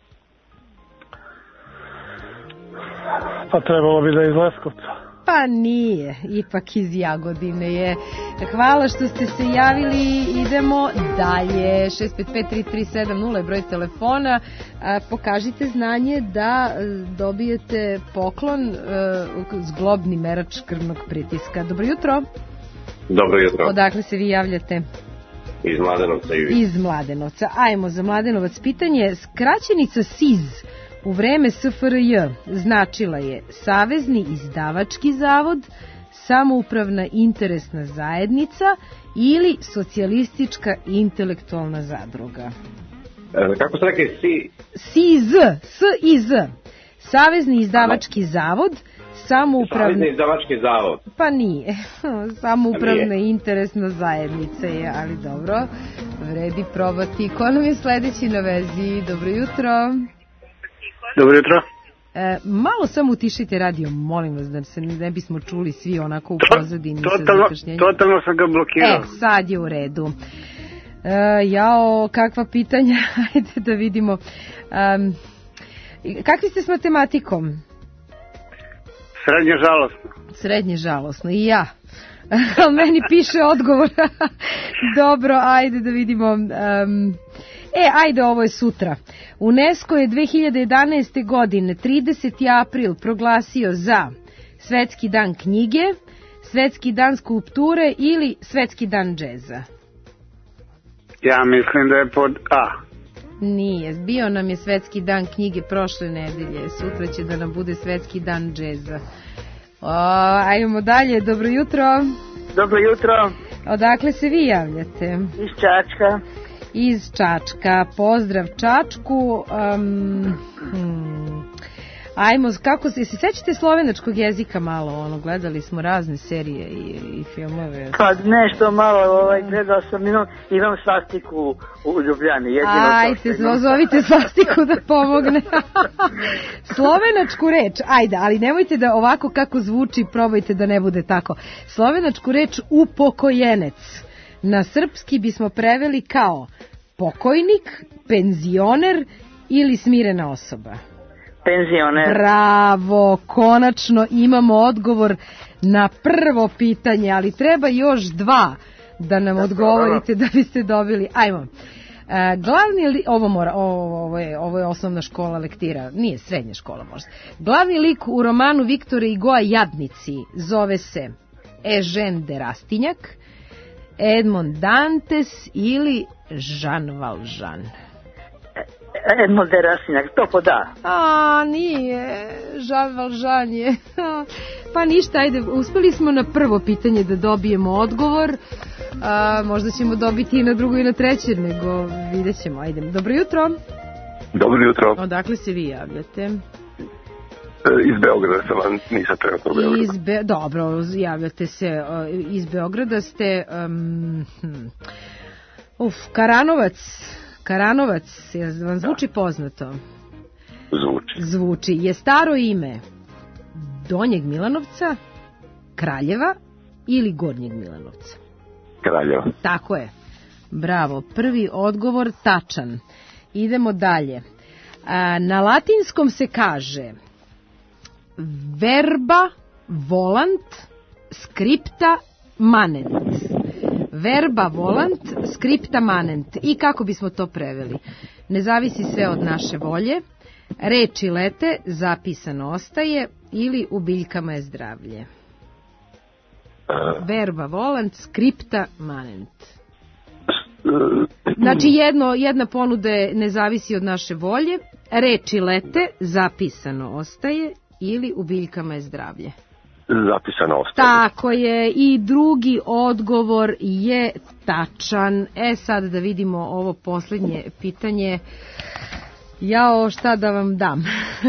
Pa trebalo bi da je iz Leskovca. Pa nije, ipak iz Jagodine je. Hvala što ste se javili, idemo dalje. 655-3370 je broj telefona. Pokažite znanje da dobijete poklon, zglobni merač krvnog pritiska. Dobro jutro. Dobro jutro. Odakle se vi javljate? Iz Mladenovca i vi. Iz Mladenovca. Ajmo za Mladenovac pitanje. Skraćenica SIZ u vreme SFRJ značila je Savezni izdavački zavod, Samoupravna interesna zajednica ili Socijalistička intelektualna zadruga. Kako ste rekli? SIZ. Savezni izdavački zavod, Savezni izdavački zavod. Pa nije. Samoupravna interesna zajednica je, ali dobro. Vredi probati. Ko nam je sledeći na vezi? Dobro jutro. Dobro jutro. Malo samo utišite radio, molim vas, da se ne bismo čuli svi onako u pozadini sa zakašnjenjem. Totalno sam ga blokirao. Sad je u redu. Kakva pitanja, ajde da vidimo. Kakvi ste s matematikom? Srednje žalosno. Srednje žalosno, i ja. Meni piše odgovor. Dobro, ajde da vidimo. Ajde, ovo je sutra. UNESCO je 2011. godine 30. april proglasio za Svetski dan knjige, Svetski dan skulpture ili Svetski dan džeza. Ja mislim da je pod A. Nije, bio nam je Svetski dan knjige prošle nedelje, sutra će da nam bude Svetski dan džeza. Ajmo dalje, dobro jutro. Dobro jutro. Odakle se vi javljate? Iz Čačka. Iz Čačka, pozdrav Čačku. Ajmo, kako se sećate slovenačkog jezika malo, gledali smo razne serije i filmove. Pa nešto malo, gledao sam, imam svastiku u Ljubljani. Ajde, zovite svastiku da pomogne. Slovenačku reč, ajde, ali nemojte da ovako kako zvuči, probajte da ne bude tako. Slovenačku reč upokojenec na srpski bismo preveli kao pokojnik, penzioner ili smirena osoba. Penzioner. Bravo, konačno imamo odgovor na prvo pitanje, ali treba još 2 da nam odgovorite da biste dobili. Ajmo. Ovo je osnovna škola lektira, nije srednja škola možda. Glavni lik u romanu Viktore Hugoa Jadnici zove se Eugène de Rastignac, Edmond Dantes ili Jean Valjean. Edmond de Rastignac, to poda. Nije, Jean Valjean je. Pa ništa, ajde, uspeli smo na prvo pitanje da dobijemo odgovor. Možda ćemo dobiti i na drugo i na treće, nego vidjet ćemo. Ajde, dobro jutro. Dobro jutro. Odakle se vi javljate? Iz Beograda sam vam, nisam trenutno u Beogradu. Dobro, javljate se iz Beograda, ste Karanovac, vam zvuči poznato? Zvuči. Je staro ime Donjeg Milanovca, Kraljeva ili Gornjeg Milanovca? Kraljeva. Tako je. Bravo, prvi odgovor tačan. Idemo dalje. Na latinskom se kaže verba volant scripta manent. Verba volant scripta manent. I kako bismo to preveli? Ne zavisi sve od naše volje, reči lete, zapisano ostaje ili u biljkama je zdravlje. Verba volant scripta manent. Znači jedna ponuda je ne zavisi od naše volje, reči lete, zapisano ostaje ili u biljkama je zdravlje. Zapisano ostaje. Tako je, i drugi odgovor je tačan. Sad da vidimo ovo posljednje pitanje. Šta da vam dam?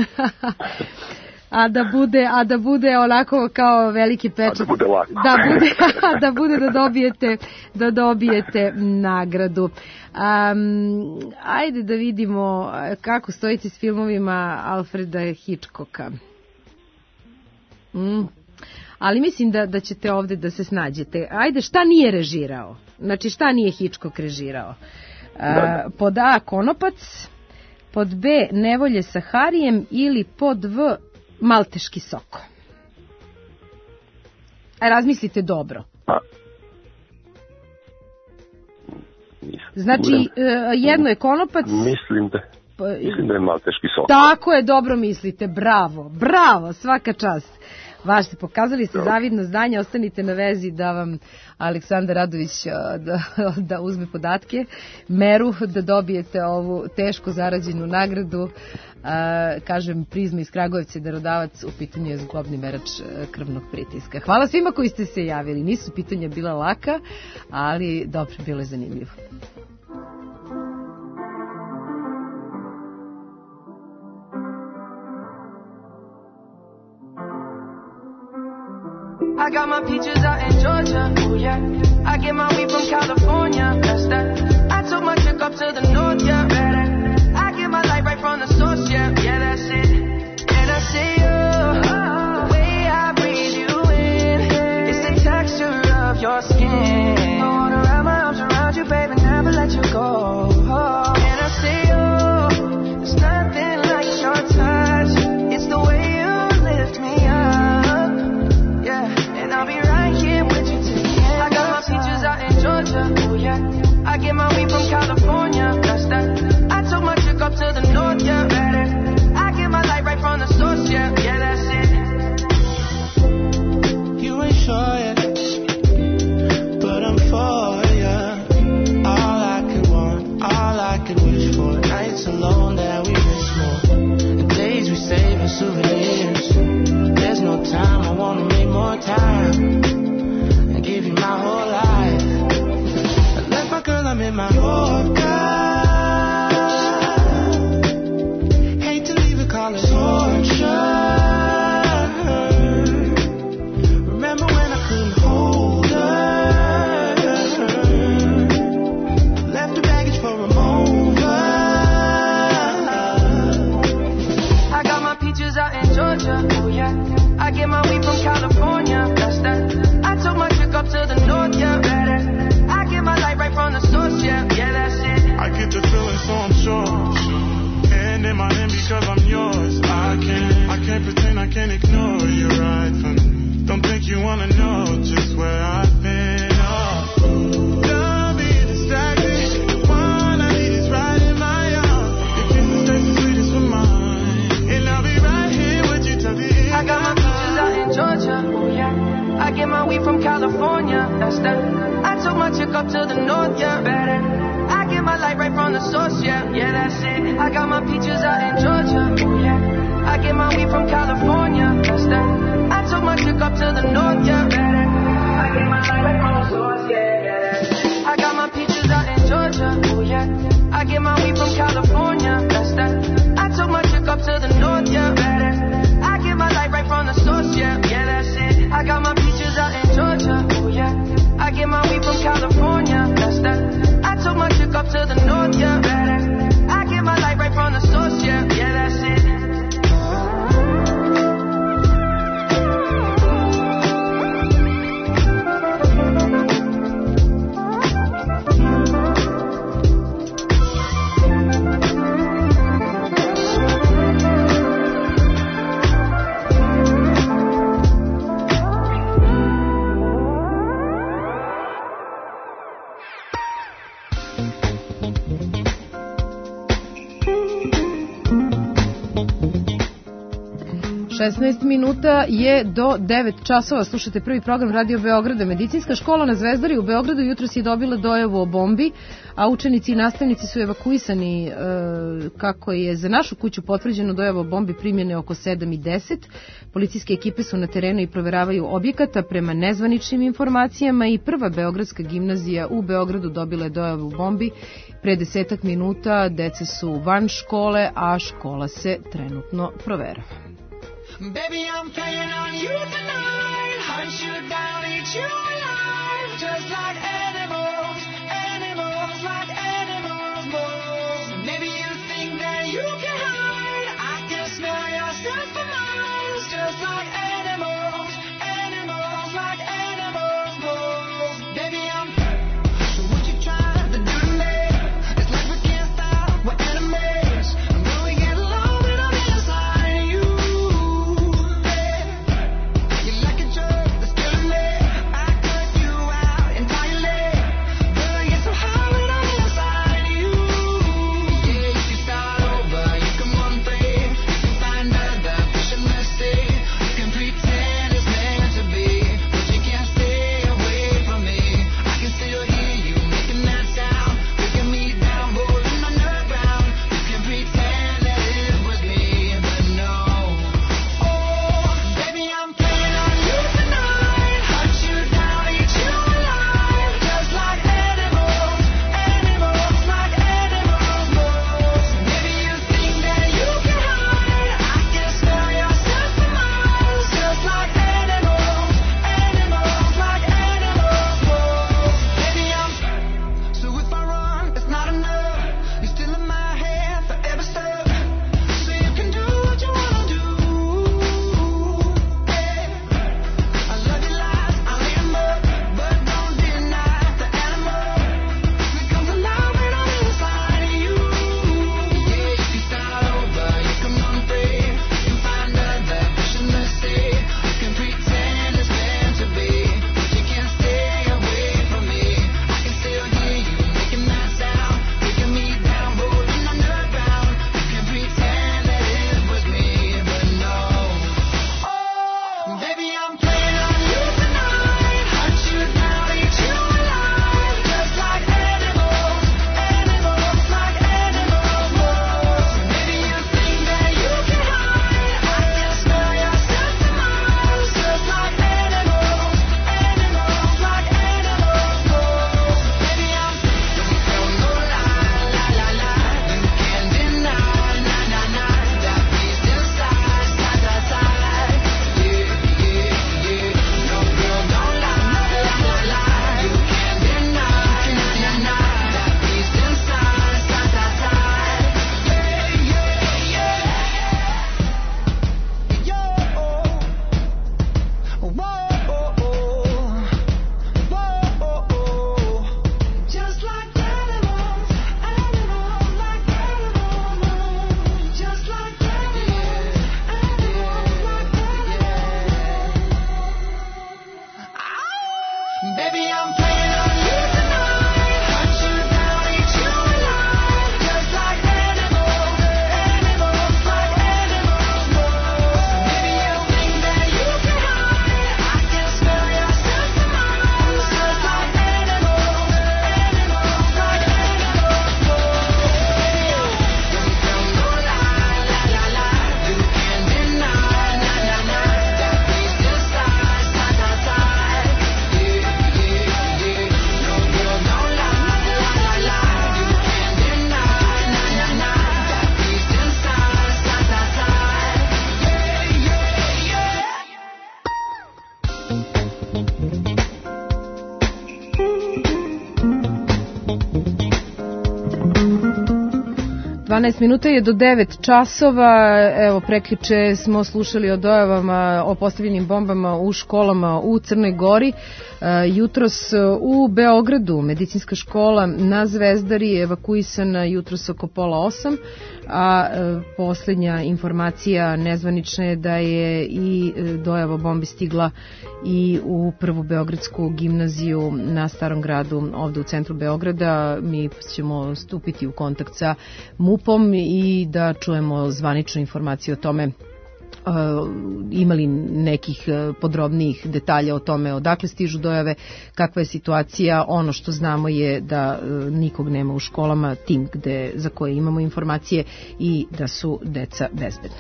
A da bude onako kao veliki pečat. Da bude lako. Da bude da dobijete nagradu. Ajde da vidimo kako stojite s filmovima Alfreda Hitchcocka. Ali mislim da ćete ovdje da se snađete. Ajde, šta nije režirao? Znači, šta nije Hitchcock režirao? Pod A, Konopac, pod B, Nevolje sa Harijem ili pod V, Malteški soko. Razmislite dobro. Znači, jedno je Konopac. Mislim da je Malteški soko. Tako je, dobro mislite, bravo, svaka čast. Vaš pokazali ste zavidno znanje, ostanite na vezi da vam Aleksandar Radović da uzme podatke, meru da dobijete ovu teško zarađenu nagradu. Kažem, Prizma iz Kragujevca, darodavac, u pitanju je zglobni merač krvnog pritiska. Hvala svima koji ste se javili, nisu pitanja bila laka, ali dobro, bilo je zanimljivo. I got my peaches out in Georgia, oh yeah. I get my weed from California, that's that. I took my chick up to the north, yeah, better. I get my light right from the source, yeah, that's it. And I see you, the way I breathe you in, it's the texture of your skin. I wanna wrap my arms around you, baby, never let you go. And I see you, there's nothing like your time. that. I get my weed from California, that's that. I took my chick up to the north, yeah, better. I get my light right from the source, yeah, that's it. I get the feeling, so I'm sure. And in my hand because I'm yours. I can't pretend, I can't ignore you right from me. Don't think you wanna know just where I've been. Don't be distracted. The one I need is right in my arms. Your kisses taste the sweetest for mine, and I'll be right here with you till the end. I got my peaches out in Georgia, oh yeah. I get my weed from California, that's that. I took my chick up to the north, yeah, better. I get my light right from the source, yeah, that's it. I got my peaches out in Georgia, oh yeah. I get my weed from California, that's that. I took my chick up to the north, yeah, better. I get my light right from the source, yeah, that's it. I got my peaches out in Georgia, oh yeah. I get my weed from California, that's that. I took my chick up to the north, yeah, better. I get my light right from the source, yeah, that's it. I got my peaches out in Georgia, oh yeah. I get my weed from California, that's that. I took my chick up to the north, yeah, better. I get my light right from the source, yeah, that's it. 16 minuta je do 9 časova. Slušate prvi program Radio Beograda. Medicinska škola na Zvezdari u Beogradu jutros je dobila dojavu o bombi, a učenici i nastavnici su evakuisani. Kako je za našu kuću potvrđeno, dojava o bombi primljene oko 7:10. Policijske ekipe su na terenu i proveravaju objekata. Prema nezvaničnim informacijama i prva beogradska gimnazija u Beogradu dobila je dojavu o bombi pre 10 minuta. Deca su van škole, a škola se trenutno proverava. Baby, I'm playing on you tonight. Hunt you down, eat you alive. Just like animals, animals, like animals move. Maybe you think that you can hide. I can smell your scent for miles. Just like animals, animals, like animals move. Baby, I'm so what you trying to do to me? It's like we can't stop, we're enemies. And when we get along, we don't inside you. 12 minuta je do 9 časova. Evo, prekjuče smo slušali o dojavama o postavljenim bombama u školama u Crnoj Gori. Jutros u Beogradu medicinska škola na Zvezdari je evakuisana jutros oko 7:30, a poslednja informacija nezvanična je da je i dojava bombi stigla i u prvu beogradsku gimnaziju na Starom gradu ovde u centru Beograda. Mi ćemo stupiti u kontakt sa MUP-om i da čujemo zvaničnu informaciju o tome imali nekih podrobnijih detalja o tome odakle stižu dojave, kakva je situacija. Ono što znamo je da nikog nema u školama tim za koje imamo informacije i da su deca bezbedna.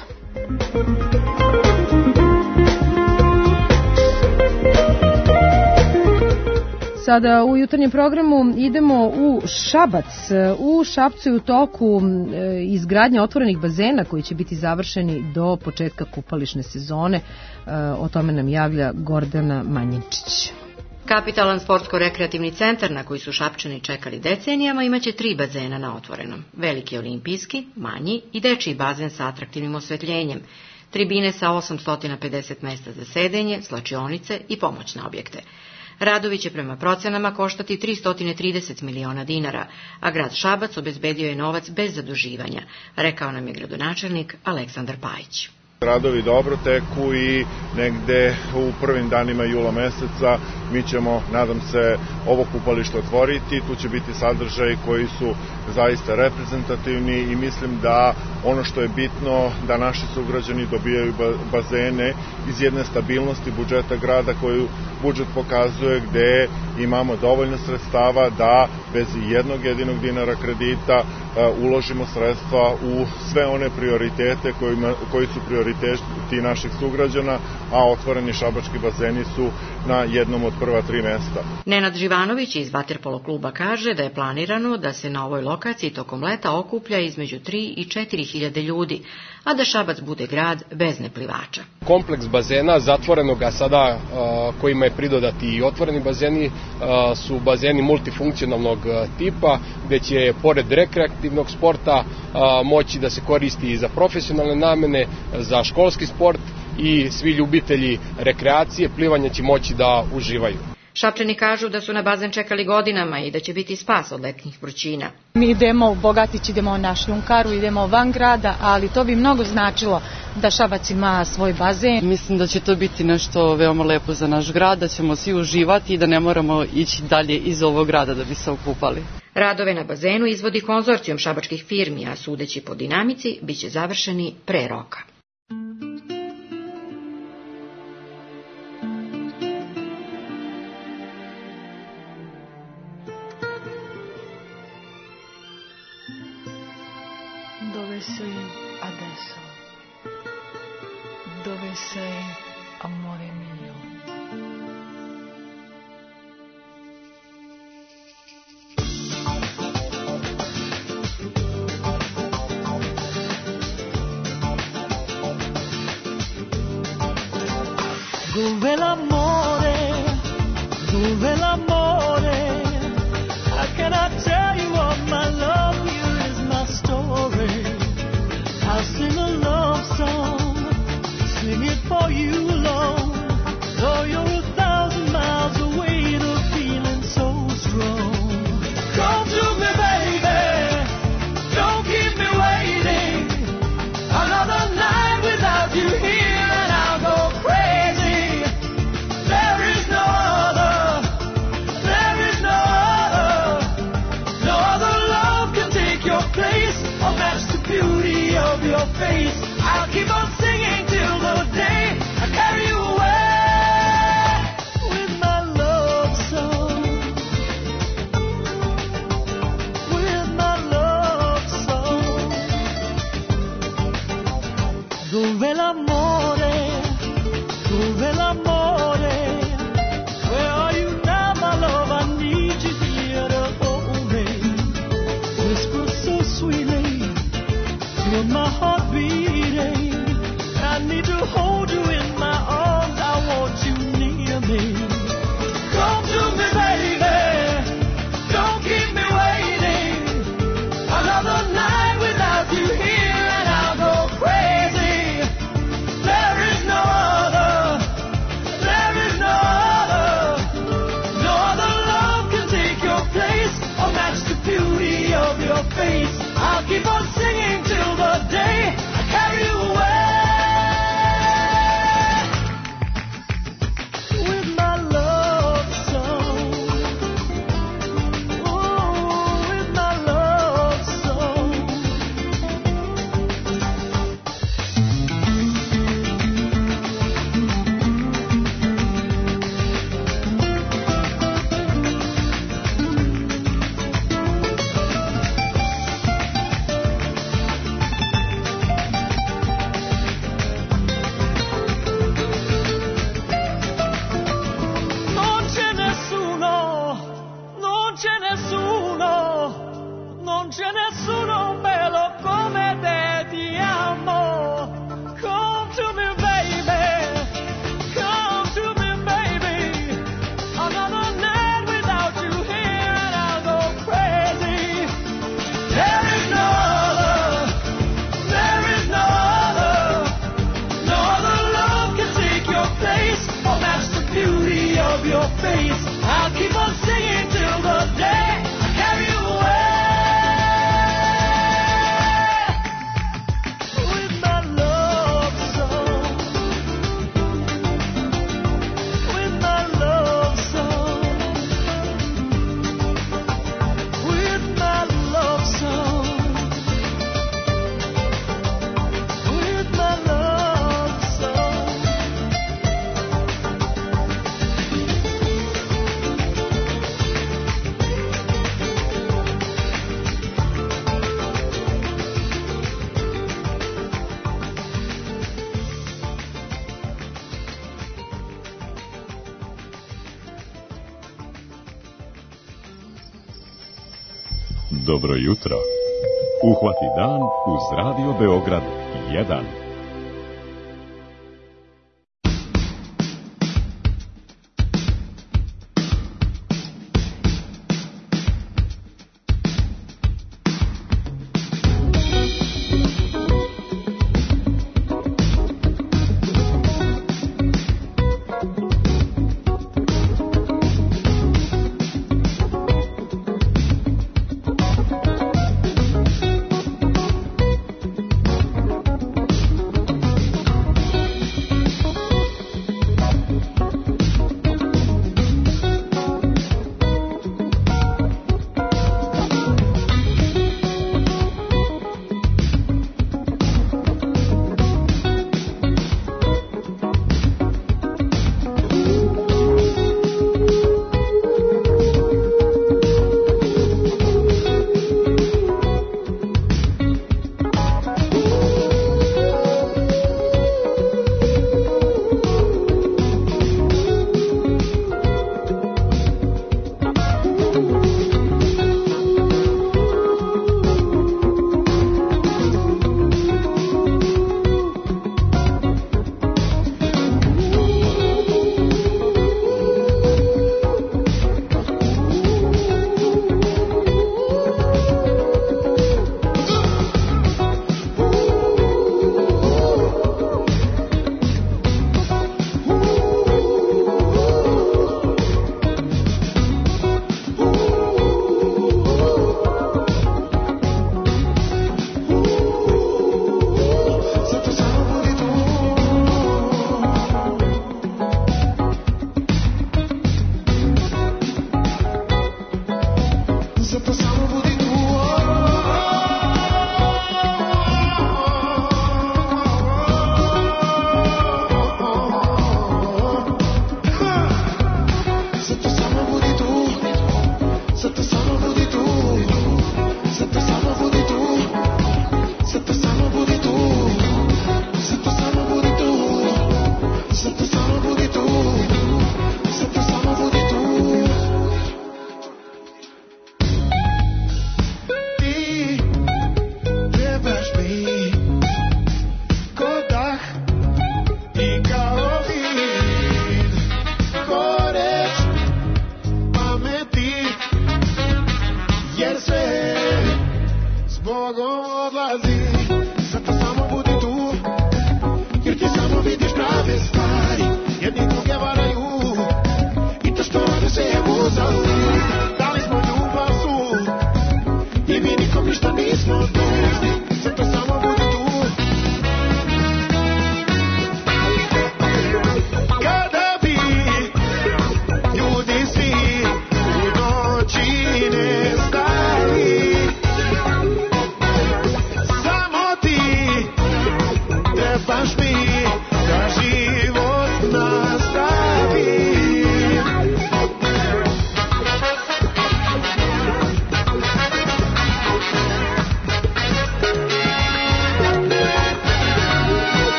Sada u jutarnjem programu idemo u Šabac. U Šapcu je u toku izgradnja otvorenih bazena koji će biti završeni do početka kupališne sezone. O tome nam javlja Gordana Manjenčić. Kapitalan sportsko-rekreativni centar na koji su Šapčani čekali decenijama imaće 3 bazena na otvorenom. Veliki olimpijski, manji i dečiji bazen sa atraktivnim osvetljenjem. Tribine sa 850 mesta za sedenje, slačionice i pomoćne objekte. Radovi će prema procenama koštati 330 miliona dinara, a grad Šabac obezbedio je novac bez zaduživanja, rekao nam je gradonačelnik Aleksandar Pajić. Radovi dobro teku i negde u prvim danima jula meseca mi ćemo, nadam se, ovo kupalište otvoriti. Tu će biti sadržaji koji su zaista reprezentativni i mislim da ono što je bitno da naši sugrađani dobijaju bazene iz jedne stabilnosti budžeta grada koju budžet pokazuje, gde imamo dovoljno sredstava da bez jednog jedinog dinara kredita uložimo sredstva u sve one prioritete koji su prioriteti naših sugrađana, a otvoreni šabački bazeni su na jednom od prva 3 mesta. Nenad Živanović iz vaterpolo kluba kaže da je planirano da se na ovoj lokaciji tokom leta okuplja između 3 i 4 hiljade ljudi, a da Šabac bude grad bez neplivača. Kompleks bazena zatvorenoga sada kojima je pridodati i otvoreni bazeni su bazeni multifunkcionalnog tipa, gde će pored rekreativnog sporta moći da se koristi i za profesionalne namene, za školski sport i svi ljubitelji rekreacije, plivanja će moći da uživaju. Šapčani kažu da su na bazen čekali godinama i da će biti spas od letnjih vrućina. Mi idemo u Bogatić, idemo na šljunkaru, idemo van grada, ali to bi mnogo značilo da Šabac ima svoj bazen. Mislim da će to biti nešto veoma lepo za naš grad, da ćemo svi uživati i da ne moramo ići dalje iz ovog grada da bi se okupali. Radove na bazenu izvodi konzorcijum šabačkih firmi, a sudeći po dinamici biće završeni pre roka. Dove sei adesso? Dove sei, amore mio? Dove l'amore, dove l'amore? How can I tell you all my love? Here is my story. I'll sing a love song, sing it for you alone. Though you're 1,000 miles away, the feeling's so strong. Come to me, baby, don't keep me waiting. Another night without you here and I'll go crazy. There is no other, there is no other. No other love can take your place or match the beauty of your face. I'll keep on singing till the day I carry you away with my love song. With my love song. Dove l'amore, dove l'amore? Where are you now, my love? I need you here to hold me. Whisper so sweetly, feel my heart beating. I need to hold you in my arms. I want you near me. Come to me, baby. Don't keep me waiting. Another night without memories. I'll keep on singing till the day I carry you away. With my love song. With my love song. With my love song. With my love song. Dobro jutro. Uhvati dan uz Radio Beograd 1.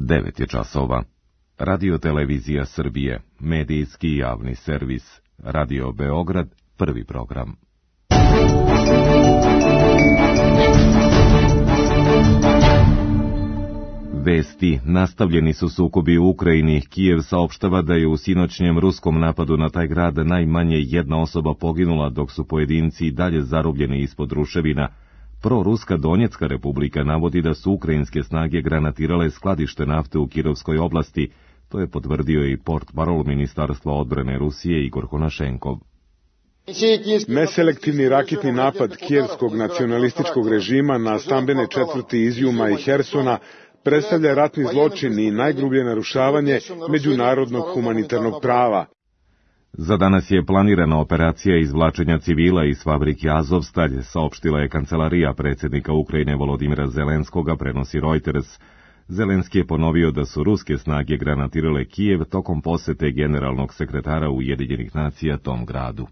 9 je časova. Radio Televizija Srbije, medijski javni servis. Radio Beograd, prvi program. Vesti. Nastavljeni su sukobi u Ukrajini. Kijev saopštava da je u sinoćnjem ruskom napadu na taj grad najmanje jedna osoba poginula, dok su pojedinci dalje zarobljeni ispod ruševina. Proruska Donjecka republika navodi da su ukrajinske snage granatirale skladište nafte u Kirovskoj oblasti. To je potvrdio i portparol Ministarstva odbrane Rusije Igor Konašenkov. Neselektivni raketni napad kijevskog nacionalističkog režima na stambene četvrti Izjuma i Hersona predstavlja ratni zločin i najgrublje narušavanje međunarodnog humanitarnog prava. Za danas je planirana operacija izvlačenja civila iz fabrike Azovstalj, saopštila je kancelarija predsjednika Ukrajine Volodimira Zelenskoga, prenosi Reuters. Zelenski je ponovio da su ruske snage granatirale Kijev tokom posete generalnog sekretara Ujedinjenih nacija tom gradu.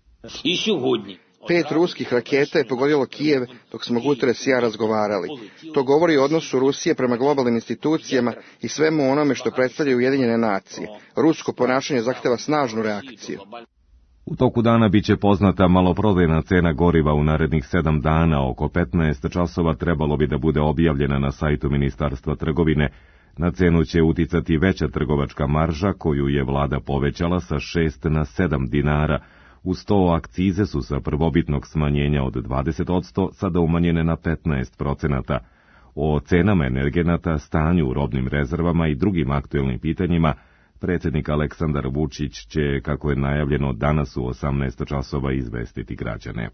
5 ruskih raketa je pogodilo Kijev dok smo Guterres i ja razgovarali. To govori o odnosu Rusije prema globalnim institucijama i svemu onome što predstavljaju Ujedinjene nacije. Rusko ponašanje zahteva snažnu reakciju. U toku dana biće poznata maloprodajna cena goriva u narednih 7 dana. Oko 15 časova trebalo bi da bude objavljena na sajtu Ministarstva trgovine. Na cenu će uticati veća trgovačka marža koju je vlada povećala sa 6 na 7 dinara. Uz to akcize su sa prvobitnog smanjenja od 20% sada umanjene na 15%. O cenama energenata, stanju u robnim rezervama i drugim aktuelnim pitanjima predsjednik Aleksandar Vučić će, kako je najavljeno, danas u 18 časova izvestiti građane.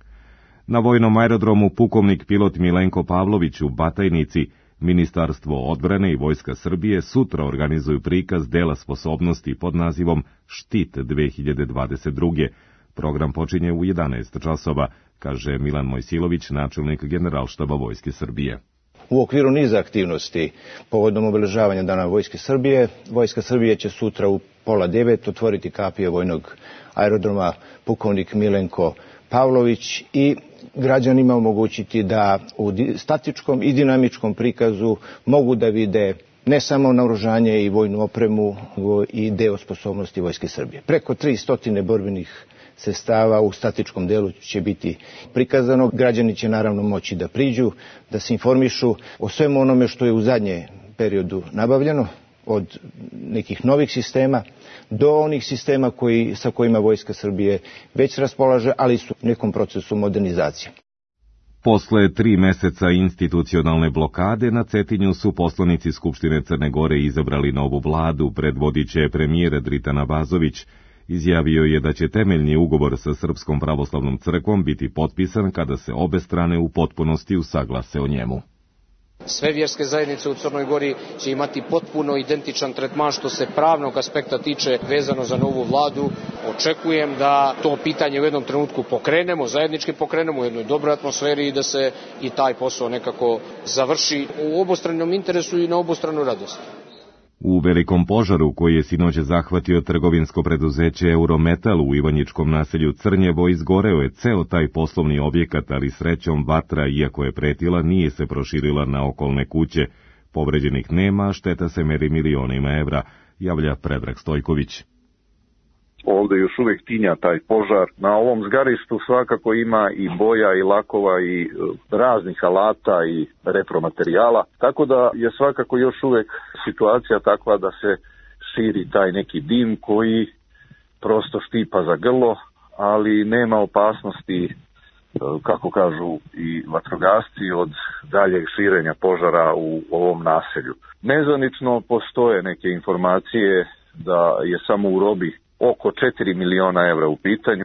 Na vojnom aerodromu pukovnik pilot Milenko Pavlović u Batajnici, Ministarstvo odbrane i Vojska Srbije sutra organizuju prikaz dela sposobnosti pod nazivom Štit 2022. Program počinje u 11 časova, kaže Milan Mojsilović, načelnik Generalštaba Vojske Srbije. U okviru niza aktivnosti povodom obeležavanja Dana Vojske Srbije, Vojska Srbije će sutra u 8:30 otvoriti kapije vojnog aerodroma pukovnik Milenko Pavlović i građanima omogućiti da u statičkom i dinamičkom prikazu mogu da vide ne samo naoružanje i vojnu opremu, nego i deo sposobnosti Vojske Srbije. Preko 300 borbenih sredstava u statičkom delu će biti prikazano. Građani će naravno moći da priđu, da se informišu o svemu onome što je u zadnje periodu nabavljeno, od nekih novih sistema do onih sistema sa kojima Vojska Srbije već raspolaže, ali su u nekom procesu modernizacije. Posle 3 meseca institucionalne blokade na Cetinju su poslanici Skupštine Crne Gore izabrali novu vladu, predvodit će premijer Dritan Abazović. Izjavio je da će temeljni ugovor sa Srpskom pravoslavnom crkvom biti potpisan kada se obe strane u potpunosti usaglase o njemu. Sve vjerske zajednice u Crnoj Gori će imati potpuno identičan tretman što se pravnog aspekta tiče vezano za novu vladu. Očekujem da to pitanje u jednom trenutku pokrenemo, zajednički pokrenemo u jednoj dobroj atmosferi i da se i taj posao nekako završi u obostranom interesu i na obostranu radost. U velikom požaru koji je sinoć zahvatio trgovinsko preduzeće Eurometal u Ivanjičkom naselju Crnjevo, izgoreo je ceo taj poslovni objekat, ali srećom vatra, iako je pretila, nije se proširila na okolne kuće. Povređenih nema, šteta se meri milionima evra, javlja Predrag Stojković. Ovdje još uvijek tinja taj požar. Na ovom zgarištu svakako ima i boja i lakova i raznih alata i repromaterijala, tako da je svakako još uvijek situacija takva da se širi taj neki dim koji prosto štipa za grlo, ali nema opasnosti, kako kažu i vatrogasci, od daljeg širenja požara u ovom naselju. Nezvanično postoje neke informacije da je samo u robi oko 4 miliona evra u pitanju.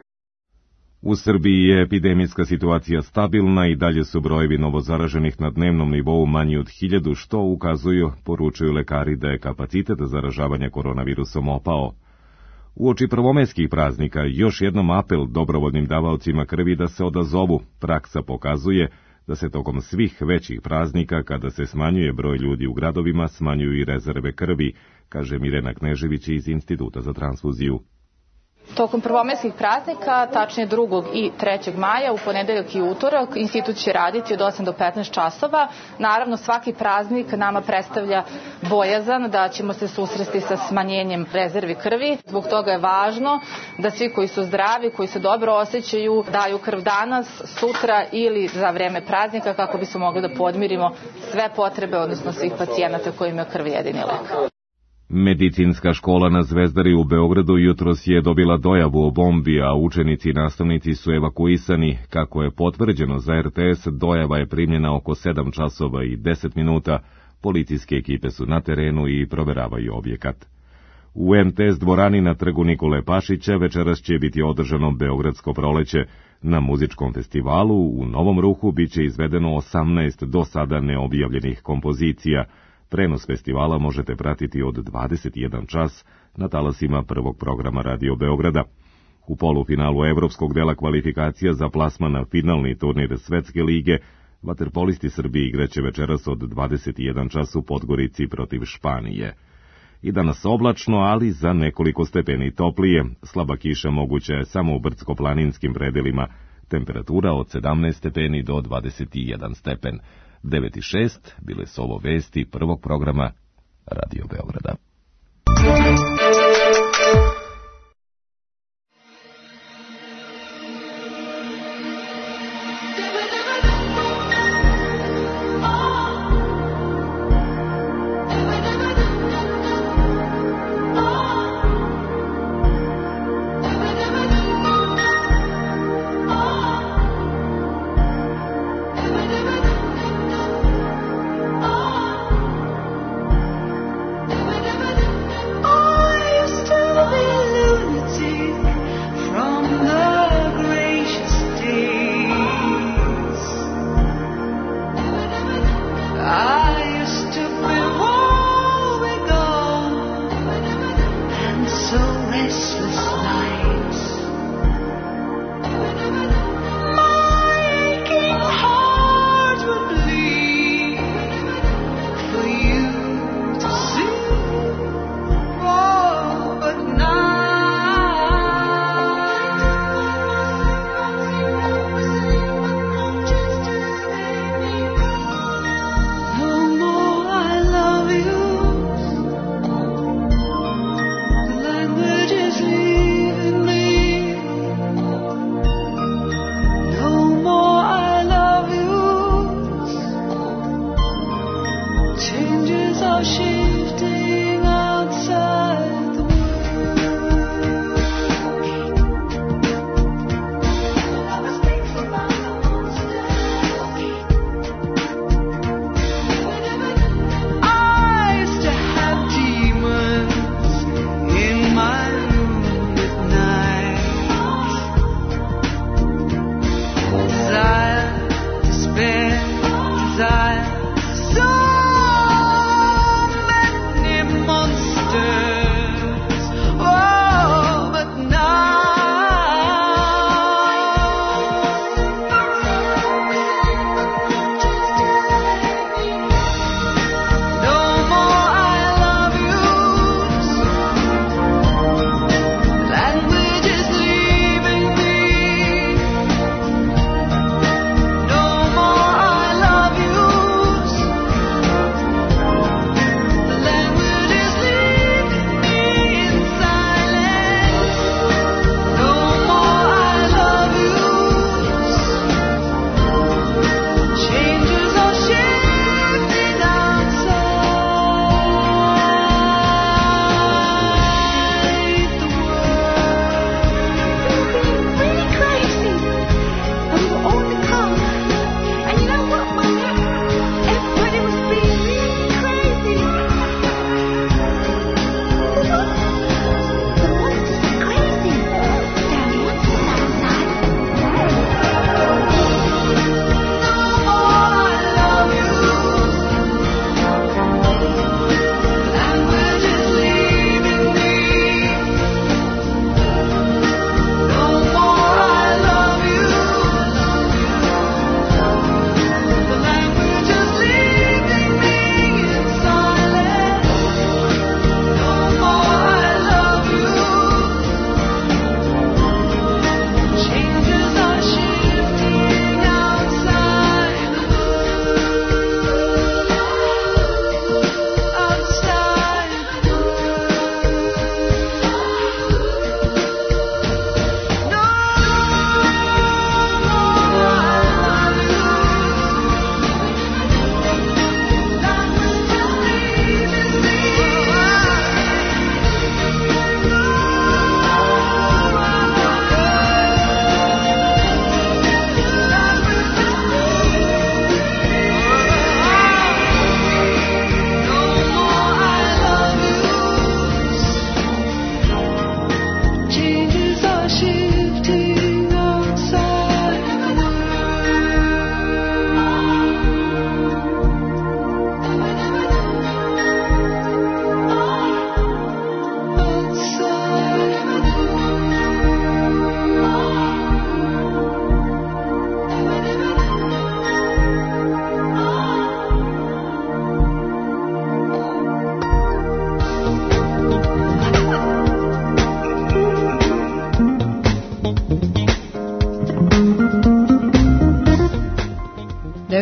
U Srbiji je epidemijska situacija stabilna i dalje su brojevi novozaraženih na dnevnom nivou manji od 1000, što ukazuju, poručuju lekari, da je kapacitet zaražavanja koronavirusom opao. Uoči prvomajskih praznika još jednom apel dobrovoljnim davaocima krvi da se odazovu. Praksa pokazuje da se tokom svih većih praznika, kada se smanjuje broj ljudi u gradovima, smanjuju i rezerve krvi, kaže Mirena Knežević iz Instituta za transfuziju. Tokom prvomajskih praznika, tačnije 2. i 3. maja, u ponedeljak i utorak, institut će raditi od 8 do 15 časova. Naravno, svaki praznik nama predstavlja bojazan da ćemo se susresti sa smanjenjem rezervi krvi. Zbog toga je važno da svi koji su zdravi, koji se dobro osjećaju, daju krv danas, sutra ili za vreme praznika kako bismo mogli da podmirimo sve potrebe, odnosno svih pacijenata kojima je krv jedini lek. Medicinska škola na Zvezdari u Beogradu jutros je dobila dojavu o bombi, a učenici i nastavnici su evakuisani. Kako je potvrđeno za RTS, dojava je primljena oko 7 časova i 10 minuta. Policijske ekipe su na terenu i proveravaju objekat. U MTS dvorani na trgu Nikole Pašića večeras će biti održano Beogradsko proleće. Na muzičkom festivalu u Novom Ruhu biće izvedeno 18 do sada neobjavljenih kompozicija. Prenos festivala možete pratiti od 21 čas na talasima prvog programa Radio Beograda. U polufinalu evropskog dela kvalifikacija za plasman na finalni turnir Svetske lige, vaterpolisti Srbije igraće večeras od 21 čas u Podgorici protiv Španije. I danas oblačno, ali za nekoliko stepeni toplije. Slaba kiša moguća je samo u brdsko-planinskim predelima. Temperatura od 17 stepeni do 21 stepen. 9:06 bile su ovo vesti prvog programa Radio Beograda. Never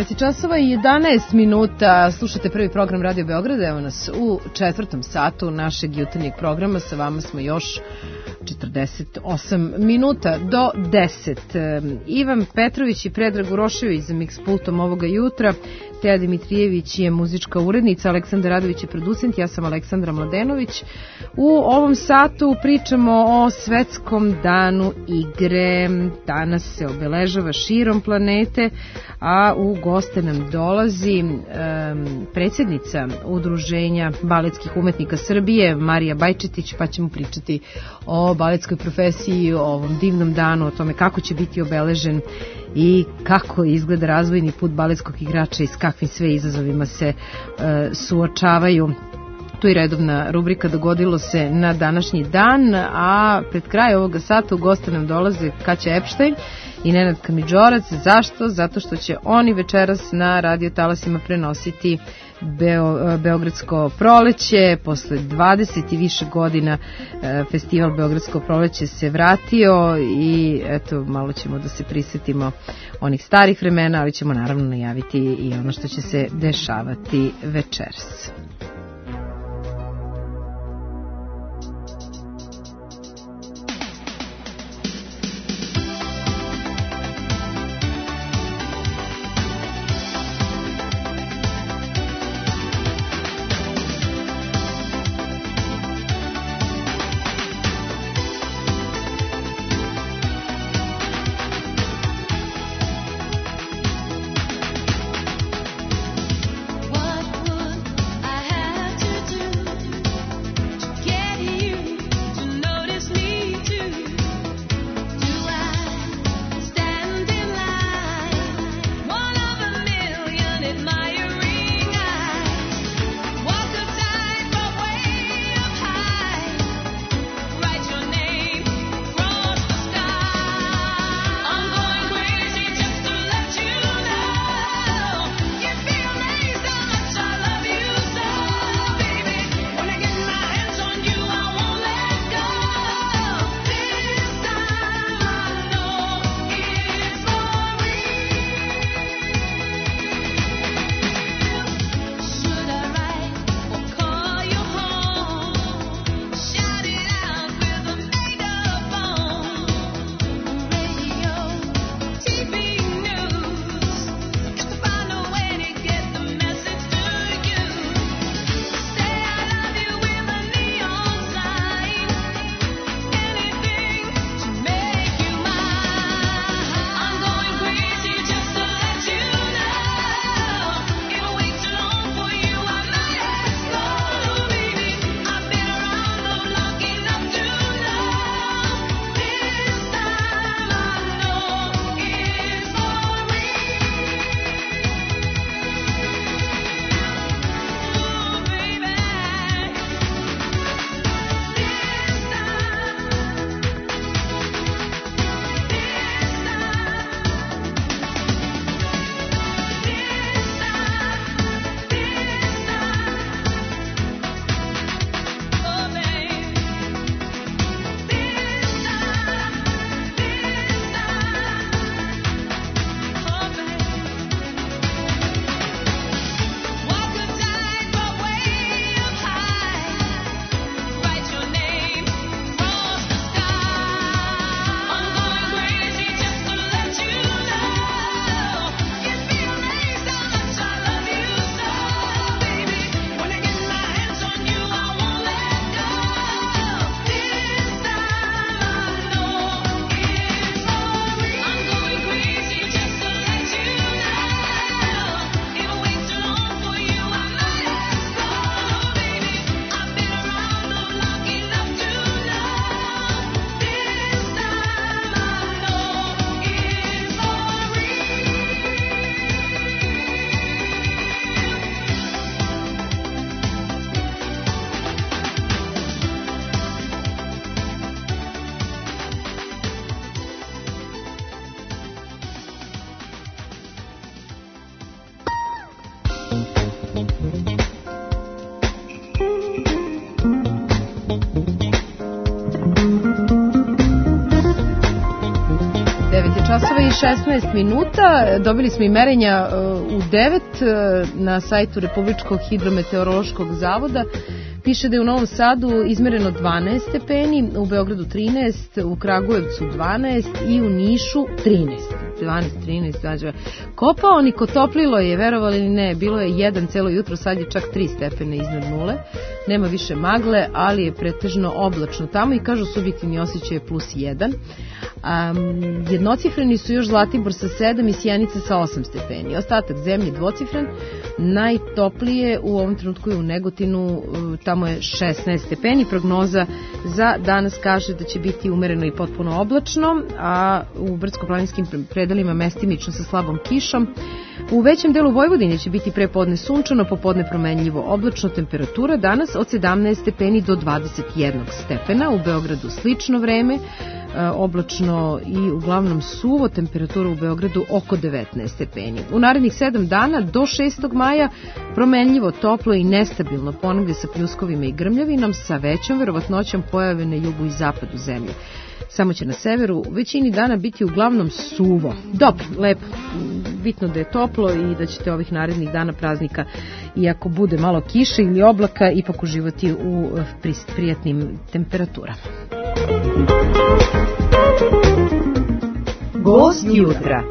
9 časova i 11 minuta. Slušate prvi program Radio Beograda. Evo nas u 4. satu našeg jutarnjeg programa. Sa vama smo još 48 minuta do 10. Ivan Petrović i Predrag Urošević za mix pultom ovoga jutra. Teja Dimitrijević je muzička urednica, Aleksandar Radović je producent, ja sam Aleksandra Mladenović. U ovom satu pričamo o Svetskom danu igre. Danas se obeležava širom planete, a u goste nam dolazi predsjednica Udruženja baletskih umetnika Srbije, Marija Bajčetić, pa ćemo pričati o baletskoj profesiji, o ovom divnom danu, o tome kako će biti obeležen i kako izgleda razvojni put baletskog igrača i s kakvim sve izazovima se suočavaju. Tu je redovna rubrika Dogodilo se na današnji dan, a pred kraj ovoga sata u goste nam dolaze Kaća Epštajn i Nenad Kamidžorac. Zašto? Zato što će oni večeras na radio talasima prenositi Beogradsko proleće. Posle 20 i više godina festival Beogradsko proleće se vratio i eto, malo ćemo da se prisjetimo onih starih vremena, ali ćemo naravno najaviti i ono što će se dešavati večeras. I 16 minuta, dobili smo i merenja u 9 na sajtu Republičkog hidrometeorološkog zavoda. Piše da je u Novom Sadu izmereno 12 stepeni, u Beogradu 13, u Kragujevcu 12 i u Nišu 13. 12-13. Kopaonik otoplilo je, verovali ili ne, bilo je 1 celo jutro, sad je čak 3 stepene iznad nule. Nema više magle, ali je pretežno oblačno tamo i kažu subjektivni osjećaj je +1. Jednocifreni su još Zlatibor sa 7 i Sjenica sa 8 stepeni. Ostatak zemlje dvocifren, najtoplije u ovom trenutku je u Negotinu, tamo je 16 stepeni. Prognoza za danas kaže da će biti umereno i potpuno oblačno, a u brdsko-planinskim predelima mestimično sa slabom kišom. U većem delu Vojvodine će biti prepodne sunčano, popodne promenljivo oblačno, temperatura danas od 17 stepeni do 21 stepena, u Beogradu slično vreme, oblačno i uglavnom suvo, temperatura u Beogradu oko 19 stepeni. U narednih 7 dana do 6. maja promenljivo, toplo i nestabilno, ponegde sa pljuskovima i grmljavinom, sa većom verovatnoćom pojave na jugu i zapadu zemlje. Samo će na severu u većini dana biti uglavnom suvo. Dobro, lepo, bitno da je toplo i da ćete ovih narednih dana praznika, iako bude malo kiše ili oblaka, ipak uživati u prijatnim temperaturama. Gost jutra.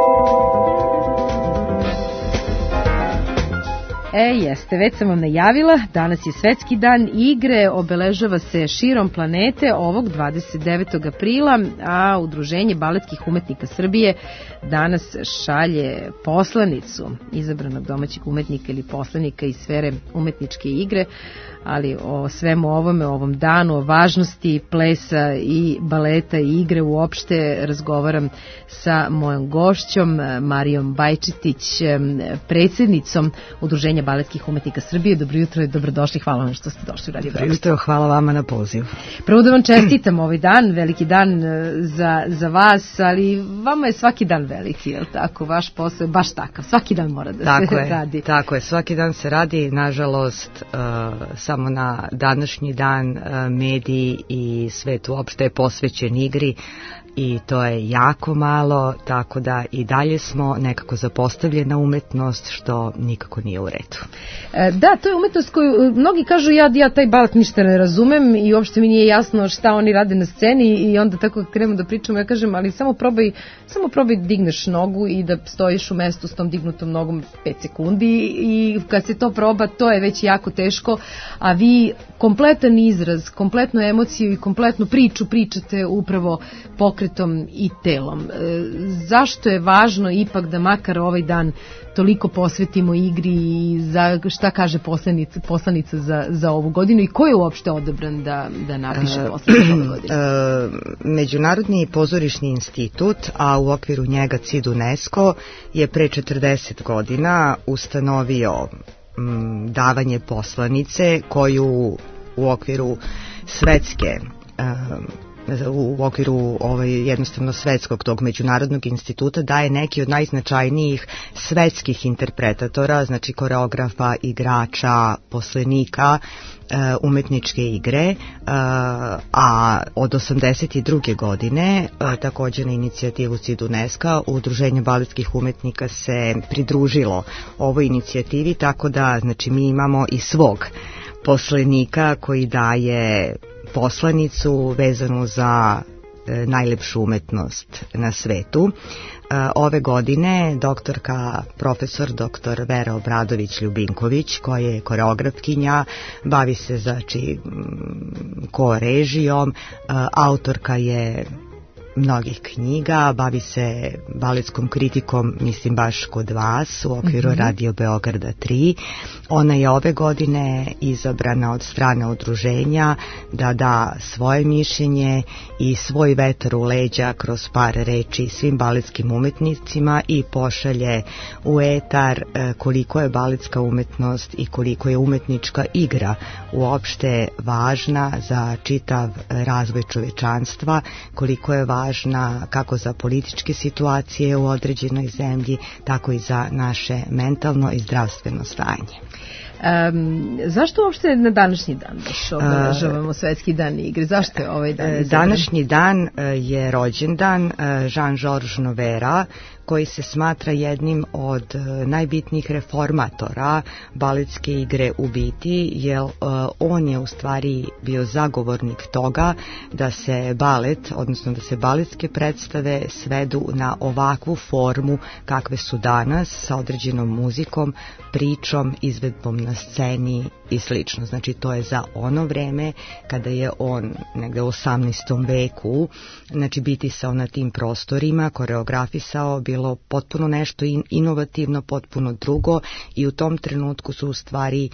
Jeste, već sam vam najavila, danas je Svetski dan igre, obeležava se širom planete ovog 29. aprila, a Udruženje baletskih umetnika Srbije danas šalje poslanicu izabranog domaćeg umetnika ili poslanika iz sfere umetničke igre, ali o svemu ovome, o ovom danu, o važnosti plesa i baleta i igre uopšte razgovaram sa mojom gošćom Marijom Bajčetić, predsjednicom Udruženja baletskih umetnika Srbije. Dobro jutro i dobrodošli, hvala vam što ste došli u Radio Beograd. Dobro jutro, hvala vama na pozivu. Prvo da vam čestitam ovaj dan, veliki dan za vas, ali vama je svaki dan veliki, je li tako? Vaš posao je baš takav, svaki dan mora da tako se radi. Tako je, svaki dan se radi, nažalost, samo na današnji dan mediji i svet uopšte je posvećen igri i to je jako malo, tako da i dalje smo nekako zapostavljena umetnost, što nikako nije u redu. Da, to je umetnost koju mnogi kažu ja taj balet ništa ne razumem i uopšte mi nije jasno šta oni rade na sceni i onda tako krenemo da pričamo, ja kažem, ali samo probaj da digneš nogu i da stojiš u mestu s tom dignutom nogom 5 sekundi i kad se to proba, to je već jako teško, a vi kompletan izraz, kompletnu emociju i kompletnu priču pričate upravo pokretom i telom. Zašto je važno ipak da makar ovaj dan toliko posvetimo igri i šta kaže poslanica za ovu godinu i ko je uopšte odabran da napiše poslanicu ove godine? Međunarodni pozorišni institut, a u okviru njega CID UNESCO, je pre 40 godina ustanovio davanje poslanice koju u okviru svetske u okviru jednostavno svetskog tog međunarodnog instituta daje neki od najznačajnijih svetskih interpretatora, znači koreografa, igrača, poslenika umetničke igre, a od 82. godine također na inicijativu CID UNESCO Udruženje baletskih umetnika se pridružilo ovoj inicijativi, tako da znači mi imamo i svog poslenika koji daje poslanicu vezanu za najlepšu umetnost na svetu. Ove godine profesor dr. Vera Obradović-Ljubinković, koja je koreografkinja, bavi se znači korežijom, autorka je mnogih knjiga, bavi se baletskom kritikom, mislim baš kod vas, u okviru Radio Beograda 3. Ona je ove godine izabrana od strane udruženja da da svoje mišljenje i svoj vetar u leđa kroz par reči svim baletskim umetnicima i pošalje u etar koliko je baletska umetnost i koliko je umetnička igra uopšte važna za čitav razvoj čovečanstva, koliko je važna kako za političke situacije u određenoj zemlji, tako i za naše mentalno i zdravstveno stanje. Zašto uopšte na današnji dan baš obeležavamo Svetski dan igre? Zašto je ovaj dan izabran? Današnji dan je rođendan Jean-Georges Nouvera, koji se smatra jednim od najbitnijih reformatora baletske igre u biti, jer on je u stvari bio zagovornik toga da se balet, odnosno da se baletske predstave svedu na ovakvu formu kakve su danas, sa određenom muzikom, pričom, izvedbom na sceni i slično. Znači to je za ono vreme kada je on negde u 18. veku, znači bitisao na tim prostorima, koreografisao, bilo potpuno nešto inovativno, potpuno drugo, i u tom trenutku su u stvari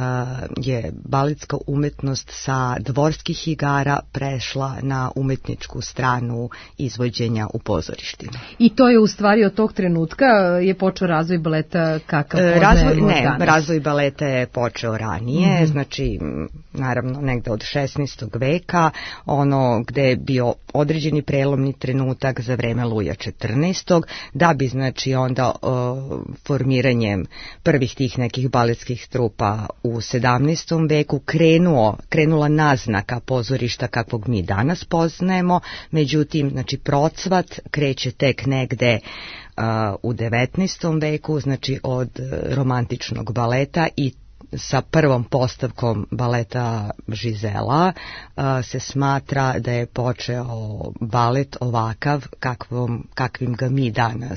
je baletska umetnost sa dvorskih igara prešla na umetničku stranu izvođenja u pozorištima. I to je u stvari od tog trenutka je počeo razvoj baleta kakav poznajemo danas? Razvoj baleta je počeo ranije, znači naravno negde od 16. veka, ono gde je bio određeni prelomni trenutak za vreme Luja XIV, da bi znači onda formiranjem prvih tih nekih baletskih trupa u 17. veku krenula naznaka pozorišta kakvog mi danas poznajemo, međutim znači procvat kreće tek negde u 19. veku, znači od romantičnog baleta, i sa prvom postavkom baleta Gisela se smatra da je počeo balet ovakav kakvim ga mi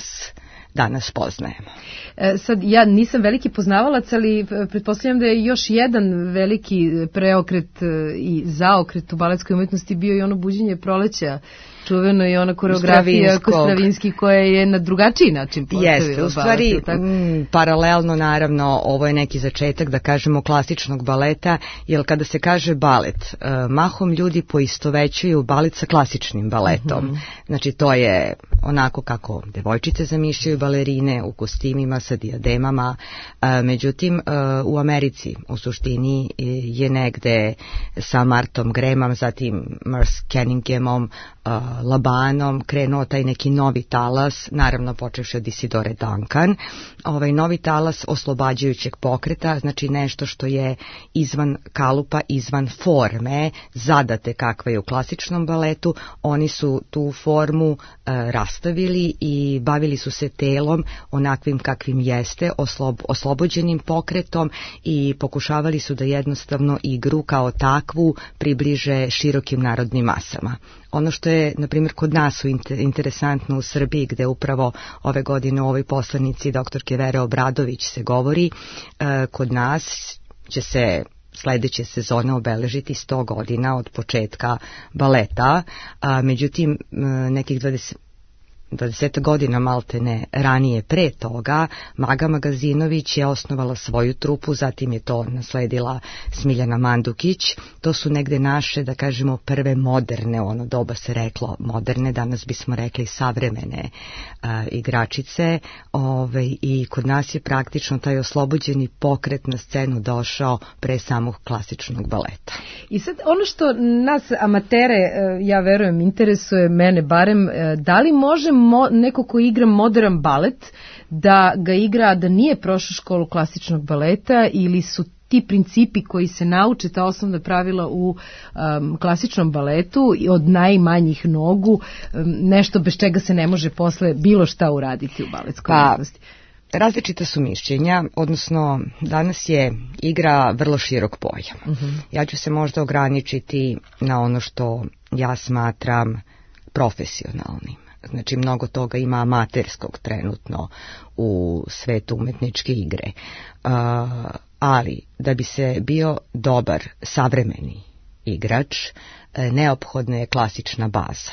danas poznajemo. Sad, ja nisam veliki poznavalac, ali pretpostavljam da je još jedan veliki preokret i zaokret u baletskoj umetnosti bio i ono Buđenje proleća, čuveno, i ona koreografija Stravinski koja je na drugačiji način postavila. Jeste, u stvari paralelno naravno ovo je neki začetak, da kažemo, klasičnog baleta, jer kada se kaže balet, mahom ljudi poistovećuju balet sa klasičnim baletom. Znači to je onako kako devojčice zamišljaju balerine, u kostimima sa dijademama, međutim u Americi u suštini je negde sa Martom Grahamom, zatim Merce Cunninghamom, Labanom krenuo taj neki novi talas, naravno počevši od Isidore Duncan, ovaj novi talas oslobađajućeg pokreta, znači nešto što je izvan kalupa, izvan forme zadate kakva je u klasičnom baletu. Oni su tu formu rastavili i bavili su se telom onakvim kakvim jeste, oslobođenim pokretom, i pokušavali su da jednostavno igru kao takvu približe širokim narodnim masama. Ono što je, na primjer, kod nas interesantno u Srbiji, gde upravo ove godine u ovoj poslanici doktorke Vere Obradović se govori, kod nas će se sledeće sezone obeležiti 100 godina od početka baleta, međutim nekih 20 godina maltene ranije pre toga Maga Magazinović je osnovala svoju trupu, zatim je to nasledila Smiljana Mandukić. To su negde naše, da kažemo, prve moderne, ono doba se reklo moderne, danas bismo rekli savremene igračice, i kod nas je praktično taj oslobođeni pokret na scenu došao pre samog klasičnog baleta. I sad ono što nas amatere, ja verujem, interesuje, mene barem, da li može neko ko igra modern balet da ga igra da nije prošao školu klasičnog baleta, ili su ti principi koji se nauče, ta osnovna pravila u klasičnom baletu od najmanjih nogu, nešto bez čega se ne može posle bilo šta uraditi u baletskoj umetnosti? Različita su mišljenja, odnosno danas je igra vrlo širok pojam. Ja ću se možda ograničiti na ono što ja smatram profesionalnim. Znači mnogo toga ima amaterskog trenutno u svetu umetničke igre. Ali da bi se bio dobar savremeni igrač, neophodna je klasična baza.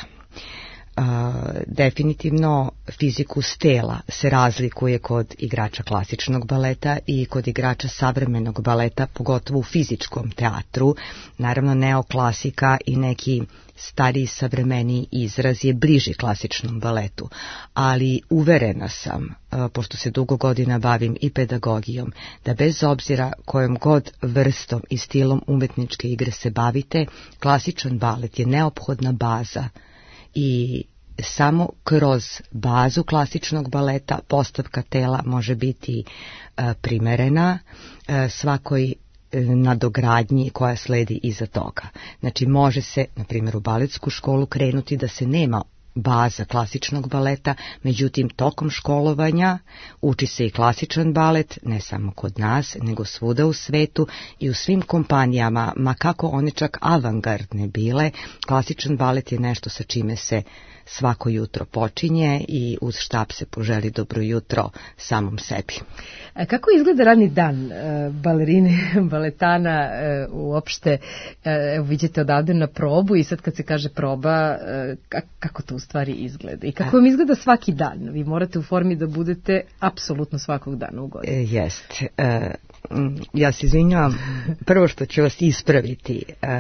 Definitivno fizikus tela se razlikuje kod igrača klasičnog baleta i kod igrača savremenog baleta, pogotovo u fizičkom teatru. Naravno neoklasika i neki stariji savremeniji izraz je bliži klasičnom baletu, ali uverena sam, pošto se dugo godina bavim i pedagogijom, da bez obzira kojom god vrstom i stilom umetničke igre se bavite, klasičan balet je neophodna baza i samo kroz bazu klasičnog baleta postavka tela može biti primerena svakoj nadogradnji koja sledi iza toga. Znači može se, na primjer, u baletsku školu krenuti da se nema baza klasičnog baleta, međutim tokom školovanja uči se i klasičan balet, ne samo kod nas, nego svuda u svetu i u svim kompanijama, ma kako one čak avangardne bile, klasičan balet je nešto sa čime se svako jutro počinje i uz štap se poželi dobro jutro samom sebi. A kako izgleda radni dan balerine, baletana uopšte? Evo vidite odavde na probu i sad kad se kaže proba, kako to u stvari izgleda? I kako vam izgleda svaki dan? Vi morate u formi da budete apsolutno svakog dana u godini. Jest. Ja se izvinjavam, prvo što ću vas ispraviti,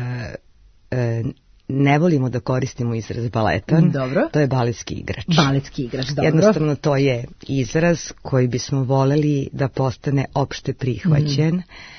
ne volimo da koristimo izraz baletan. Dobro. To je baletski igrač. Baletski igrač, dobro. Jednostavno to je izraz koji bismo voleli da postane opšte prihvaćen.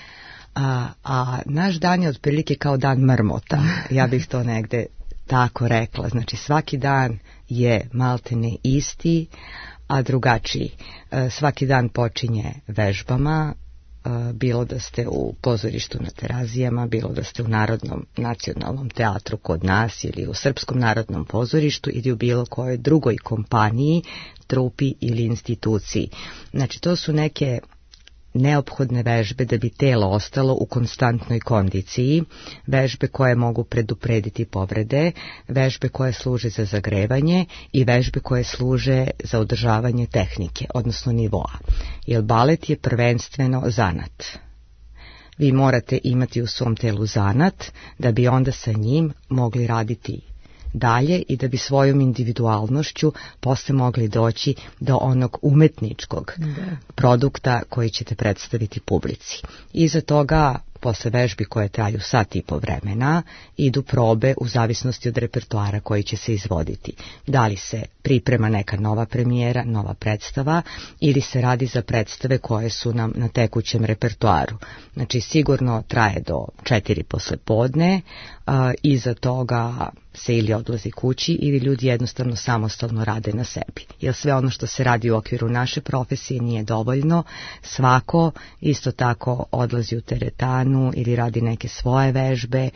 A naš dan je otprilike kao dan mrmota. Ja bih to negde tako rekla. Znači svaki dan je maltene isti, a drugačiji. Svaki dan počinje vežbama, bilo da ste u pozorištu na Terazijama, bilo da ste u Narodnom nacionalnom teatru kod nas ili u Srpskom narodnom pozorištu ili u bilo kojoj drugoj kompaniji, trupi ili instituciji. Znači to su neke neophodne vežbe da bi telo ostalo u konstantnoj kondiciji, vežbe koje mogu preduprediti povrede, vežbe koje služe za zagrevanje i vežbe koje služe za održavanje tehnike, odnosno nivoa. Jer balet je prvenstveno zanat. Vi morate imati u svom telu zanat da bi onda sa njim mogli raditi dalje i da bi svojom individualnošću posle mogli doći do onog umetničkog produkta koji ćete predstaviti publici. Iza toga, posle vežbi koje traju sat i po vremena, idu probe u zavisnosti od repertoara koji će se izvoditi. Da li se priprema neka nova premijera, nova predstava ili se radi za predstave koje su nam na tekućem repertoaru. Znači sigurno traje do 4 posle podne, iza toga se ili odlazi kući ili ljudi jednostavno samostalno rade na sebi. Jer sve ono što se radi u okviru naše profesije nije dovoljno. Svako isto tako odlazi u teretanu ili radi neke svoje vežbe.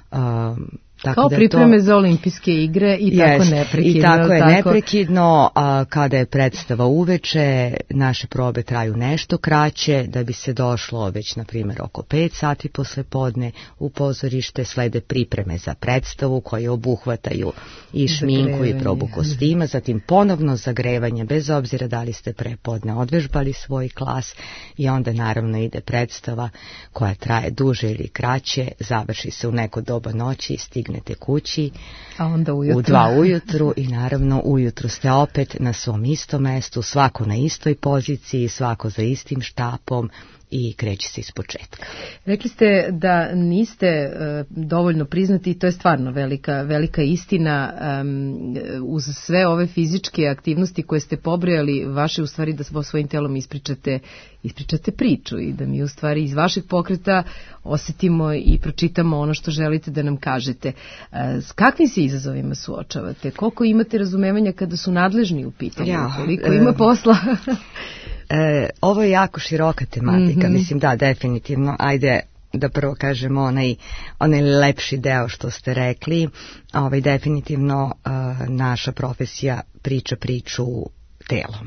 Kao pripreme za olimpijske igre i tako neprekidno. I tako je neprekidno, kada je predstava uveče, naše probe traju nešto kraće, da bi se došlo već, na primjer, oko 5 sati posle podne u pozorište, slede pripreme za predstavu koje obuhvataju i šminku i probu kostima, zatim ponovno zagrevanje, bez obzira da li ste prepodne odvežbali svoj klas i onda naravno ide predstava koja traje duže ili kraće, završi se u neko doba noći i stignete kući a onda ujutru. U 2 ujutru i naravno ujutru ste opet na svom istom mestu, svako na istoj poziciji, svako za istim štapom i kreće se iz početka. Rekli ste da niste dovoljno priznati i to je stvarno velika istina. Uz sve ove fizičke aktivnosti koje ste pobrojali, vaše u stvari da svojim telom ispričate priču i da mi u stvari iz vašeg pokreta osetimo i pročitamo ono što želite da nam kažete. S kakvim se izazovima suočavate? Koliko imate razumevanja kada su nadležni u pitanju? Koliko ima posla? Ovo je jako široka tematika, mislim da, definitivno. Ajde da prvo kažemo onaj lepši deo što ste rekli. Definitivno naša profesija priča priču telom.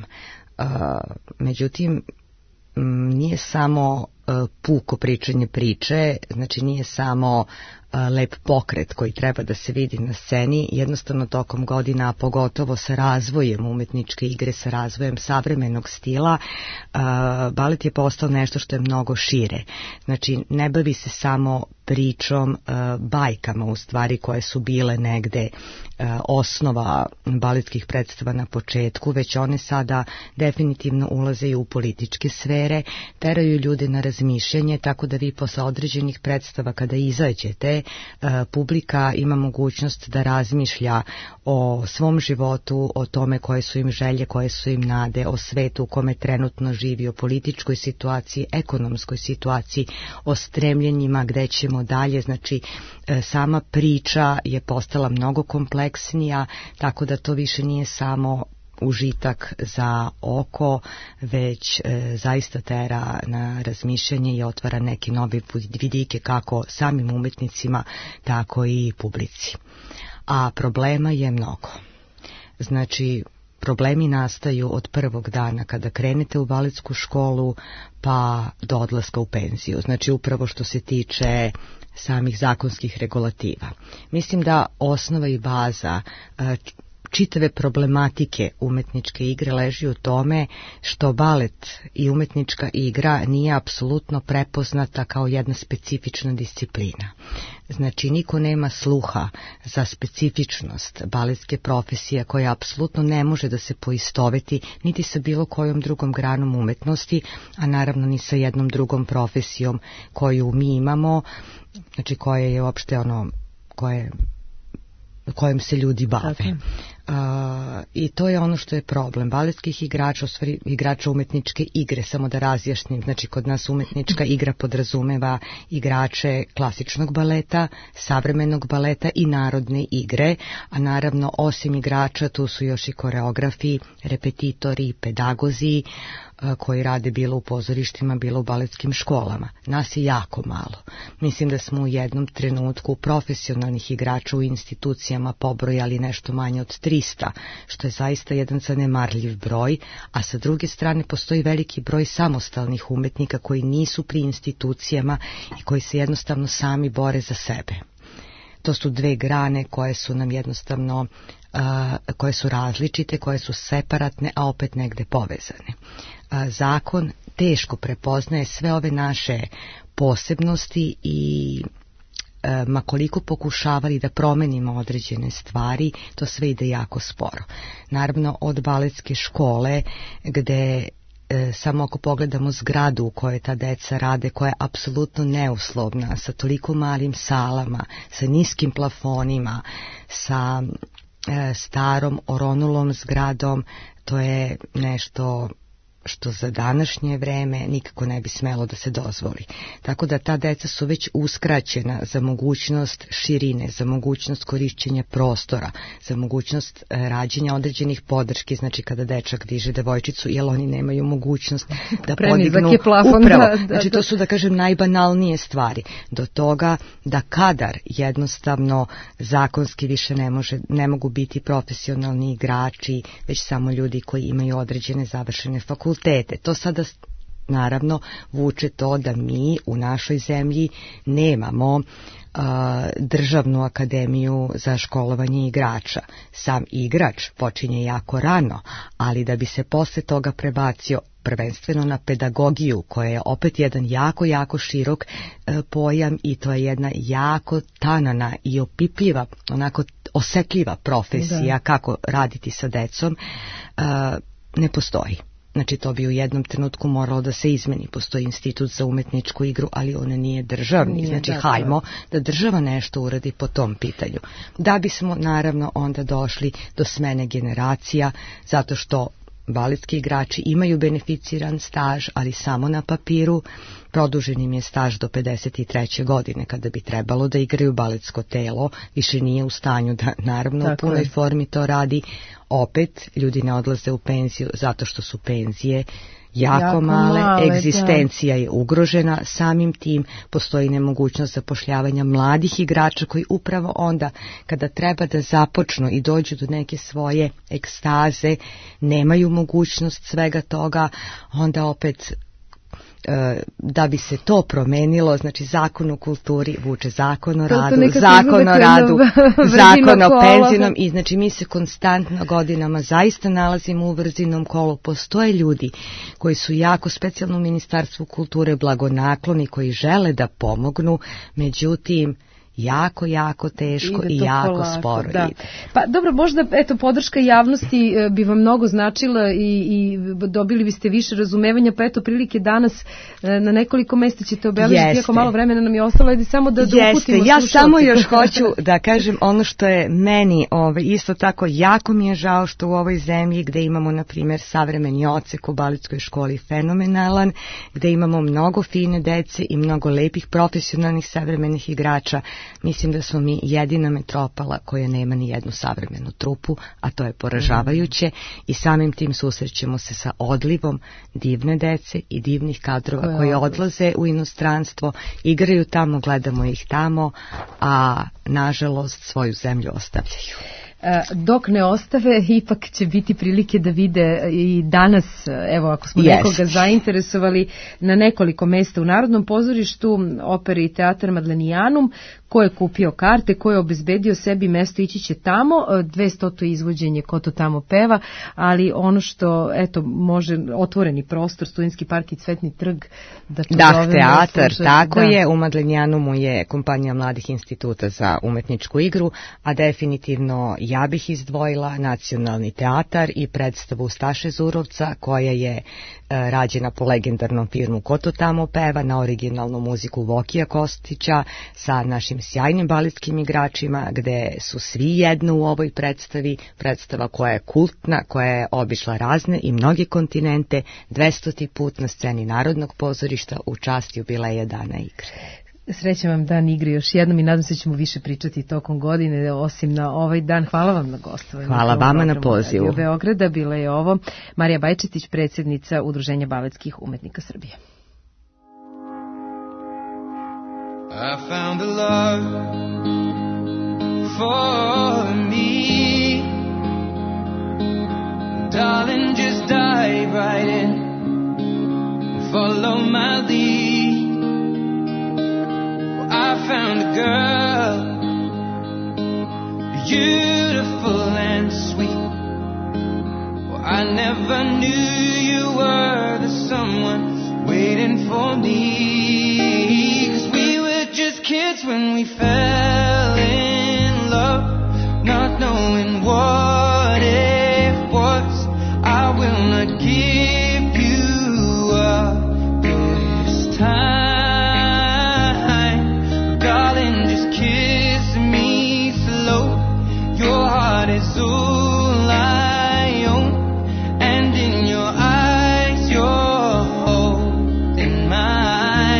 Međutim, nije samo puko pričanje priče, znači nije samo lep pokret koji treba da se vidi na sceni, jednostavno tokom godina, pogotovo sa razvojem umetničke igre, sa razvojem savremenog stila, balet je postao nešto što je mnogo šire. Znači, ne bavi se samo pričom, bajkama u stvari koje su bile negde osnova baletskih predstava na početku, već one sada definitivno ulaze i u političke sfere, teraju ljude na razmišljanje razmišljanje, tako da vi posle određenih predstava kada izađete, publika ima mogućnost da razmišlja o svom životu, o tome koje su im želje, koje su im nade, o svetu u kome trenutno živi, o političkoj situaciji, ekonomskoj situaciji, o stremljenjima gde ćemo dalje. Znači, sama priča je postala mnogo kompleksnija, tako da to više nije samo užitak za oko, već zaista tera na razmišljanje i otvara neke nove vidike kako samim umetnicima, tako i publici. A problema je mnogo. Znači, problemi nastaju od prvog dana kada krenete u baletsku školu pa do odlaska u penziju. Znači, upravo što se tiče samih zakonskih regulativa. Mislim da osnova i baza čitave problematike umetničke igre leži u tome što balet i umetnička igra nije apsolutno prepoznata kao jedna specifična disciplina. Znači, niko nema sluha za specifičnost baletske profesije koja apsolutno ne može da se poistoveti niti sa bilo kojom drugom granom umetnosti, a naravno ni sa jednom drugom profesijom koju mi imamo, znači koja je uopšte kojim se ljudi bave. I to je ono što je problem baletskih igrača, u stvari igrača umetničke igre, samo da razjašnjim. Znači, kod nas umetnička igra podrazumeva igrače klasičnog baleta, savremenog baleta i narodne igre, a naravno osim igrača tu su još i koreografi, repetitori, pedagozi koji rade bilo u pozorištima, bilo u baletskim školama. Nas je jako malo. Mislim da smo u jednom trenutku profesionalnih igrača u institucijama pobrojali nešto manje od 300, što je zaista jedan zanemarljiv broj, a sa druge strane postoji veliki broj samostalnih umetnika koji nisu pri institucijama i koji se jednostavno sami bore za sebe. To su dve grane koje su nam jednostavno, koje su različite, koje su separatne, a opet negde povezane. Zakon teško prepoznaje sve ove naše posebnosti i ma koliko pokušavali da promenimo određene stvari, to sve ide jako sporo. Naravno, od baletske škole, gde samo ako pogledamo zgradu u kojoj ta deca rade, koja je apsolutno neuslovna, sa toliko malim salama, sa niskim plafonima, sa starom oronulom zgradom, to je nešto što za današnje vreme nikako ne bi smelo da se dozvoli. Tako da ta deca su već uskraćena za mogućnost širine, za mogućnost korišćenja prostora, za mogućnost rađenja određenih podrški, znači kada dečak diže devojčicu, jer oni nemaju mogućnost da podignu upravo. Znači to su, da kažem, najbanalnije stvari. Do toga da kadar jednostavno zakonski više ne mogu biti profesionalni igrači, već samo ljudi koji imaju određene završene fakultete. To sada naravno vuče to da mi u našoj zemlji nemamo državnu akademiju za školovanje igrača. Sam igrač počinje jako rano, ali da bi se posle toga prebacio prvenstveno na pedagogiju, koja je opet jedan jako širok pojam i to je jedna jako tanana i opipljiva, onako osetljiva profesija kako raditi sa decom, ne postoji. Znači, to bi u jednom trenutku moralo da se izmeni. Postoji institut za umetničku igru, ali ona nije državni. Znači, hajmo da država nešto uradi po tom pitanju. Da bismo, naravno, onda došli do smene generacija, zato što baletski igrači imaju beneficiran staž, ali samo na papiru. Produžen im je staž do 53. godine, kada bi trebalo da igraju baletsko telo, više nije u stanju da, naravno, u punoj formi to radi. Opet, ljudi ne odlaze u penziju zato što su penzije jako male, egzistencija je ugrožena, samim tim postoji nemogućnost zapošljavanja mladih igrača koji upravo onda, kada treba da započnu i dođu do neke svoje ekstaze, nemaju mogućnost svega toga, onda opet da bi se to promenilo, znači zakon o kulturi vuče zakon o radu, zakon o penzijnom i znači mi se konstantno godinama zaista nalazimo u vrzinom kolu. Postoje ljudi koji su jako, specijalno u Ministarstvu kulture, blagonakloni, koji žele da pomognu, međutim jako, jako teško i jako polako, sporo ide. Pa dobro, možda podrška javnosti bi vam mnogo značila i dobili biste više razumevanja, pa eto prilike danas na nekoliko mesta ćete obeležiti, ako malo vremena nam je ostalo, ajde samo da uputimo slušalce. Ja samo još hoću da kažem ono što je meni isto tako jako mi je žao što u ovoj zemlji gde imamo na primjer savremeni odsek u Balitskoj školi fenomenalan, gde imamo mnogo fine dece i mnogo lepih profesionalnih savremenih igrača, mislim da smo mi jedina metropola koja nema ni jednu savremenu trupu, a to je poražavajuće i samim tim susrećemo se sa odlivom divne dece i divnih kadrova koji odlaze u inostranstvo, igraju tamo, gledamo ih tamo, a nažalost svoju zemlju ostavljaju. Dok ne ostave, ipak će biti prilike da vide i danas, evo ako smo nekoga zainteresovali, na nekoliko mesta u Narodnom pozorištu, Opera i teatar Madlenijanum. Ko je kupio karte, ko je obezbedio sebi mesto, ići će tamo. 200 izvođenje Ko to tamo peva, ali ono što može, otvoreni prostor, Studentski park i Cvetni trg, da teatar, tako je. U Madlenijanumu je kompanija Mladih instituta za umetničku igru, a definitivno ja bih izdvojila Nacionalni teatar i predstavu Staše Zurovca koja je rađena po legendarnom filmu Ko to tamo peva, na originalnu muziku Vokija Kostića sa našim sjajnim baletskim igračima, gde su svi jedno u ovoj predstavi, predstava koja je kultna, koja je obišla razne i mnoge kontinente, 200. put na sceni Narodnog pozorišta u čast jubileja Dana igre. Srećan vam dan igre još jednom i nadam se ćemo više pričati tokom godine, osim na ovaj dan. Hvala vam na gostovanju. Hvala vama na pozivu. Radio Beograda bila je ovo Marija Bajčetić, predsjednica Udruženja baletskih umetnika Srbije. I found the love for me. Darling, just dive right in and follow my lead. Well, I found a girl, beautiful and sweet. Well, I never knew you were the someone waiting for me. Just kids when we fell in love, not knowing what it was. I will not give you up this time, darling, just kiss me slow. Your heart is all I own, and in your eyes you're holding mine.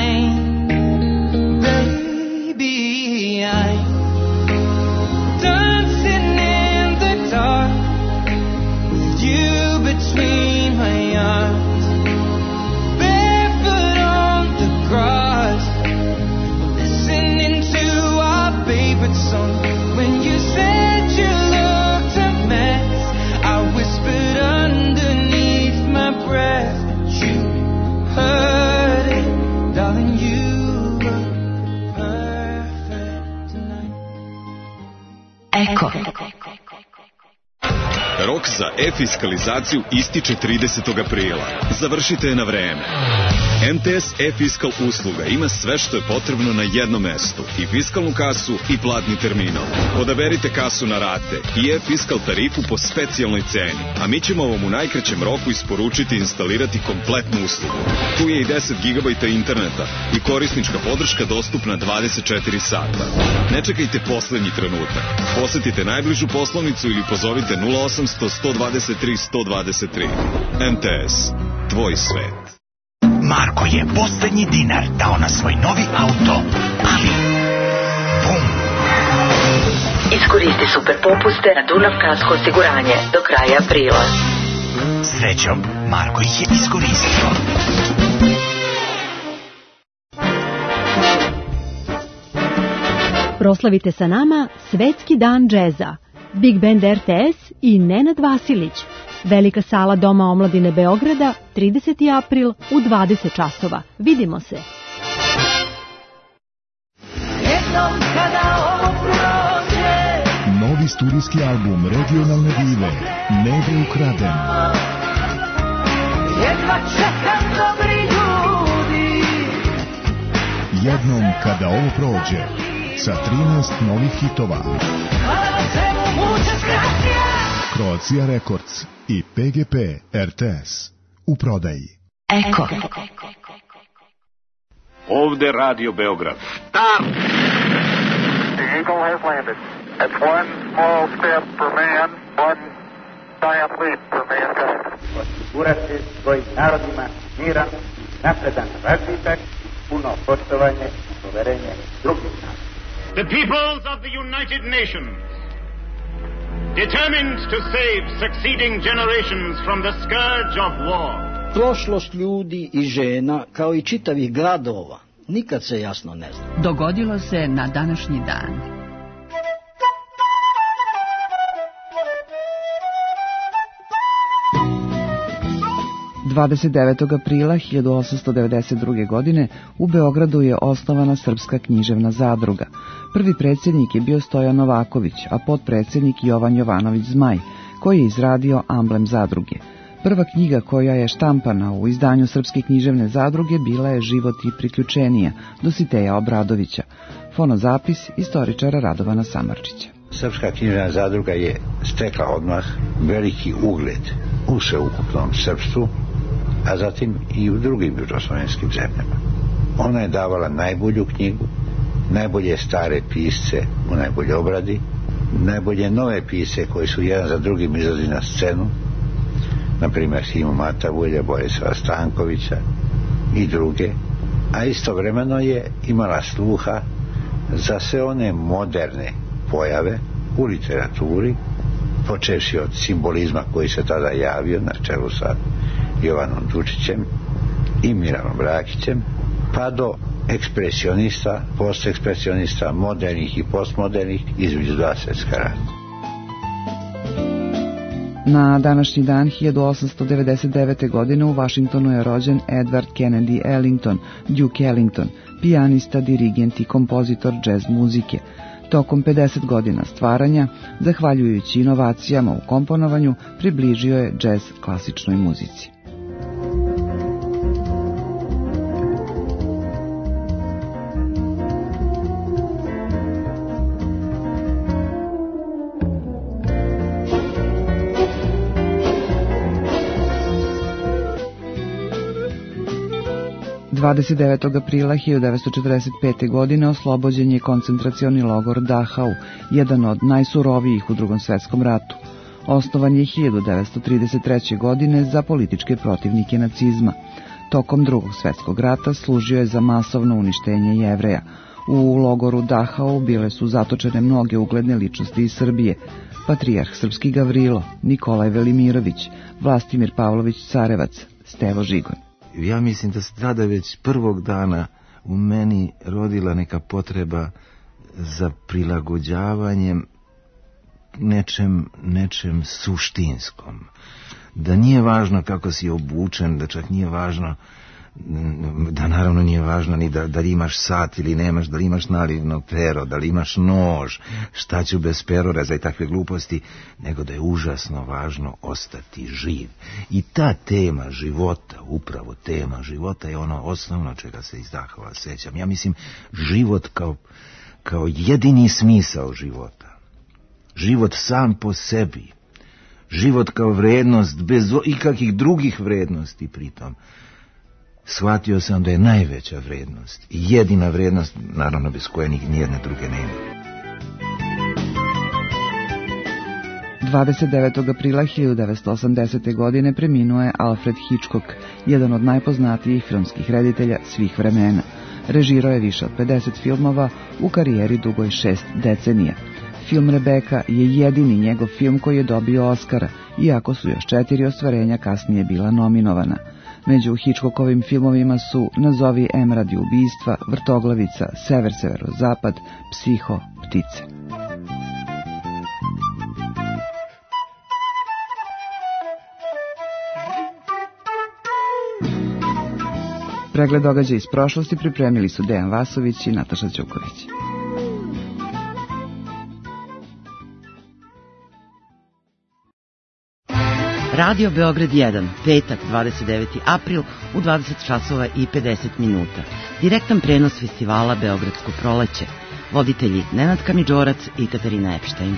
Rok za e-fiskalizaciju ističe 30. aprila. Završite je na vreme. MTS e-fiskal usluga ima sve što je potrebno na jednom mestu. I fiskalnu kasu i platni terminal. Odaberite kasu na rate i e-fiskal tarifu po specijalnoj ceni. A mi ćemo vam u najkraćem roku isporučiti i instalirati kompletnu uslugu. Tu je i 10 GB interneta i korisnička podrška dostupna 24 sata. Ne čekajte poslednji trenutak. Posetite najbližu poslovnicu ili pozovite 0800 123 123. MTS. Tvoj svet. Marko je poslednji dinar dao na svoj novi auto, ali bum! Iskoristi super popuste na Dunav kasko osiguranje do kraja aprila. Srećom, Marko ih je iskoristio. Proslavite sa nama Svetski dan džeza. Big Band RTS i Nenad Vasilić. Velika sala Doma omladine Beograda, 30. april u 20 časova. Vidimo se. Novi studijski album regionalne dive Nebre ukraden. Jedva čekam dobri ljudi. Jednom kada ovo prođe. sa 13 novih hitova. Croatia Records i PGP RTS u prodaji. Eko. Ovde Radio Beograd. Stop! The Eagle has landed. It's one small step for man, one giant leap for mankind. Osigurati svojim narodima miran, napredan razvitak, puno poštovanje i poverenje drugih naroda. The peoples of the United Nations, determined to save succeeding generations from the scourge of war. Prošlost ljudi i žena, kao i čitavih gradova, nikad se jasno ne zna. Dogodilo se na današnji dan. 29. aprila 1892. godine u Beogradu je osnovana Srpska književna zadruga. Prvi predsjednik je bio Stojan Novaković, a potpredsjednik Jovan Jovanović Zmaj, koji je izradio amblem zadruge. Prva knjiga koja je štampana u izdanju Srpske književne zadruge bila je Život i priključenija Dositeja Obradovića. Fonozapis istoričara Radovana Samardžića. Srpska književna zadruga je stekla odmah veliki ugled u sveukupnom srpstvu, a zatim i u drugim južnoslovenskim zemljama. Ona je davala najbolju knjigu, najbolje stare pisce u najbolje obradi, najbolje nove pisce koji su jedan za drugim izlazili na scenu, na primjer Simu Matavulja, Borisova Stankovića i druge, a istovremeno je imala sluha za sve one moderne pojave u literaturi, počevši od simbolizma koji se tada javio na čelu sa Jovanom Dučićem i Milanom Brakićem, pa do ekspresionista, postekspresionista, modernih i postmodernih između dva svjetska rata. Na današnji dan 1899. godine u Vašingtonu je rođen Edward Kennedy Ellington, Duke Ellington, pijanista, dirigent i kompozitor džez muzike. Tokom 50 godina stvaranja, zahvaljujući inovacijama u komponovanju, približio je džez klasičnoj muzici. – 29. aprila 1945. godine oslobođen je koncentracioni logor Dachau, jedan od najsurovijih u Drugom svjetskom ratu. Osnovan je 1933. godine za političke protivnike nacizma. Tokom Drugog svjetskog rata služio je za masovno uništenje Jevreja. U logoru Dachau bile su zatočene mnoge ugledne ličnosti iz Srbije. Patrijarh srpski Gavrilo, Nikolaj Velimirović, Vlastimir Pavlović Carevac, Stevo Žigon. Ja mislim da se tada već prvog dana u meni rodila neka potreba za prilagođavanjem nečem suštinskom. Da nije važno kako si obučen, da čak nije važno, da naravno nije važno ni da li imaš sat ili nemaš, da li imaš nalivno pero, da li imaš nož, šta ću bez peroreza i takve gluposti, nego da je užasno važno ostati živ. I ta tema života, upravo tema života je ono osnovno čega se iz Dachova sećam. Ja mislim život kao jedini smisao života. Život sam po sebi. Život kao vrednost bez ikakvih drugih vrednosti pritom. Shvatio sam da je najveća vrednost i jedina vrednost, naravno bez koje nijedne druge nema. 29. aprila 1980. godine preminuo je Alfred Hitchcock, jedan od najpoznatijih filmskih reditelja svih vremena. Režirao je više od 50 filmova u karijeri dugoj 6 decenija. Film Rebeka je jedini njegov film koji je dobio Oskara, iako su još 4 ostvarenja kasnije bila nominovana. Među Hitchcockovim filmovima su Nazovi M radi ubistva, Vrtoglavica, Sever, Severozapad, Psiho, Ptice. Pregled događaja iz prošlosti pripremili su Dejan Vasović i Nataša Ćuković. Radio Beograd 1, petak 29. april u 20 časova i 50 minuta. Direktan prenos festivala Beogradsko proleće. voditelji Nenad Kamidžorac i Katarina Epštajn.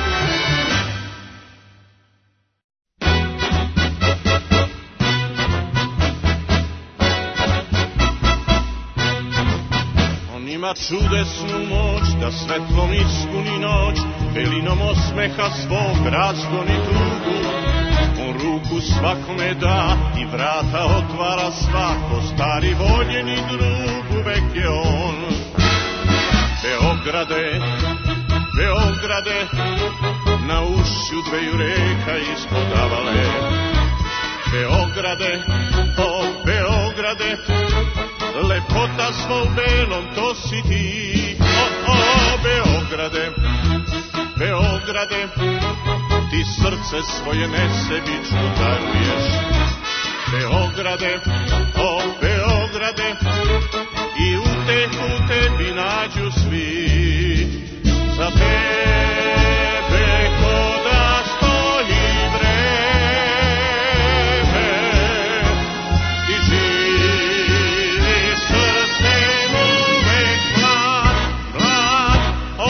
Ima čudesnu moć da svetlom ispuni noć, belinom osmeha svog razgoni tugu. On ruku svakome da i vrata otvara svako, stari voljeni drug uvek je on. Beograde, Beograde, na ušću dveju reka ispod Avale. Beograde, o Beograde, lepota sva u belom, to si ti. O Beograde, Beograde, ti srce svoje nesebično daruješ. Beograde, o Beograde, i utehu tebi nađu svi. Za tebe ko da stoji vreme, ti živi srcem uvek mlad, mlad. O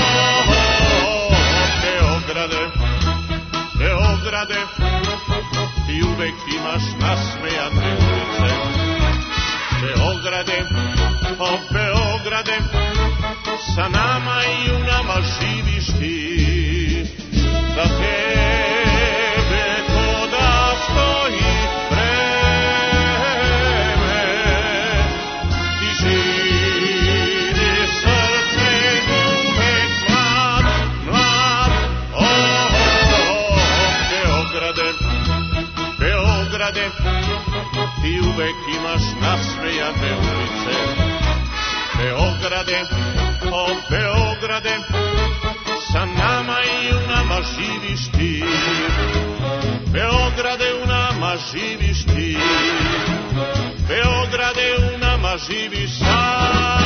Beograde, Beograde, ti uvek imaš nasmejane ulice. Beograde, o Beograde, sa nama i u nama živiš ti. Za tebe ko da stoji vreme, ti živiš srcem uvek mlad, mlad. O Beograde, Beograde, ti uvek imaš nasmejane ulice. Beograde, o Beograde, sa nama i u nama živiš ti. Beograde, u nama živiš ti. Beograde, u nama živiš sad.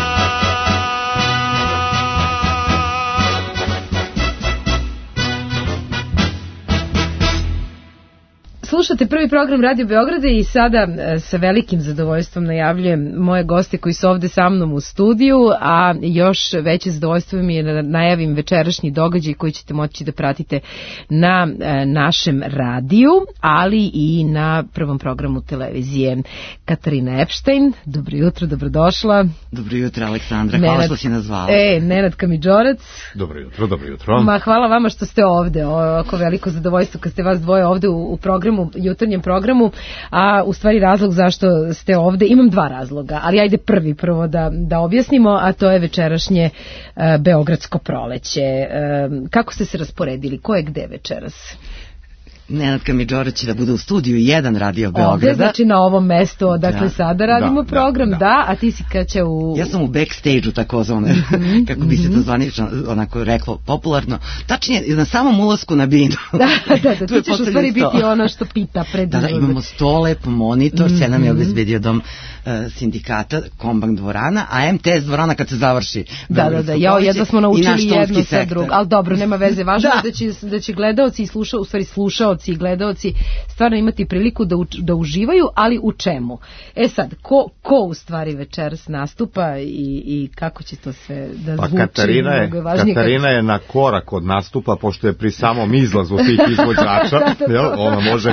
Slušate prvi program Radio Beograda i sada sa velikim zadovoljstvom najavljujem moje goste koji su ovde sa mnom u studiju, a još veće zadovoljstvo mi je da najavim večerašnji događaj koji ćete moći da pratite na našem radiju, ali i na prvom programu televizije. Katarina Epštajn, dobro jutro, dobrodošla. Dobro jutro, Aleksandra, hvala što si nazvala. Nenad Kamidžorac. Dobro jutro, dobro jutro. Ma, hvala vama što ste ovde, oko veliko zadovoljstvo kad ste vas dvoje ovde u programu, jutarnjem programu, a u stvari razlog zašto ste ovde, imam dva razloga, ali ajde prvo da objasnimo, a to je večerašnje Beogradsko proleće. Kako ste se rasporedili, ko je gde večeras? Nenad Kamidžorac će da bude u studiju 1 Radio Beograda. Ovde, znači na ovom mestu, odakle sada radimo program, da, a ti si kaća u... Ja sam u backstage-u takozvane, kako bi se to zvanično onako reklo popularno. Tačnije, na samom ulasku na binu. Da, ti ćeš u stvari biti ono što pita pred Da, imamo sto, lep monitor, sve nam je obezbedio dom sindikata, Kombank dvorana, a MTS dvorana kad se završi. Da, jedva smo naučili jedno sa drugog, ali dobro, nema veze, važno je da će gledaoci i slušaoci i gledaoci stvarno imati priliku da uživaju, ali u čemu? Sad, ko u stvari večeras nastupa i kako će to sve da zvuči? Katarina je na korak od nastupa, pošto je pri samom izlazu tih izvođača, ona može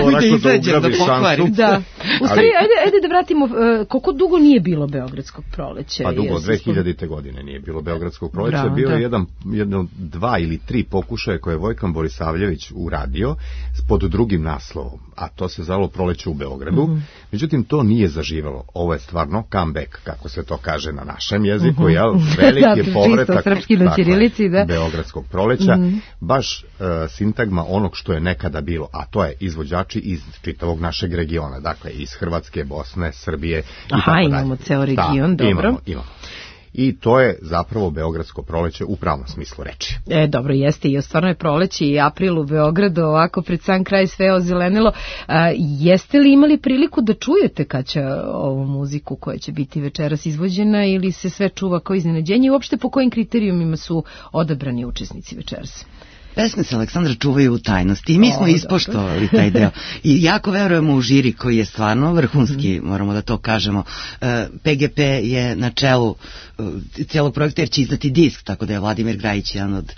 da ugrabi šansu. Da. U stvari, ajde da vratimo, koliko dugo nije bilo Beogradskog proleća? Pa dugo, 2000. godine nije bilo Beogradskog proleća, bio je jedno 2 ili 3 pokušaje koje je Vojkan Borisavljević uradio pod drugim naslovom, a to se zvalo Proleće u Beogradu. Međutim, to nije zaživalo. Ovo je stvarno comeback, kako se to kaže na našem jeziku, veliki povratak Beogradskog proleća, baš sintagma onog što je nekada bilo, a to je izvođači iz čitavog našeg regiona, dakle iz Hrvatske, Bosne, Srbije i tako dalje. Imamo ceo region, dobro. Imamo. I to je zapravo Beogradsko proleće u pravom smislu reči. Dobro, jeste, i stvarno je proleće i april u Beogradu, ovako pred sam kraj sve ozelenilo. Jeste li imali priliku da čujete kad će ovu muziku koja će biti večeras izvođena, ili se sve čuva kao iznenađenje, i uopšte po kojim kriterijumima su odabrani učesnici večeras? Pesme se, Aleksandra, čuvaju u tajnosti i mi smo ispoštovali taj deo. I jako verujemo u žiri koji je stvarno vrhunski, moramo da to kažemo. PGP je na čelu cijelog projekta jer će izdati disk, tako da je Vladimir Grajić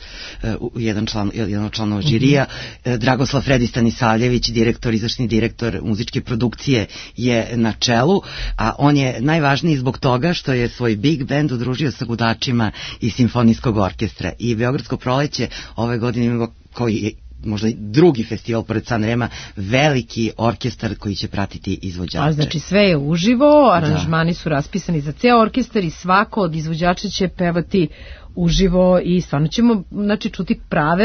jedan od članova žirija. Dragoslav Fredi Stanisavljević, izvršni direktor muzičke produkcije, je na čelu, a on je najvažniji zbog toga što je svoj big band udružio sa gudačima iz simfonijskog orkestra. I Beogradsko proleće ove godine ima, koji je možda drugi festival pored Sanrema, veliki orkestar koji će pratiti izvođače. A znači sve je uživo, aranžmani su raspisani za ceo orkestar i svako od izvođača će pevati uživo i stvarno ćemo čuti prave,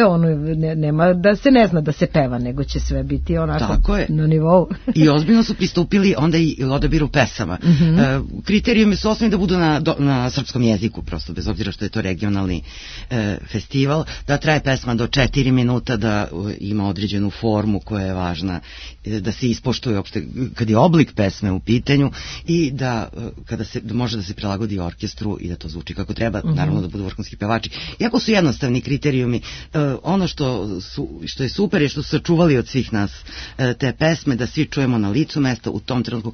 nema da se ne zna da se peva, nego će sve biti onako na nivou. I ozbiljno su pristupili onda i odabiru pesama. Kriterijumi su osnovni da budu na srpskom jeziku, prosto, bez obzira što je to regionalni festival, da traje pesma do 4 minuta, da ima određenu formu koja je važna, da se ispoštuje uopšte kad je oblik pesme u pitanju i da može da se prilagodi orkestru i da to zvuči kako treba, naravno da budu vrhunski pevači. Iako su jednostavni kriterijumi, ono što je super je što su sačuvali od svih nas te pesme, da svi čujemo na licu mesta u tom trenutku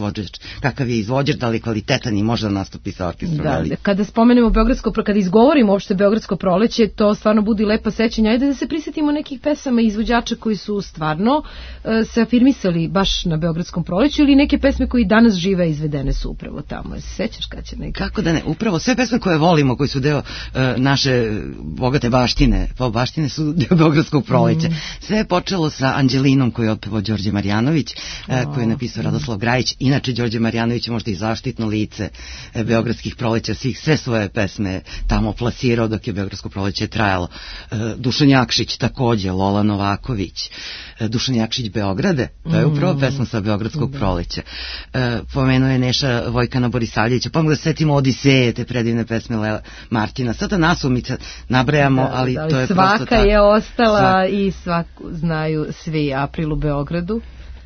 kakav je izvođač, da li je kvalitetan i može da nastupi sa orkestrom. Da, kada spomenemo kada izgovorimo uopšte Beogradsko proleće, to stvarno budi lepa sećanja. Ajde da se prisjetimo nekih pesama i izvođača koji su stvarno se afirmisali baš na Beogradskom proleću ili neke pesme koji danas žive izvedene su upravo tamo. Se sećaš kad će neki? Kako da ne, upravo sve pesme koje volimo, koji su deo naše bogate baštine, baštine su deo Beogradskog proleća. Sve je počelo sa Anđelinom koju je otpevao Đorđe Marjanović, koju je napisao Radoslav Grajić. Inače, Đorđe Marjanović je možda i zaštitno lice Beogradskih proleća, sve svoje pesme tamo plasirao dok je Beogradsko proleće trajalo. Dušan Jakšić takođe, Lola Novaković, Dušan Jakšić Beograde, to je upravo pesma sa Beogradskog proleća. Pomenuo je Neša Vojkana Borisavljevića, pa da setimo Odiseje, te predivne pesme Martina. Sada nasumica nabrajamo, ali to je prosto tako. Svaka je ostala i svaku znaju svi April u Beogradu.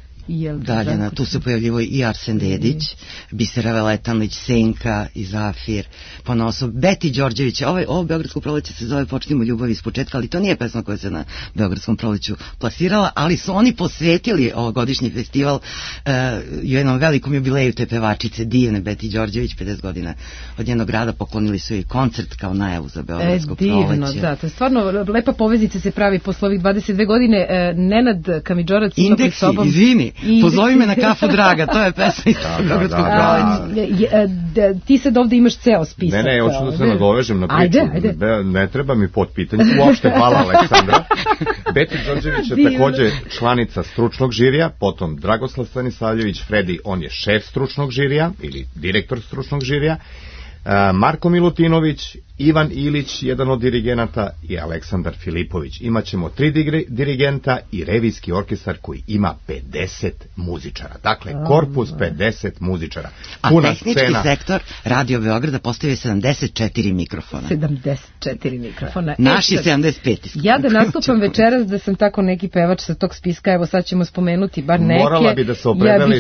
Dalje, tu se pojavljivo i Arsen Dedić, Bisera Veletanlić, Senka i Zafir, ponosno Beti Đorđević. Ovo Beogradsko proleće se zove Počnimo ljubav iz početka, ali to nije pesma koja se na Beogradskom proleću plasirala, ali su oni posvetili ovogodišnji festival jednom velikom jubileju te pevačice divne Beti Đorđević, 50 godina od njenog rada, poklonili su joj koncert kao najavu za Beogradsko proleće. Divno, da, to je stvarno lepa poveznica se pravi posle ovih 22 godine. Nenad Kamidžorac ima pred sobom... Izvini, Pozovi me na kafu, draga, to je pesma iz Beogradskog proleća. Ti sad ovde imaš ceo spisak. Ne, hoću da se nadovežem na priču. Ne treba mi pod pitanje. Uopšte, hvala Aleksandra. Beti Đorđević je takođe članica stručnog žirija, potom Dragoslav Stanisavljević, Fredi, on je šef stručnog žirija ili direktor stručnog žirija, Marko Milutinović, Ivan Ilić, jedan od dirigenata, i Aleksandar Filipović. Imaćemo 3 dirigenta i revijski orkestar koji ima 50 muzičara. Dakle, korpus 50 muzičara. A tehnički sektor Radio Beograda postavio 74 mikrofona. 74 mikrofona. Naš je 75. Ja da nastupam večeras da sam tako neki pevač sa tog spiska, evo sad ćemo spomenuti bar neke. Morala bi da se opredeliš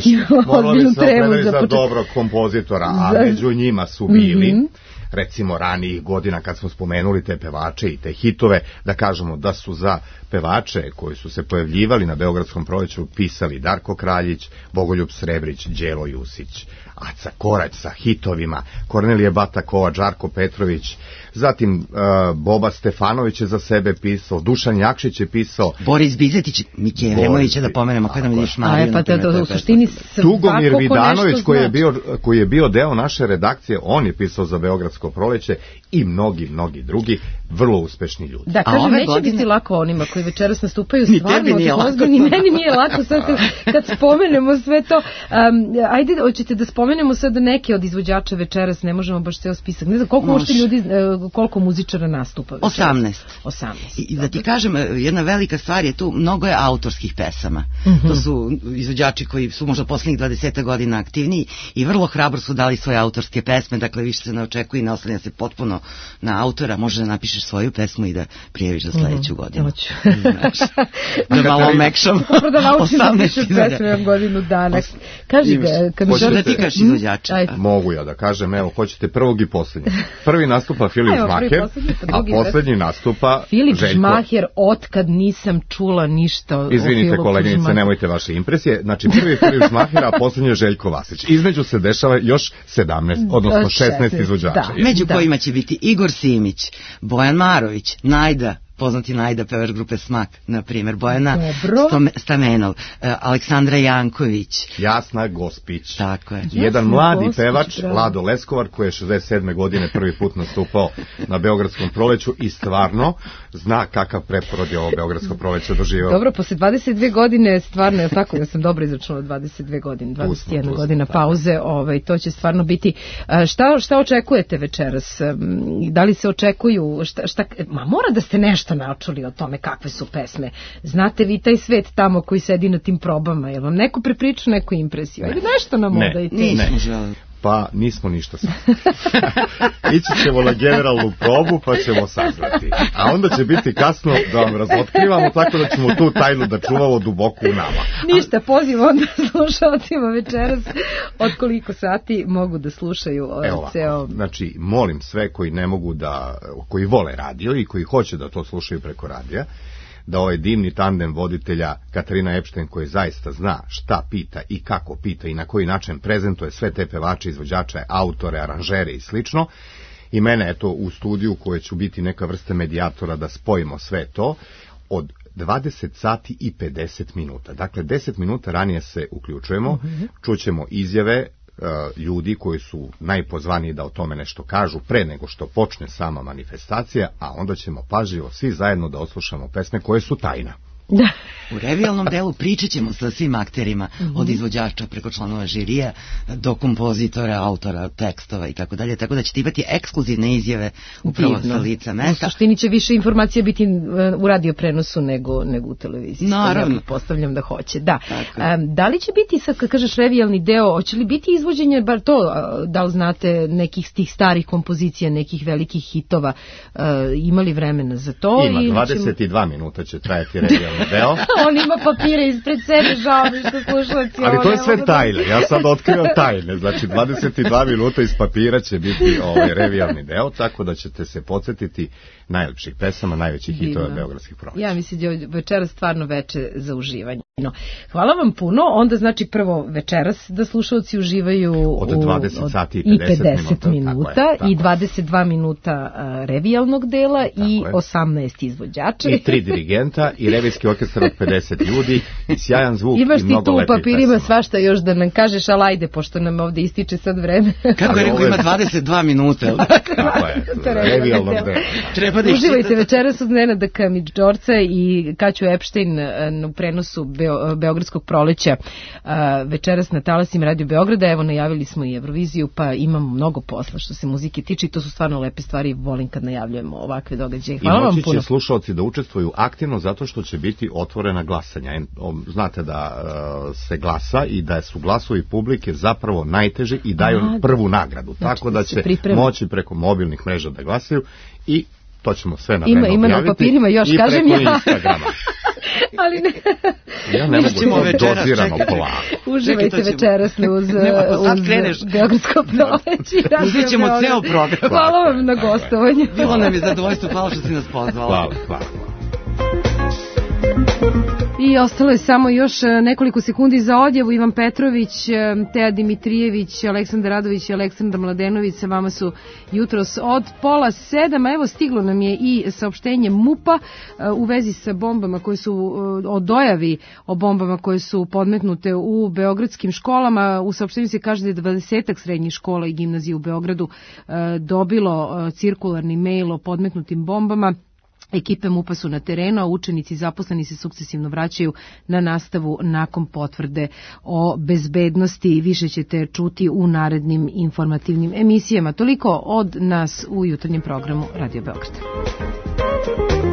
za dobrog kompozitora, a među njima su bili recimo ranijih godina kad smo spomenuli te pevače i te hitove, da kažemo da su za pevače koji su se pojavljivali na Beogradskom proleću pisali Darko Kraljić, Bogoljub Srebrić, Đelo Jusić, Aca Korać sa hitovima, Kornelije Batakova, Žarko Petrović, zatim Boba Stefanović je za sebe pisao, Dušan Jakšić je pisao, Boris Bizetić, Mike Vremović je da pomenemo, kada nam vidiš Mariju. U suštini Tugomir Vidanović koji je bio deo naše redakcije, on je pisao za Beogradsko proleće i mnogi drugi vrlo uspešni ljudi. Da, kažem, neće biti lako onima koji večeras nastupaju, stvarno, ni meni nije lako sad kad spomenemo sve to. Ajde, hoćete da spomenemo sad neke od izvođača večeras, ne možemo baš ceo spisak. Ne znam, koliko muzičara nastupa večeras? 18. I da ti kažem, jedna velika stvar je tu, mnogo je autorskih pesama. To su izvođači koji su možda poslednjih 20 godina aktivniji i vrlo hrabro su dali svoje autorske pesme, dakle više se ne očekuje ne oslanja se potpuno na autora, može da napišeš svoju pesmu i da prijaviš za sledeću godinu. Da malo omekšam. Dobro da naučim da pišem pesmu, imam godinu dana. Kaži kad hoćeš da ti kažeš izvođača. Mogu ja da kažem, evo, hoćete prvog i poslednji. Prvi nastupa Filip Žmaher, a poslednji nastupa Filip Željko. Žmaher, otkad nisam čula ništa o Filipu. Izvinite koleginice, nemojte vaše impresije. Znači, prvi je Filip Žmaher, a poslednji je Željko Vasić. Između se dešava još 17, odnosno 16 izvođača. Među kojima će biti Igor Simić, Bojan Marović, Najda, poznati Najda, pevač grupe Smak, na primjer, Bojana Stamenov, Aleksandra Janković, Jasna Gospić, tako je. Jedan mladi pevač, Lado Leskovar, koji je 67. godine prvi put nastupao na Beogradskom proleću i stvarno zna kakav preporod je ovo Beogradsko proleće doživao. Dobro, posle 22 godine, stvarno je tako, ja sam dobro izračunala 22 godine, 21 godina pauze, to će stvarno biti. Šta očekujete večeras? Da li se očekuju, mora da ste nešto načuli o tome kakve su pesme. Znate vi taj svet tamo koji sedi na tim probama, jel vam neko prepriča neku impresiju? Ajde nešto nam odajte. Ne. Pa nismo ništa saznati. Ići ćemo na generalnu probu pa ćemo saznati. A onda će biti kasno da vam razotkrivamo, tako da ćemo tu tajnu da čuvamo duboko u nama. Ništa, poziv onda slušalcima večeras od koliko sati mogu da slušaju ceo... Znači, molim sve koji ne mogu da, koji vole radio i koji hoće da to slušaju preko radija, da ovaj divni tandem voditelja Katarina Epštajn, koji zaista zna šta pita i kako pita i na koji način prezentuje sve te pevače, izvođače, autore, aranžere i slično, i mene eto u studiju koje ću biti neka vrsta medijatora da spojimo sve to, od 20 sati i 50 minuta. Dakle, 10 minuta ranije se uključujemo, čućemo izjave ljudi koji su najpozvaniji da o tome nešto kažu pre nego što počne sama manifestacija, a onda ćemo pažljivo svi zajedno da oslušamo pesme koje su tajna. U revijalnom delu pričat ćemo sa svim akterima, od izvođača preko članova žirija do kompozitora, autora, tekstova i tako dalje, tako da ćete imati ekskluzivne izjave upravo sa lica mesta. U suštini će više informacija biti u radio prenosu nego u televiziji. Naravno. Postavljam da hoće. Da li će biti, sad kad kažeš revijalni deo, hoće li biti izvođenje, bar to, da li znate nekih tih starih kompozicija, nekih velikih hitova, imali vremena za to? Ima, 22 minuta će trajati revijalni deo. On ima papire ispred sebe, žao mi što slušalci. Ali to je sve tajne, ja sad otkrivam tajne, znači 22 minuta iz papira će biti revijalni deo, tako da ćete se podsjetiti najlepših pesama, najvećih hitova beogradskih proleća. Ja mislim da je večeras stvarno veče za uživanje. Hvala vam puno, onda znači prvo večeras da slušalci uživaju od 20 sati i 50 minuta tako je. I 22 minuta revijalnog dela tako i 18 izvođača. I 3 dirigenta i revijski orkestar od 50 ljudi i sjajan zvuk. Imaš i mnogo lepih pesama. Imaš ti tu u papirima svašta još da nam kažeš, ali ajde, pošto nam ovde ističe sad vreme. Kako je rekao, ima 22 minuta. Tako je, revijalnog dela. Uživajte večeras od Nenada Kamić-Đorca i Kaću Epštajn u prenosu Beogradskog proleća večeras na talasima Radio Beograda. Evo, najavili smo i Euroviziju, pa imamo mnogo posla što se muzike tiče i to su stvarno lepe stvari. Volim kad najavljujemo ovakve događaje. Hvala vam puno. I moći će slušalci da učestvuju aktivno zato što će biti otvorena glasanja. Znate da se glasa i da su glasovi publike zapravo najteže i daju prvu nagradu. Znači, tako da će moći preko mobilnih mreža da glasaju i to ćemo sve na vreme objaviti. Ima na papirima još, i kažem preko ja. Instagrama. Ali ne. Ja ne mogu to dozirano polako. Uživajte večeras uz Beogradsko proleće. Uzet ćemo ceo program. Hvala vam na gostovanju. Bilo nam je zadovoljstvo, hvala što si nas pozvala. Hvala. I ostalo je samo još nekoliko sekundi za odjavu. Ivan Petrović, Teja Dimitrijević, Aleksandar Radović i Aleksandar Mladenović sa vama su jutros od 6:30. Evo, stiglo nam je i saopštenje MUP-a u vezi sa bombama koje su, o dojavi o bombama koje su podmetnute u beogradskim školama. U saopštenju se kaže da je 20 srednjih škola i gimnazija u Beogradu dobilo cirkularni mail o podmetnutim bombama. Ekipe MUP-a su na terenu, a učenici i zaposleni se sukcesivno vraćaju na nastavu nakon potvrde o bezbednosti. Više ćete čuti u narednim informativnim emisijama. Toliko od nas u jutarnjem programu Radio Beograd.